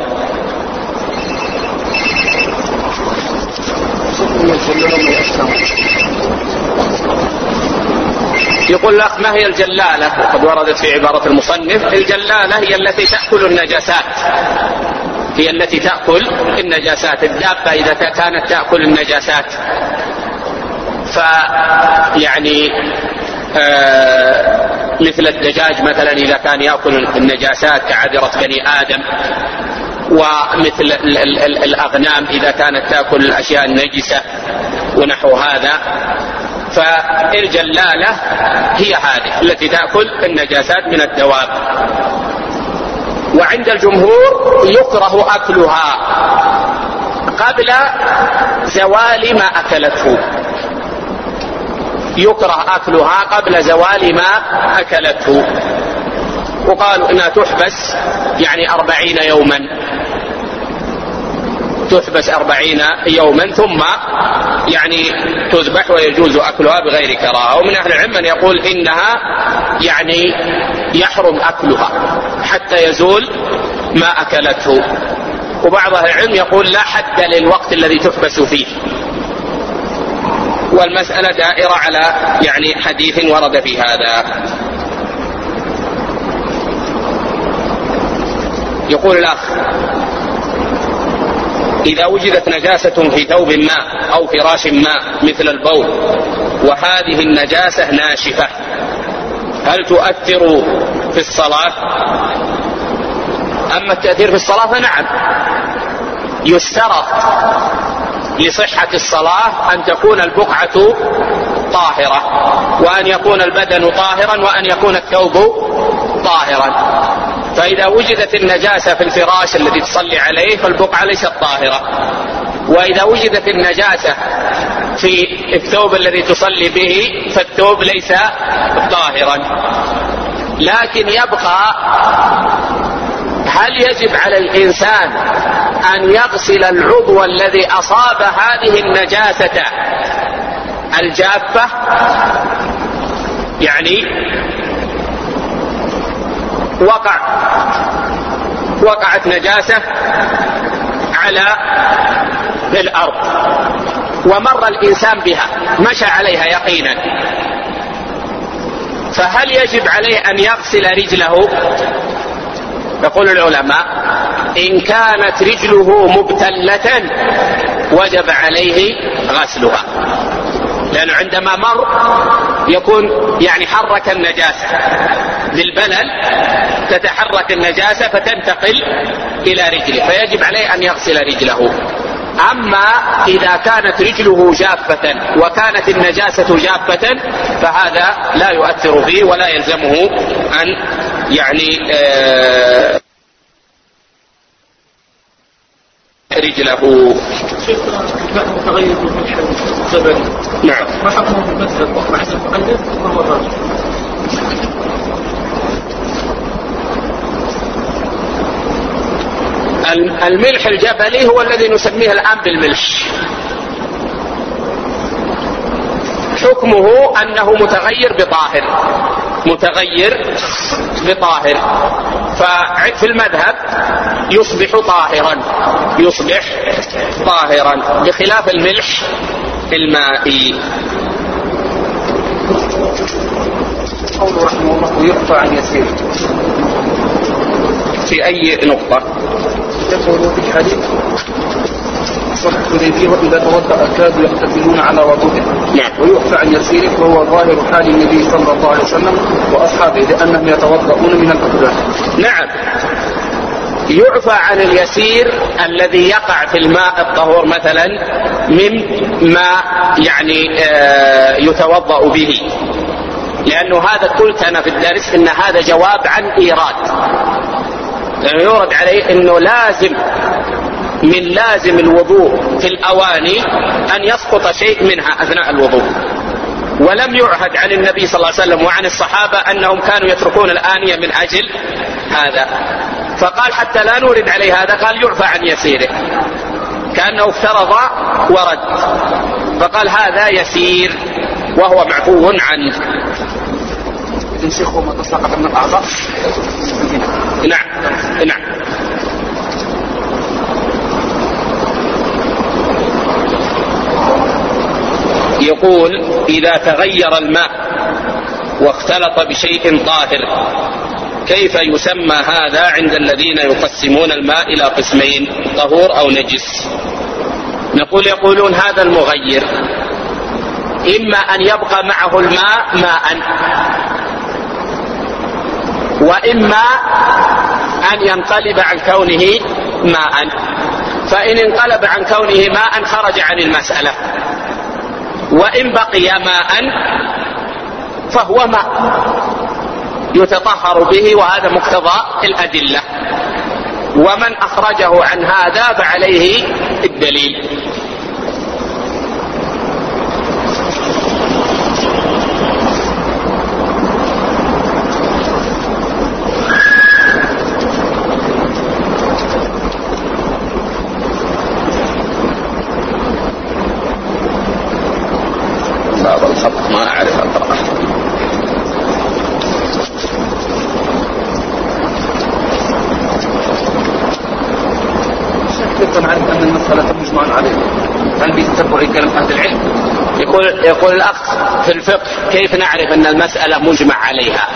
يقول لك: ما هي الجلالة؟ وقد وردت في عبارة المصنف: الجلالة هي التي تأكل النجاسات، هي التي تأكل النجاسات. الدابة إذا كانت تأكل النجاسات فيعني آه مثل الدجاج مثلا إذا كان يأكل النجاسات كعذرة بني آدم، ومثل ال ال ال الأغنام إذا كانت تأكل الأشياء النجسة ونحو هذا. فالجلالة هي هذه التي تأكل النجاسات من الدواب. وعند الجمهور يكره أكلها قبل زوال ما أكلته، يكره أكلها قبل زوال ما أكلته. وقالوا إنها تحبس يعني أربعين يوما، تحبس أربعين يوما ثم يعني تذبح ويجوز أكلها بغير كراهة. ومن أهل العلم من يقول إنها يعني يحرم أكلها حتى يزول ما أكلته، وبعض أهل العلم يقول لا حد للوقت الذي تحبس فيه. والمسألة دائرة على يعني حديث ورد في هذا. يقول الأخ: إذا وجدت نجاسة في ثوب ما أو فراش ما مثل البول وهذه النجاسة ناشفة هل تؤثر في الصلاة؟ أما التأثير في الصلاة فنعم، يشترط لصحة الصلاة أن تكون البقعة طاهرة، وأن يكون البدن طاهرا، وأن يكون الثوب طاهرا. فإذا وجدت النجاسة في الفراش الذي تصلي عليه فالبقعة ليست طاهرة، وإذا وجدت النجاسة في الثوب الذي تصلي به فالثوب ليس طاهرا. لكن يبقى هل يجب على الإنسان أن يغسل العضو الذي أصاب هذه النجاسة الجافة؟ يعني وقع وقعت نجاسة على الأرض ومر الإنسان بها، مشى عليها يقينا، فهل يجب عليه أن يغسل رجله يقول العلماء إن كانت رجله مبتلة وجب عليه غسلها، لأنه عندما مر يكون يعني حرك النجاسة بالبلل، تتحرك النجاسة فتنتقل إلى رجله فيجب عليه أن يغسل رجله. أما إذا كانت رجله جافة وكانت النجاسة جافة فهذا لا يؤثر فيه ولا يلزمه أن يعني آه رجله. متغير بالملح الزبدي. نعم. ما حكمه في المذهب وحسب المؤلف وهو الراجح؟ الملح الجبلي هو الذي نسميه الآن بالملح، حكمه أنه متغير بطاهر، متغير بطاهر، ففي المذهب يصبح طاهرا، يصبح طاهرا بخلاف الملح المائي. قوله رحمه الله يعفى عن يسير، في أي نقطة؟ يقول في الحديث صحة الحديبية وإذا توضأ كادوا يقتتلون على وضوءه. نعم. ويعفى عن يسيره وهو ظاهر حال النبي صلى الله عليه وسلم وأصحابه لأنهم يتوضؤون من الأقدام. نعم. يعفى عن اليسير الذي يقع في الماء الطهور مثلا مما يعني يتوضأ به، لأنه هذا قلت أنا في الدرس إن هذا جواب عن إيراد، لأنه يورد عليه إنه لازم من لازم الوضوء في الأواني أن يسقط شيء منها أثناء الوضوء، ولم يعهد عن النبي صلى الله عليه وسلم وعن الصحابة أنهم كانوا يتركون الآنية من أجل هذا، فقال حتى لا نورد عليه هذا قال يعفى عن يسيره، كأنه افترض ورد، فقال هذا يسير وهو معفو عنه. تنسخه ما تساقط من الأعضاء. نعم نعم. يقول إذا تغير الماء واختلط بشيء طاهر كيف يسمى هذا عند الذين يقسمون الماء إلى قسمين طهور أو نجس؟ نقول يقولون هذا المغير إما أن يبقى معه الماء ماء، وإما أن ينقلب عن كونه ماء، فإن انقلب عن كونه ماء خرج عن المسألة، وإن بقي ماء فهو ماء يتطهر به، وهذا مقتضى الأدلة، ومن أخرجه عن هذا فعليه الدليل. باب الخط ما أعرف أقرأه. كيف نعرف أن المسألة مجمع عليها؟ هل بيتبع كلام أهل العلم؟ يقول يقول الأخ في الفقه كيف نعرف أن المسألة مجمع عليها؟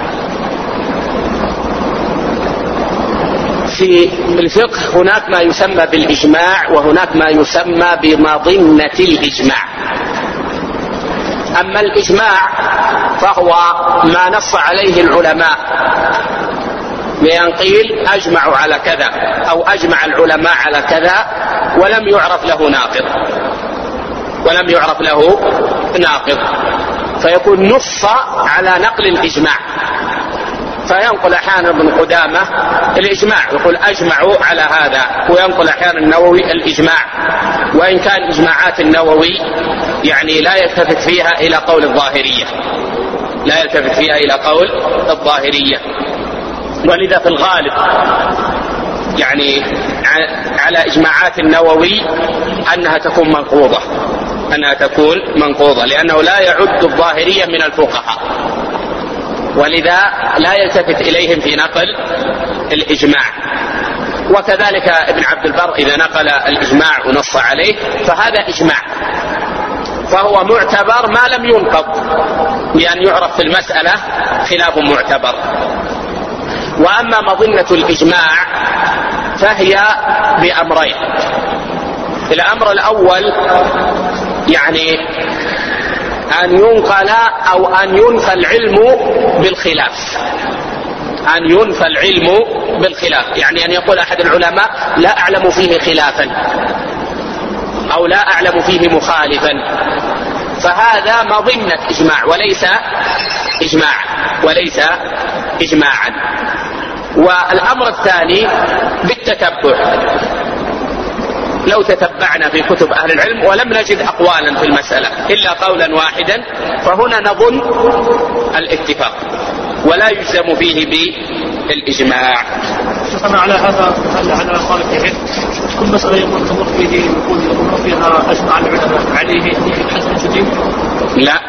في الفقه هناك ما يسمى بالإجماع وهناك ما يسمى بمظنة الإجماع. أما الإجماع فهو ما نص عليه العلماء بأن قيل أجمعوا على كذا أو أجمع العلماء على كذا ولم يعرف له ناقض، ولم يعرف له ناقض، فيكون نص على نقل الإجماع، فينقل أحيانا ابن قدامة الإجماع يقول أجمعوا على هذا، وينقل أحيانا النووي الإجماع، وإن كان إجماعات النووي يعني لا يلتفت فيها إلى قول الظاهرية، لا يلتفت فيها إلى قول الظاهرية، ولذا في الغالب يعني على إجماعات النووي أنها تكون منقوضة، أنها تكون منقوضة لأنه لا يعد الظاهرية من الفقهاء، ولذا لا يلتفت إليهم في نقل الإجماع. وكذلك ابن عبد البر إذا نقل الإجماع ونص عليه فهذا إجماع، فهو معتبر ما لم ينقض، لأن يعرف في المسألة خلاف معتبر. وأما مظنة الإجماع فهي بأمرين. الأمر الأول يعني أن ينقل أو أن ينفى العلم بالخلاف، أن ينفى العلم بالخلاف، يعني أن يقول أحد العلماء لا أعلم فيه خلافا أو لا أعلم فيه مخالفا، فهذا مظنة إجماع وليس إجماع وليس إجماعا. والأمر الثاني بالتتبع، لو تتبعنا في كتب أهل العلم ولم نجد أقوالا في المسألة إلا قولا واحدا فهنا نظن الاتفاق ولا يجزم فيه بالإجماع. شكرا على هذا. هل على طالب العلم كل مسألة يقول تمر فيه يقول يقول فيها أجمع العلماء عليه حسن شديد؟ لا،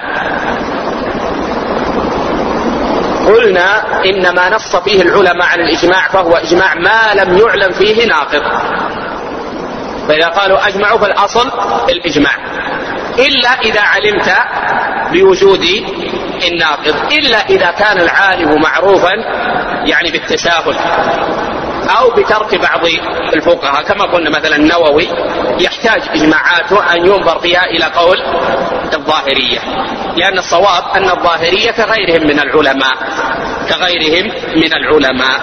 قلنا إنما نص فيه العلماء على الإجماع فهو إجماع ما لم يعلم فيه ناقض، فإذا قالوا أجمعوا فالأصل الإجماع، إلا إذا علمت بوجود الناقض، إلا إذا كان العالم معروفا يعني بالتساهل أو بترك بعض الفقهاء، كما قلنا مثلا النووي يحتاج إجماعاته أن ينظر فيها إلى قول الظاهرية، لأن الصواب أن الظاهرية كغيرهم من العلماء كغيرهم من العلماء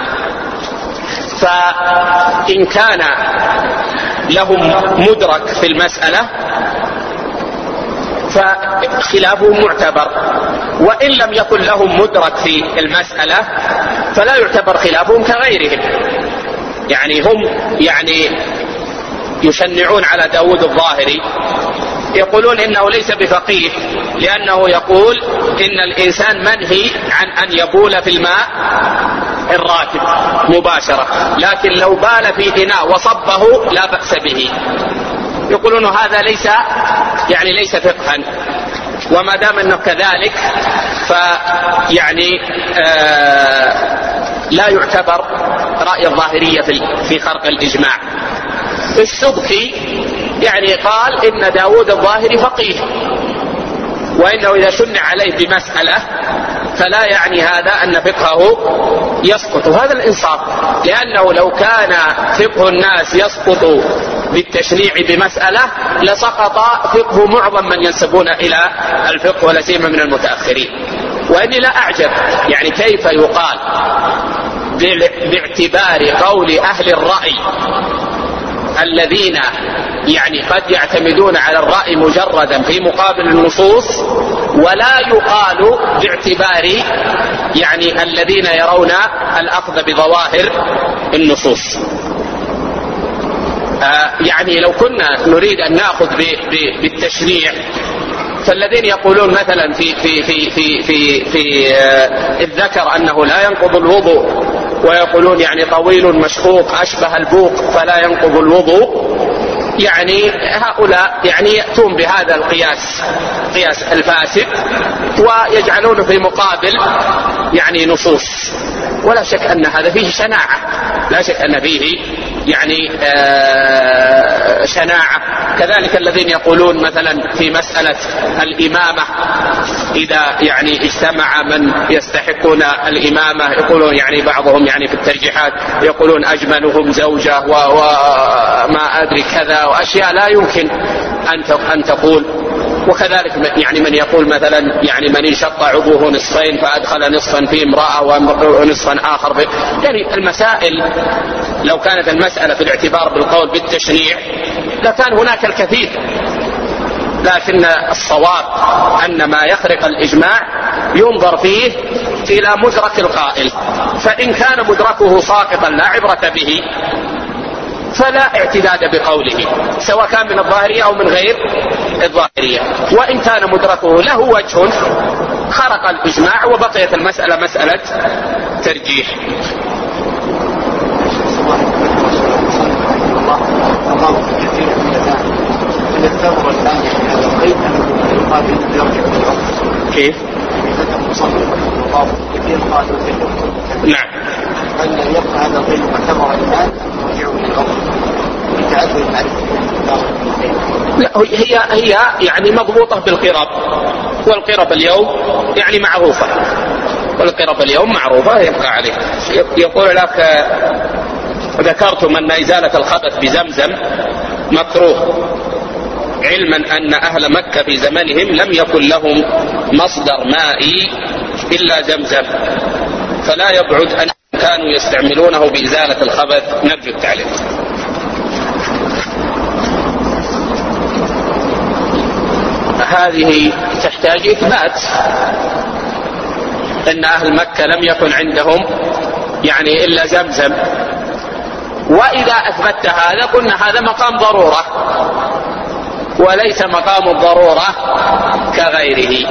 فإن كان لهم مدرك في المسألة فخلافهم معتبر، وإن لم يكن لهم مدرك في المسألة فلا يعتبر خلافهم كغيرهم. يعني هم يعني يشنعون على داود الظاهري، يقولون إنه ليس بفقيه لأنه يقول إن الإنسان منهي عن أن يبول في الماء الراكد مباشرة، لكن لو بال في إناء وصبه لا بأس به. يقولون هذا ليس يعني ليس فقها، وما دام أنه كذلك فيعني آه لا يعتبر رأي الظاهرية في خرق الإجماع. السبكي يعني قال إن داود الظاهري فقيه، وإنه إذا شنع عليه بمسألة فلا يعني هذا أن فقهه يسقط، وهذا الإنصاف، لأنه لو كان فقه الناس يسقط بالتشنيع بمسألة لسقط فقه معظم من ينسبون إلى الفقه ولا سيما من المتأخرين. وإني لا أعجب يعني كيف يقال باعتبار قول أهل الرأي الذين يعني قد يعتمدون على الرأي مجردا في مقابل النصوص، ولا يقال باعتبار يعني الذين يرون الأخذ بظواهر النصوص. آه يعني لو كنا نريد أن نأخذ بالتشريع فالذين يقولون مثلا في في في في في, في آه الذكر أنه لا ينقض الوضوء، ويقولون يعني طويل مشقوق أشبه البوق فلا ينقض الوضوء، يعني هؤلاء يعني يأتون بهذا القياس قياس الفاسد ويجعلونه في مقابل يعني نصوص، ولا شك أن هذا فيه شناعة، لا شك أن فيه يعني آه شناعة. كذلك الذين يقولون مثلا في مسألة الإمامة إذا يعني اجتمع من يستحقون الإمامة، يقولون يعني بعضهم يعني في الترجيحات يقولون أجملهم زوجة وما أدري كذا وأشياء لا يمكن أن تقول. وكذلك يعني من يقول مثلا يعني من انشق عضوه نصفين فأدخل نصفا في امرأة ونصفا آخر في، يعني المسائل لو كانت المسألة في الاعتبار بالقول بالتشريع لكان هناك الكثير، لكن الصواب أن ما يخرق الإجماع ينظر فيه إلى مدرك القائل، فإن كان مدركه ساقطا لا عبرة به فلا اعتداد بقوله سواء كان من الظاهرية أو من غير الظاهرية، وإن كان مدركه له وجه خرق الإجماع وبقيت المسألة مسألة ترجيح. كيف؟ نعم. أن يبقى هذا القيد معتبرا الآن يرجع للأصل لتعذر المعرفة. لا هي هي يعني مضبوطة بالقرب، والقرب اليوم يعني معروفة، والقرب اليوم معروفة يبقى عليه. يقول لك ذكرتم أن إزالة الخبث بزمزم مكروه، علما أن أهل مكة في زمنهم لم يكن لهم مصدر مائي إلا زمزم، فلا يبعد أن كانوا يستعملونه بإزالة الخبث. نرجو التعليق. هذه تحتاج إثبات أن أهل مكة لم يكن عندهم يعني إلا زمزم، وإذا أثبت هذا قلنا هذا مقام ضرورة وليس مقام الضرورة كغيره.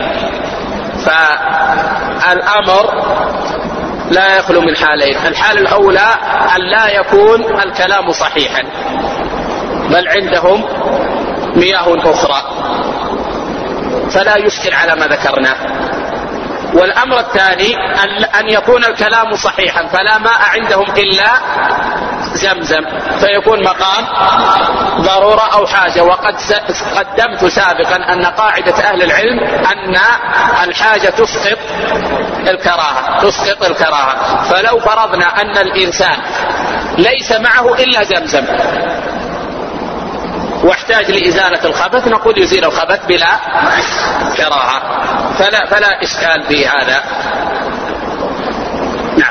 فالأمر لا يخلو من حالين: الحال الأولى أن لا يكون الكلام صحيحا بل عندهم مياه أخرى فلا يشكل على ما ذكرناه، والأمر الثاني أن يكون الكلام صحيحا فلا ماء عندهم إلا زمزم فيكون مقام ضرورة أو حاجة. وقد قدمت سابقا أن قاعدة أهل العلم أن الحاجة تسقط الكراهة تسقط الكراهة فلو فرضنا أن الإنسان ليس معه إلا زمزم واحتاج لإزالة الخبث نقول يزيل الخبث بلا كراهة، فلا, فلا إشكال في هذا. نعم.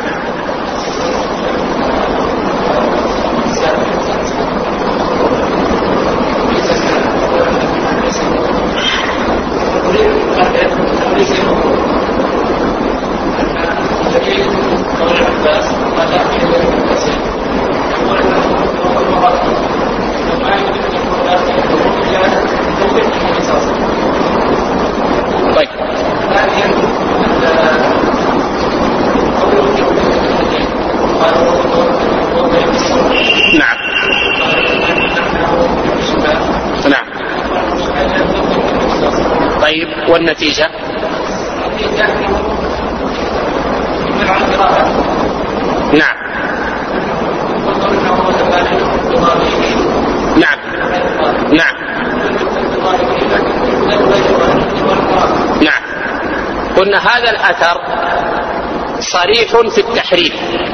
طيب. نعم نعم. طيب والنتيجة؟ نعم نعم نعم نعم. قلنا هذا الأثر صريح في التحريم،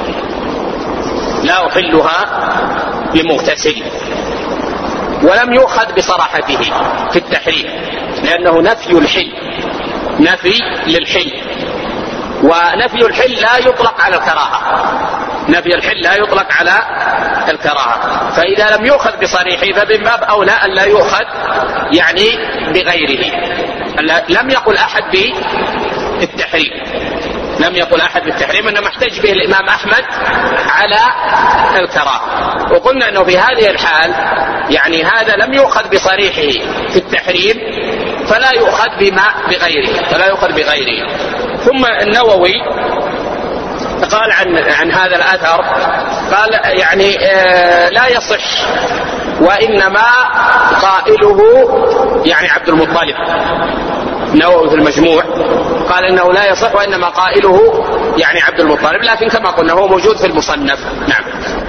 لا أحلها لمغتسل، ولم يؤخذ بصراحته في التحريم لأنه نفي الحل، نفي للحل، ونفي الحل لا يطلق على الكراهة، نفي الحل لا يطلق على الكراهة، فإذا لم يؤخذ بصريحه فمن باب أولى أن لا يؤخذ يعني بغيره. لم يقل أحد بالتحريم، لم يقل أحد بالتحريم، إنما احتج به الإمام أحمد على الكراهة. وقلنا أنه في هذه الحال يعني هذا لم يؤخذ بصريحه في التحريم فلا يؤخذ بما بغيره فلا يؤخذ بغيره. ثم النووي قال عن عن هذا الأثر قال يعني آه لا يصح، وإنما قائله يعني عبد المطلب. النووي في المجموع قال إنه لا يصح وإنما قائله يعني عبد المطلب، لكن كما قلنا هو موجود في المصنف. نعم.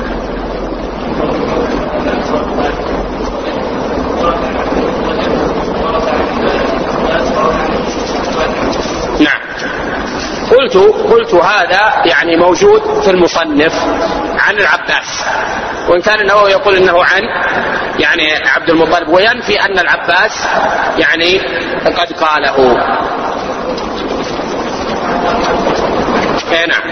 نعم. قلت قلت هذا يعني موجود في المصنف عن العباس، وإن كان النووي يقول إنه عن يعني عبد المطلب، وينفي أن العباس يعني قد قاله. اي نعم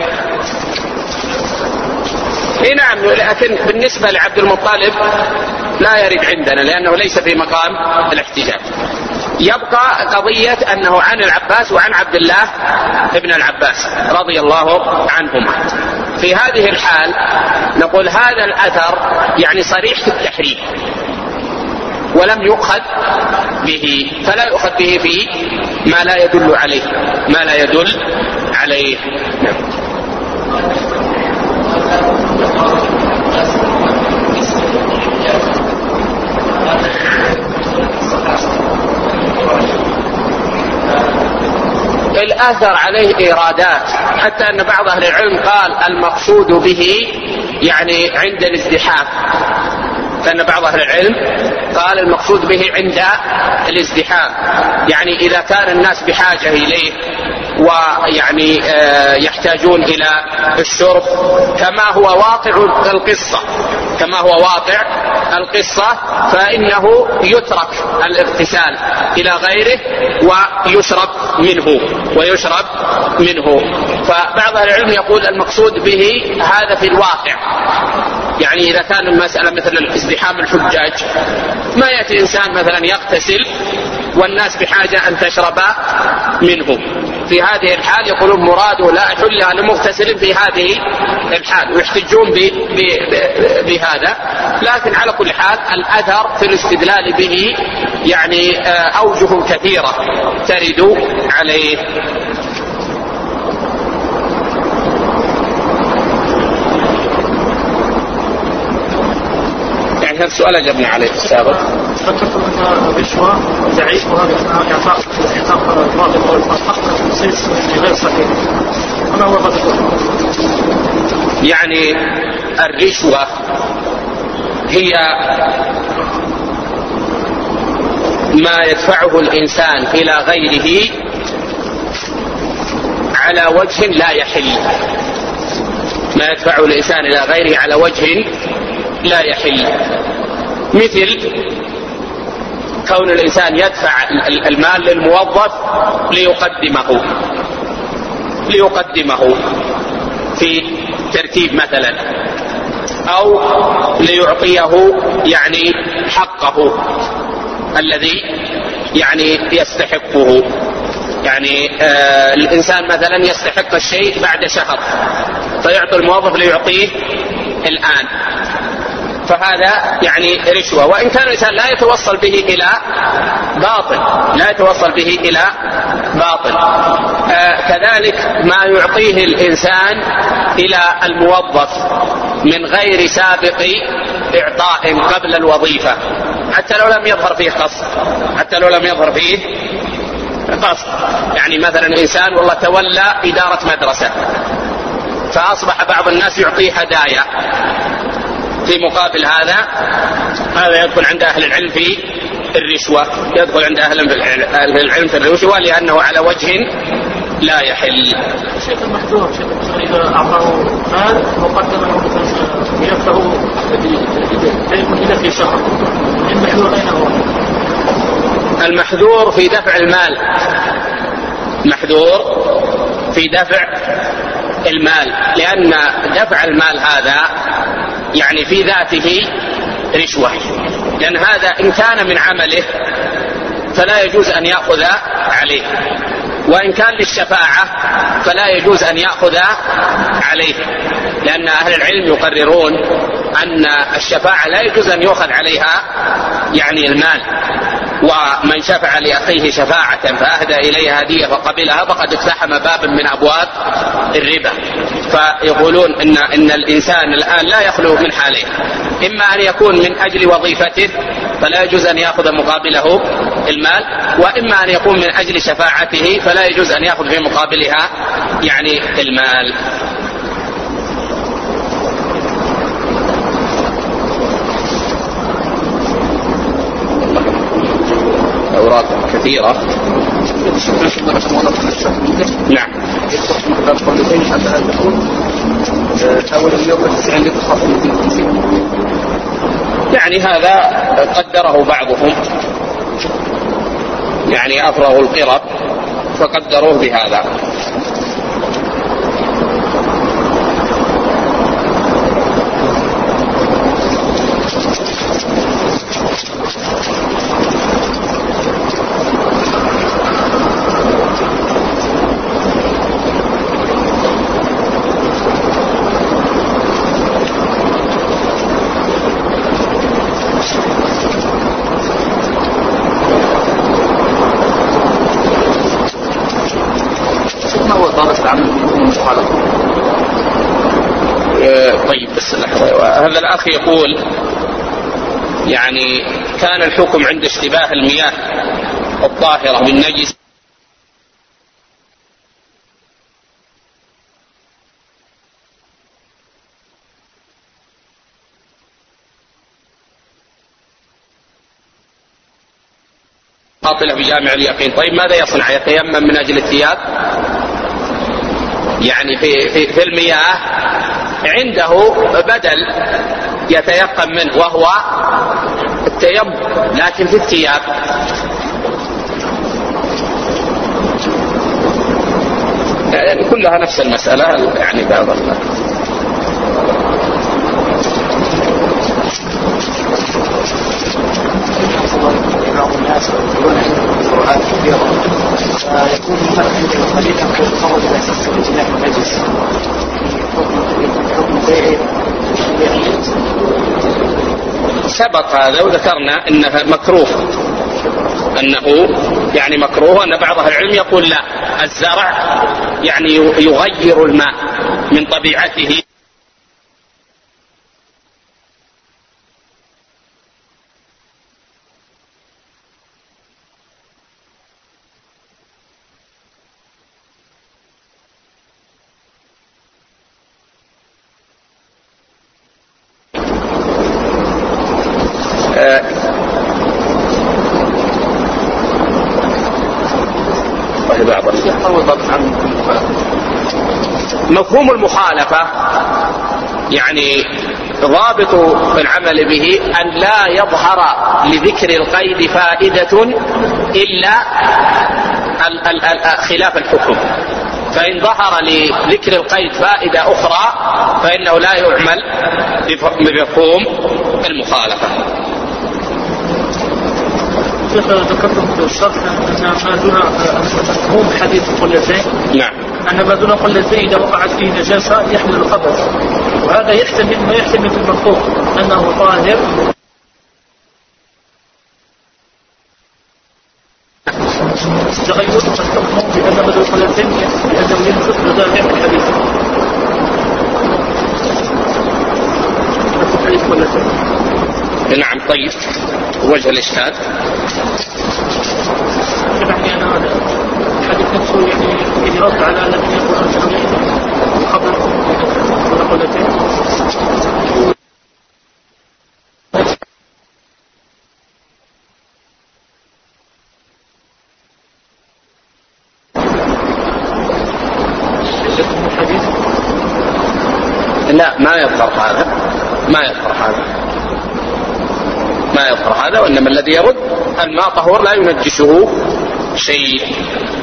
اي نعم. لكن بالنسبة لعبد المطلب لا يرد عندنا لأنه ليس في مقام الاحتجاج. يبقى قضية أنه عن العباس وعن عبد الله ابن العباس رضي الله عنهما. في هذه الحال نقول هذا الأثر يعني صريح في التحريم ولم يؤخذ به، فلا يؤخذ به في ما لا يدل عليه ما لا يدل عليه. الأثر عليه إيرادات، حتى أن بعض أهل العلم قال المقصود به يعني عند الازدحام، لأن بعض أهل العلم قال المقصود به عند الازدحام، يعني إذا كان الناس بحاجة إليه ويعني يحتاجون إلى الشرب، كما هو واقع القصة كما هو واقع القصة فإنه يترك الاغتسال إلى غيره ويشرب منه ويشرب منه فبعض العلم يقول المقصود به هذا في الواقع، يعني إذا كان المسألة مثل ازدحام الحجاج ما يأتي إنسان مثلا يغتسل والناس بحاجة أن تشرب منه، في هذه الحال يقولون مراده لا أحل لمغتسل في هذه الحال ويحتجون بهذا. لكن على كل حال الأثر في الاستدلال به يعني أوجه كثيرة ترد عليه. يعني هذا السؤال أجبنا عليه في السابق. ذكرت أن الرشوة ضعيف وهذا إعطاء إعطاء بعض الحق تخصيص غير صحيح، أنا هو هذا. يعني الرشوة هي ما يدفعه الإنسان إلى غيره على وجه لا يحل، ما يدفعه الإنسان إلى غيره على وجه لا يحل، مثل كون الإنسان يدفع المال للموظف ليقدمه ليقدمه في ترتيب مثلا، أو ليعطيه يعني حقه الذي يعني يستحقه. يعني آه الإنسان مثلا يستحق الشيء بعد شهر فيعطي الموظف ليعطيه الآن، فهذا يعني رشوة، وإن كان الإنسان لا يتوصل به إلى باطل لا يتوصل به إلى باطل. آه كذلك ما يعطيه الإنسان إلى الموظف من غير سابق إعطاء قبل الوظيفة، حتى لو لم يظهر فيه قصد حتى لو لم يظهر فيه قصد يعني مثلا إنسان والله تولى إدارة مدرسة فأصبح بعض الناس يعطيه هدايا في مقابل هذا، هذا يدخل عند أهل العلم في الرشوة يدخل عند أهل العلم في الرشوة لأنه على وجه لا يحل. شيخ المحذور شيخ إذا أعطاه مال مقدما ينفعه إذا في شهر، المحذور أين هو؟ المحذور في دفع المال محذور في دفع المال لأن دفع المال هذا يعني في ذاته رشوة، لأن هذا إن كان من عمله فلا يجوز أن يأخذ عليه، وإن كان للشفاعة فلا يجوز أن يأخذ عليه، لأن أهل العلم يقررون أن الشفاعة لا يجوز أن يأخذ عليها يعني المال، ومن شفع لأخيه شفاعة فأهدى إليها هدية فقبلها فقد اقتحم بابا من أبواب الربا. فيقولون إن, إن الإنسان الآن لا يخلو من حالين، إما أن يكون من أجل وظيفته فلا يجوز أن يأخذ مقابله المال، وإما أن يكون من أجل شفاعته فلا يجوز أن يأخذ في مقابلها يعني المال. أوراق كثيرة. نعم. يعني هذا قدره بعضهم، يعني أفرغوا القرب فقدروه بهذا. طيب بس هذا الأخ يقول يعني كان الحكم عند اشتباه المياه الطاهرة بالنجس باطلة بجامع اليقين. طيب ماذا يصنع؟ يتيمم من أجل الثياب؟ يعني في, في, في المياه عنده بدل يتيقن منه وهو التيمم، لكن في الثياب يعني كلها نفس المسألة يعني بعض الله. بعض الناس يقولون القرآن كثيرا يكون مثلا قليلا فيتطور إلى سلسلة جناح النجس حكم بيعه. سبق هذا وذكرنا انه مكروه، انه يعني مكروه، ان بعض اهل العلم يقول لا، الزرع يعني يغير الماء من طبيعته مفهوم المخالفة. يعني ضابط العمل به أن لا يظهر لذكر القيد فائدة إلا خلاف الحكم، فإن ظهر لذكر القيد فائدة أخرى فإنه لا يعمل بمفهوم المخالفة. ذكرتم في الشرح أن ما دون مفهوم حديث القلتين، نعم، أن ما دون القلتين إذا وقعت فيه نجاسة يحمل الخبث، وهذا يحتمل ما يحتمل في المفهوم أنه طاهر تغير فالحكم بأن ما دون القلتين بأنه ينفذ مدافع الحديث حديث القلتين. نعم. طيب، وجه الإشكال يعني أنا هذا الحديث نفسه يعني يرد على الذين يقولون قبل قلتين. لا، ما يظهر هذا، ما يظهر هذا ما يظهر هذا وإنما الذي يرد الماء طهور لا ينجسه شيء.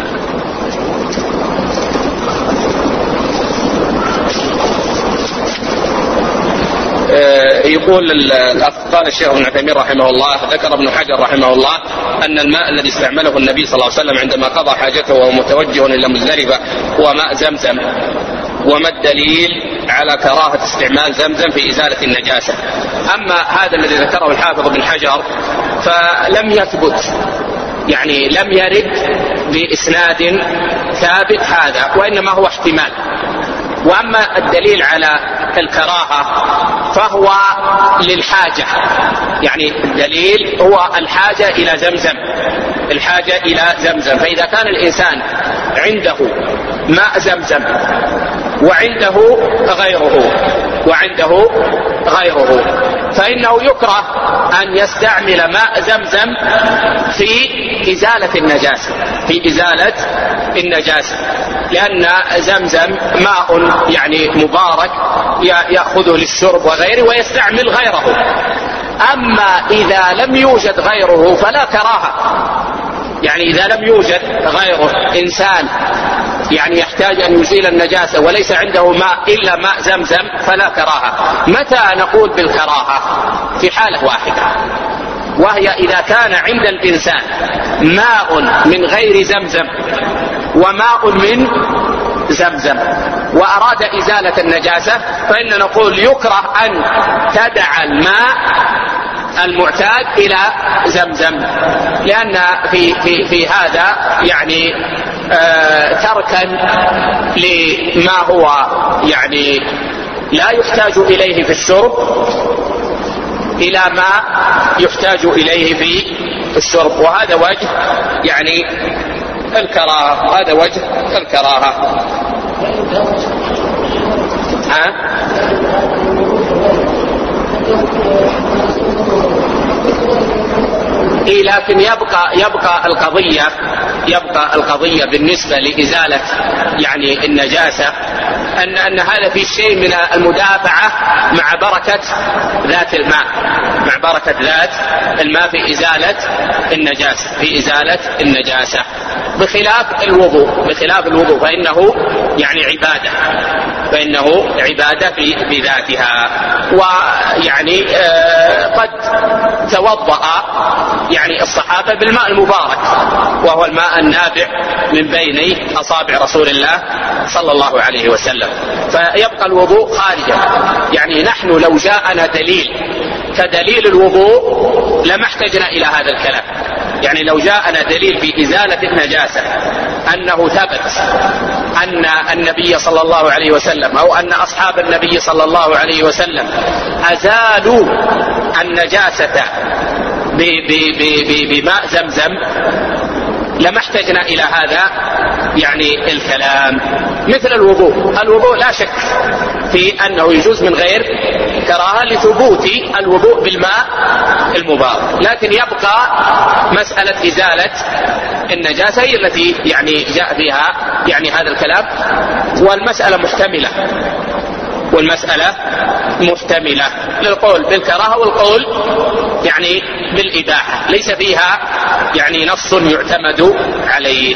يقول قال الشيخ ابن عثيمين رحمه الله، ذكر ابن حجر رحمه الله أن الماء الذي استعمله النبي صلى الله عليه وسلم عندما قضى حاجته وهو متوجه إلى مزدلفة هو ماء زمزم، وما الدليل على كراهة استعمال زمزم في إزالة النجاسة؟ أما هذا الذي ذكره الحافظ ابن حجر فلم يثبت، يعني لم يرد بإسناد ثابت هذا، وإنما هو احتمال. وأما الدليل على الكراهة فهو للحاجة، يعني الدليل هو الحاجة إلى زمزم، الحاجة إلى زمزم. فإذا كان الإنسان عنده ماء زمزم وعنده غيره وعنده غيره فإنه يكره أن يستعمل ماء زمزم في إزالة النجاسة في إزالة النجاسة لأن زمزم ماء يعني مبارك يأخذه للشرب وغيره ويستعمل غيره. أما إذا لم يوجد غيره فلا كراهة، يعني إذا لم يوجد غيره إنسان يعني يحتاج أن يزيل النجاسة وليس عنده ماء إلا ماء زمزم فلا كراهة. متى نقول بالكراهة؟ في حالة واحدة، وهي إذا كان عند الإنسان ماء من غير زمزم وماء من زمزم وأراد إزالة النجاسة فإن نقول يكره أن تدع الماء المعتاد إلى زمزم، لأن في, في, في هذا يعني آه تركا لما هو يعني لا يحتاج إليه في الشرب إلى ما يحتاج إليه في الشرب، وهذا وجه يعني الكراهة، هذا وجه الكراهة. ها؟ إيه، لكن يبقى يبقى القضية يبقى القضية بالنسبة لإزالة يعني النجاسة أن أن هذا في شيء من المدافعة مع بركة ذات الماء، مع بركة ذات الماء في إزالة النجاسة، في إزالة النجاسة بخلاف الوضوء، بخلاف الوضوء فإنه يعني عبادة، فإنه عبادة في بذاتها. ويعني آه قد توضأ يعني الصحابة بالماء المبارك وهو الماء النابع من بين أصابع رسول الله صلى الله عليه وسلم، فيبقى الوضوء خارجا. يعني نحن لو جاءنا دليل كدليل الوضوء لما احتجنا إلى هذا الكلام. يعني لو جاءنا دليل في إزالة النجاسة أنه ثبت أن النبي صلى الله عليه وسلم أو أن أصحاب النبي صلى الله عليه وسلم أزالوا النجاسة بماء زمزم لما احتجنا إلى هذا يعني الكلام. مثل الوضوء، الوضوء لا شك في أنه يجوز من غير كراهة لثبوت الوضوء بالماء المبارك، لكن يبقى مسألة إزالة النجاسة هي التي يعني جاء فيها يعني هذا الكلام، والمسألة محتملة، والمسألة محتملة للقول بالكراهة والقول يعني بالإباحة، ليس فيها يعني نص يعتمد عليه.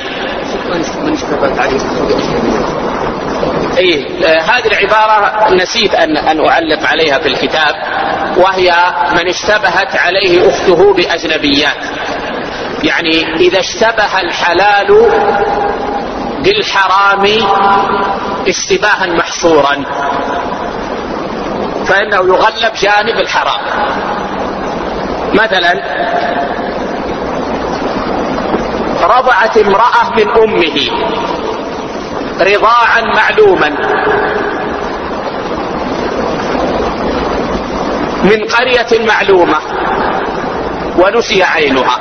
إيه هذه العبارة نسيت أن أن أعلق عليها في الكتاب، وهي من اشتبهت عليه أخته بأجنبيات. يعني إذا اشتبه الحلال بالحرام اشتباها محصورا فإنه يغلب جانب الحرام. مثلا رضعت امرأة من أمه رضاعا معلوما من قرية معلومة ونسي عينها،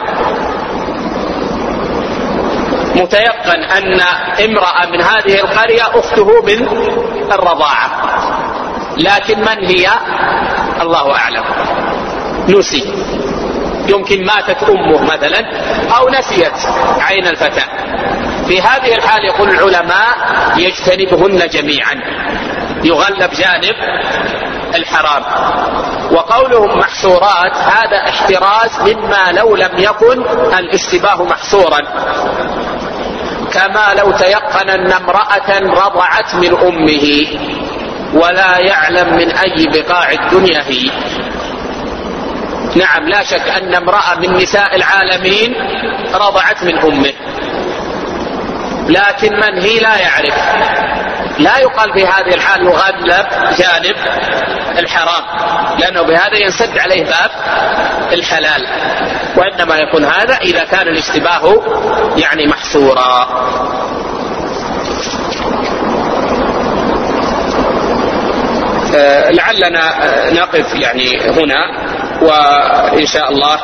متيقن أن امرأة من هذه القرية أخته من الرضاعة، لكن من هي الله أعلم، نسي، يمكن ماتت أمه مثلا أو نسيت عين الفتاة. في هذه الحال يقول العلماء يجتنبهن جميعا، يغلب جانب الحرام. وقولهم محصورات هذا احتراز مما لو لم يكن الاشتباه محصورا، كما لو تيقن أن امرأة رضعت من أمه ولا يعلم من أي بقاع الدنيا هي. نعم لا شك أن امرأة من نساء العالمين رضعت من أمه، لكن من هي لا يعرف، لا يقال في هذه الحال يغلب جانب الحرام، لأنه بهذا ينسد عليه باب الحلال، وإنما يكون هذا إذا كان الاشتباه يعني محصورا. لعلنا نقف يعني هنا، وإن شاء الله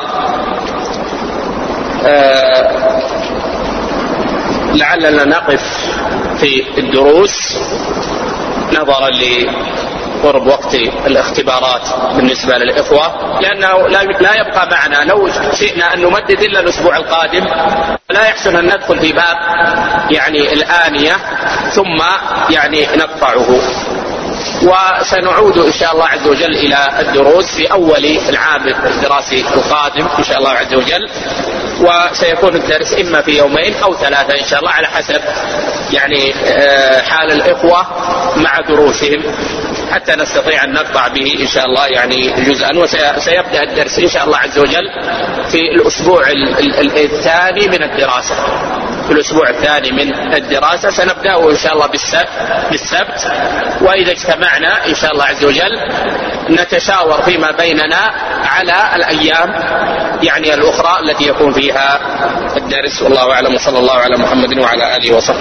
لعلنا نقف في الدروس نظرا لقرب وقت الاختبارات بالنسبة للإخوة، لأنه لا يبقى معنا لو شئنا أن نمدد إلا الأسبوع القادم، لا يحسن أن ندخل في باب يعني الآنية ثم يعني نقطعه. وسنعود إن شاء الله عز وجل إلى الدروس في أول العام الدراسي القادم إن شاء الله عز وجل، وسيكون الدرس إما في يومين أو ثلاثة إن شاء الله على حسب يعني حال الإخوة مع دروسهم، حتى نستطيع أن نقطع به إن شاء الله يعني جزءا. وسيبدأ الدرس إن شاء الله عز وجل في الأسبوع الثاني من الدراسة، في الأسبوع الثاني من الدراسة سنبدأه إن شاء الله بالسبت, بالسبت وإذا اجتمعنا إن شاء الله عز وجل نتشاور فيما بيننا على الأيام يعني الأخرى التي يكون فيها الدرس. والله أعلم، وصلى الله على محمد وعلى آله وصحبه.